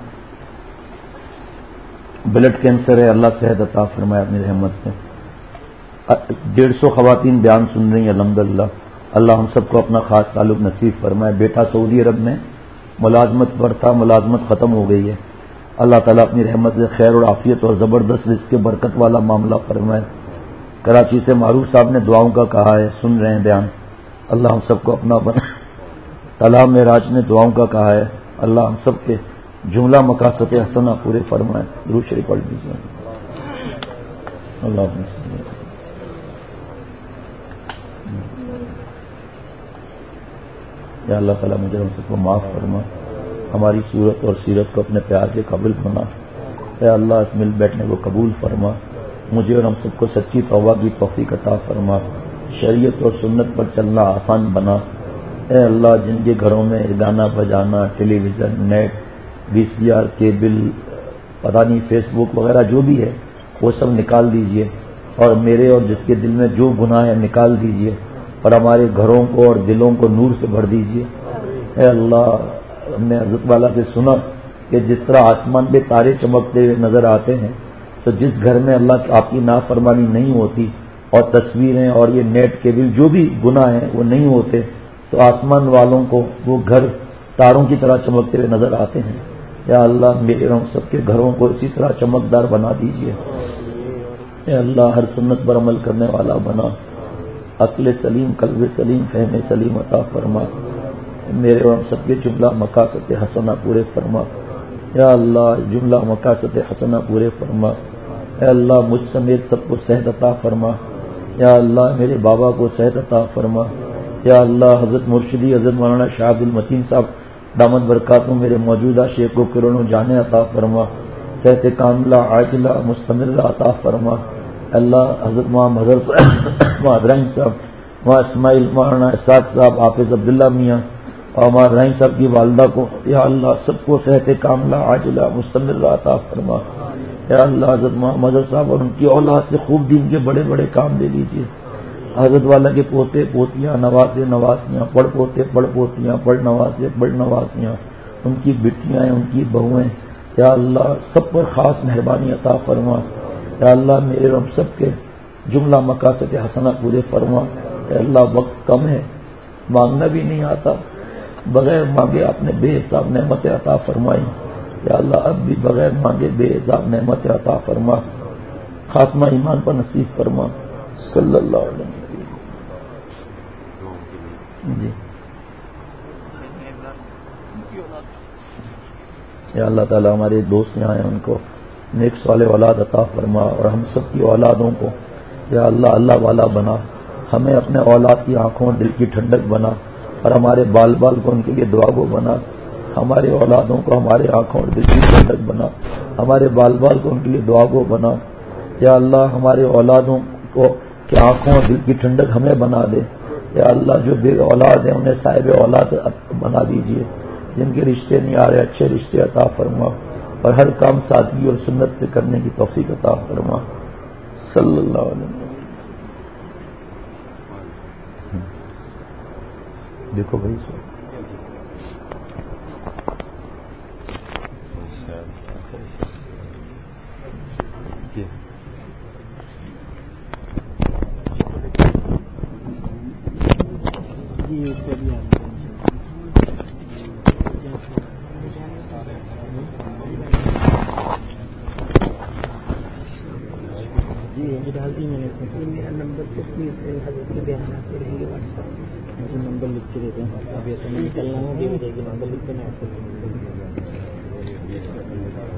بلڈ کینسر ہے، اللہ صحت عطا فرمائے اپنی رحمت سے۔ ڈیڑھ سو خواتین بیان سن رہی ہیں الحمدللہ، اللہ ہم سب کو اپنا خاص تعلق نصیب فرمائے۔ بیٹا سعودی عرب میں ملازمت پر تھا، ملازمت ختم ہو گئی ہے، اللہ تعالیٰ اپنی رحمت سے خیر اور عافیت اور زبردست رزق کے برکت والا معاملہ فرمائے۔ کراچی سے معروف صاحب نے دعاؤں کا کہا ہے، سن رہے ہیں بیان، اللہ ہم سب کو اپنا بنا۔ طلحہ معراج نے دعاؤں کا کہا ہے، اللہ ہم سب کے جملہ مقاصد حسنہ پورے فرمائے۔ درود شریف پڑھ دیجیے۔ اللہ یا اللہ تعالیٰ مجھے ہم سب کو معاف فرما، ہماری صورت اور سیرت کو اپنے پیار کے قابل بنا۔ اے اللہ اس مل بیٹھنے کو قبول فرما، مجھے اور ہم سب کو سچی توبہ کی توفیق عطا فرما، شریعت اور سنت پر چلنا آسان بنا۔ اے اللہ جن کے گھروں میں گانا بجانا، television, net, V C R, cable, پتہ نہیں فیس بک وغیرہ جو بھی ہے وہ سب نکال دیجئے، اور میرے اور جس کے دل میں جو گناہ ہے نکال دیجئے، اور ہمارے گھروں کو اور دلوں کو نور سے بھر دیجئے۔ اے اللہ ہم نے حضرت والا سے سنا کہ جس طرح آسمان پہ تارے چمکتے ہوئے نظر آتے ہیں، تو جس گھر میں اللہ آپ کی نافرمانی نہیں ہوتی اور تصویریں اور یہ نیٹ کیبل جو بھی گناہ ہیں وہ نہیں ہوتے، تو آسمان والوں کو وہ گھر تاروں کی طرح چمکتے ہوئے نظر آتے ہیں۔ یا اللہ میرے ہم سب کے گھروں کو اسی طرح چمکدار بنا دیجئے۔ اے اللہ ہر سنت پر عمل کرنے والا بنا، عقل سلیم، قلب سلیم، فہم سلیم عطا فرما، میرے اور ہم سب کے جملہ مقاصد حسنہ پورے فرما۔ یا اللہ جملہ مقاصد حسنہ پورے فرما۔ اے اللہ مجھ سمیت سب کو صحت عطا فرما۔ یا اللہ میرے بابا کو صحت عطا فرما۔ یا اللہ حضرت مرشدی حضرت مولانا شاہ عبد المتین صاحب دامت برکاتوں میرے موجودہ شیخ کو کروڑوں جانے عطا فرما، صحت کاملہ عاجلہ مستمرہ عطا فرما۔ اللہ حضرت ماں مظہر صاحب، ماں ابراہیم صاحب، ماں اسماعیل، مولانا اسحاق صاحب، حافظ عبداللہ میاں اور ماں ابراہیم صاحب کی والدہ کو یا اللہ سب کو صحت کاملہ عاجلہ مستمرہ عطا فرما۔ یا اللہ حضرت ماں مظہر صاحب اور ان کی اولاد سے خوب دین کے بڑے بڑے کام لے لیجیے۔ حضرت والا کے پوتے پوتیاں، نوازے نوازیاں، پڑھ پوتے پڑھ پوتیاں، پڑھ نوازے پڑھ نوازیاں، ان کی بیٹیاں ان کی بہویں، یا اللہ سب پر خاص مہربانی عطا فرما۔ یا اللہ میرے ہم سب کے جملہ مقاصد حسنہ پورے فرما۔ یا اللہ وقت کم ہے، مانگنا بھی نہیں آتا، بغیر مانگے آپ نے بے حساب نعمت عطا فرمائی۔ یا اللہ اب بھی بغیر مانگے بے حساب نعمت عطا فرما، خاتمہ ایمان پر نصیب فرما، صلی اللہ علیہ وسلم۔ جی یا اللہ تعالیٰ ہمارے دوست یہاں ہیں ان کو نیک صالح اولاد عطا فرما، اور ہم سب کی اولادوں کو یا اللہ اللہ والا بنا، ہمیں اپنے اولاد کی آنکھوں اور دل کی ٹھنڈک بنا، اور ہمارے بال بال کو ان کے لیے دعا گو بنا، ہمارے اولادوں کو ہمارے آنکھوں اور دل کی ٹھنڈک بنا، ہمارے بال بال کو ان کے لیے دعا گو بنا۔ یا اللہ ہمارے اولادوں کو کہ آنکھوں اور دل کی ٹھنڈک ہمیں بنا دے۔ یا اللہ جو بے اولاد ہیں انہیں صاحب اولاد بنا دیجیے، جن کے رشتے نہیں آ رہے اچھے رشتے عطا فرما، اور ہر کام سادگی اور سنت سے کرنے کی توفیق عطا فرما، صلی اللہ علیہ وسلم۔ دیکھو بھائی سو میرا نمبر حضرت کے بیانات کے رہیں گے، واٹس ایپ مجھے نمبر لکھ کے دیتے ہیں، ابھی ایسا میں نکلنا ہوں، نمبر لکھ کے میں آپ کو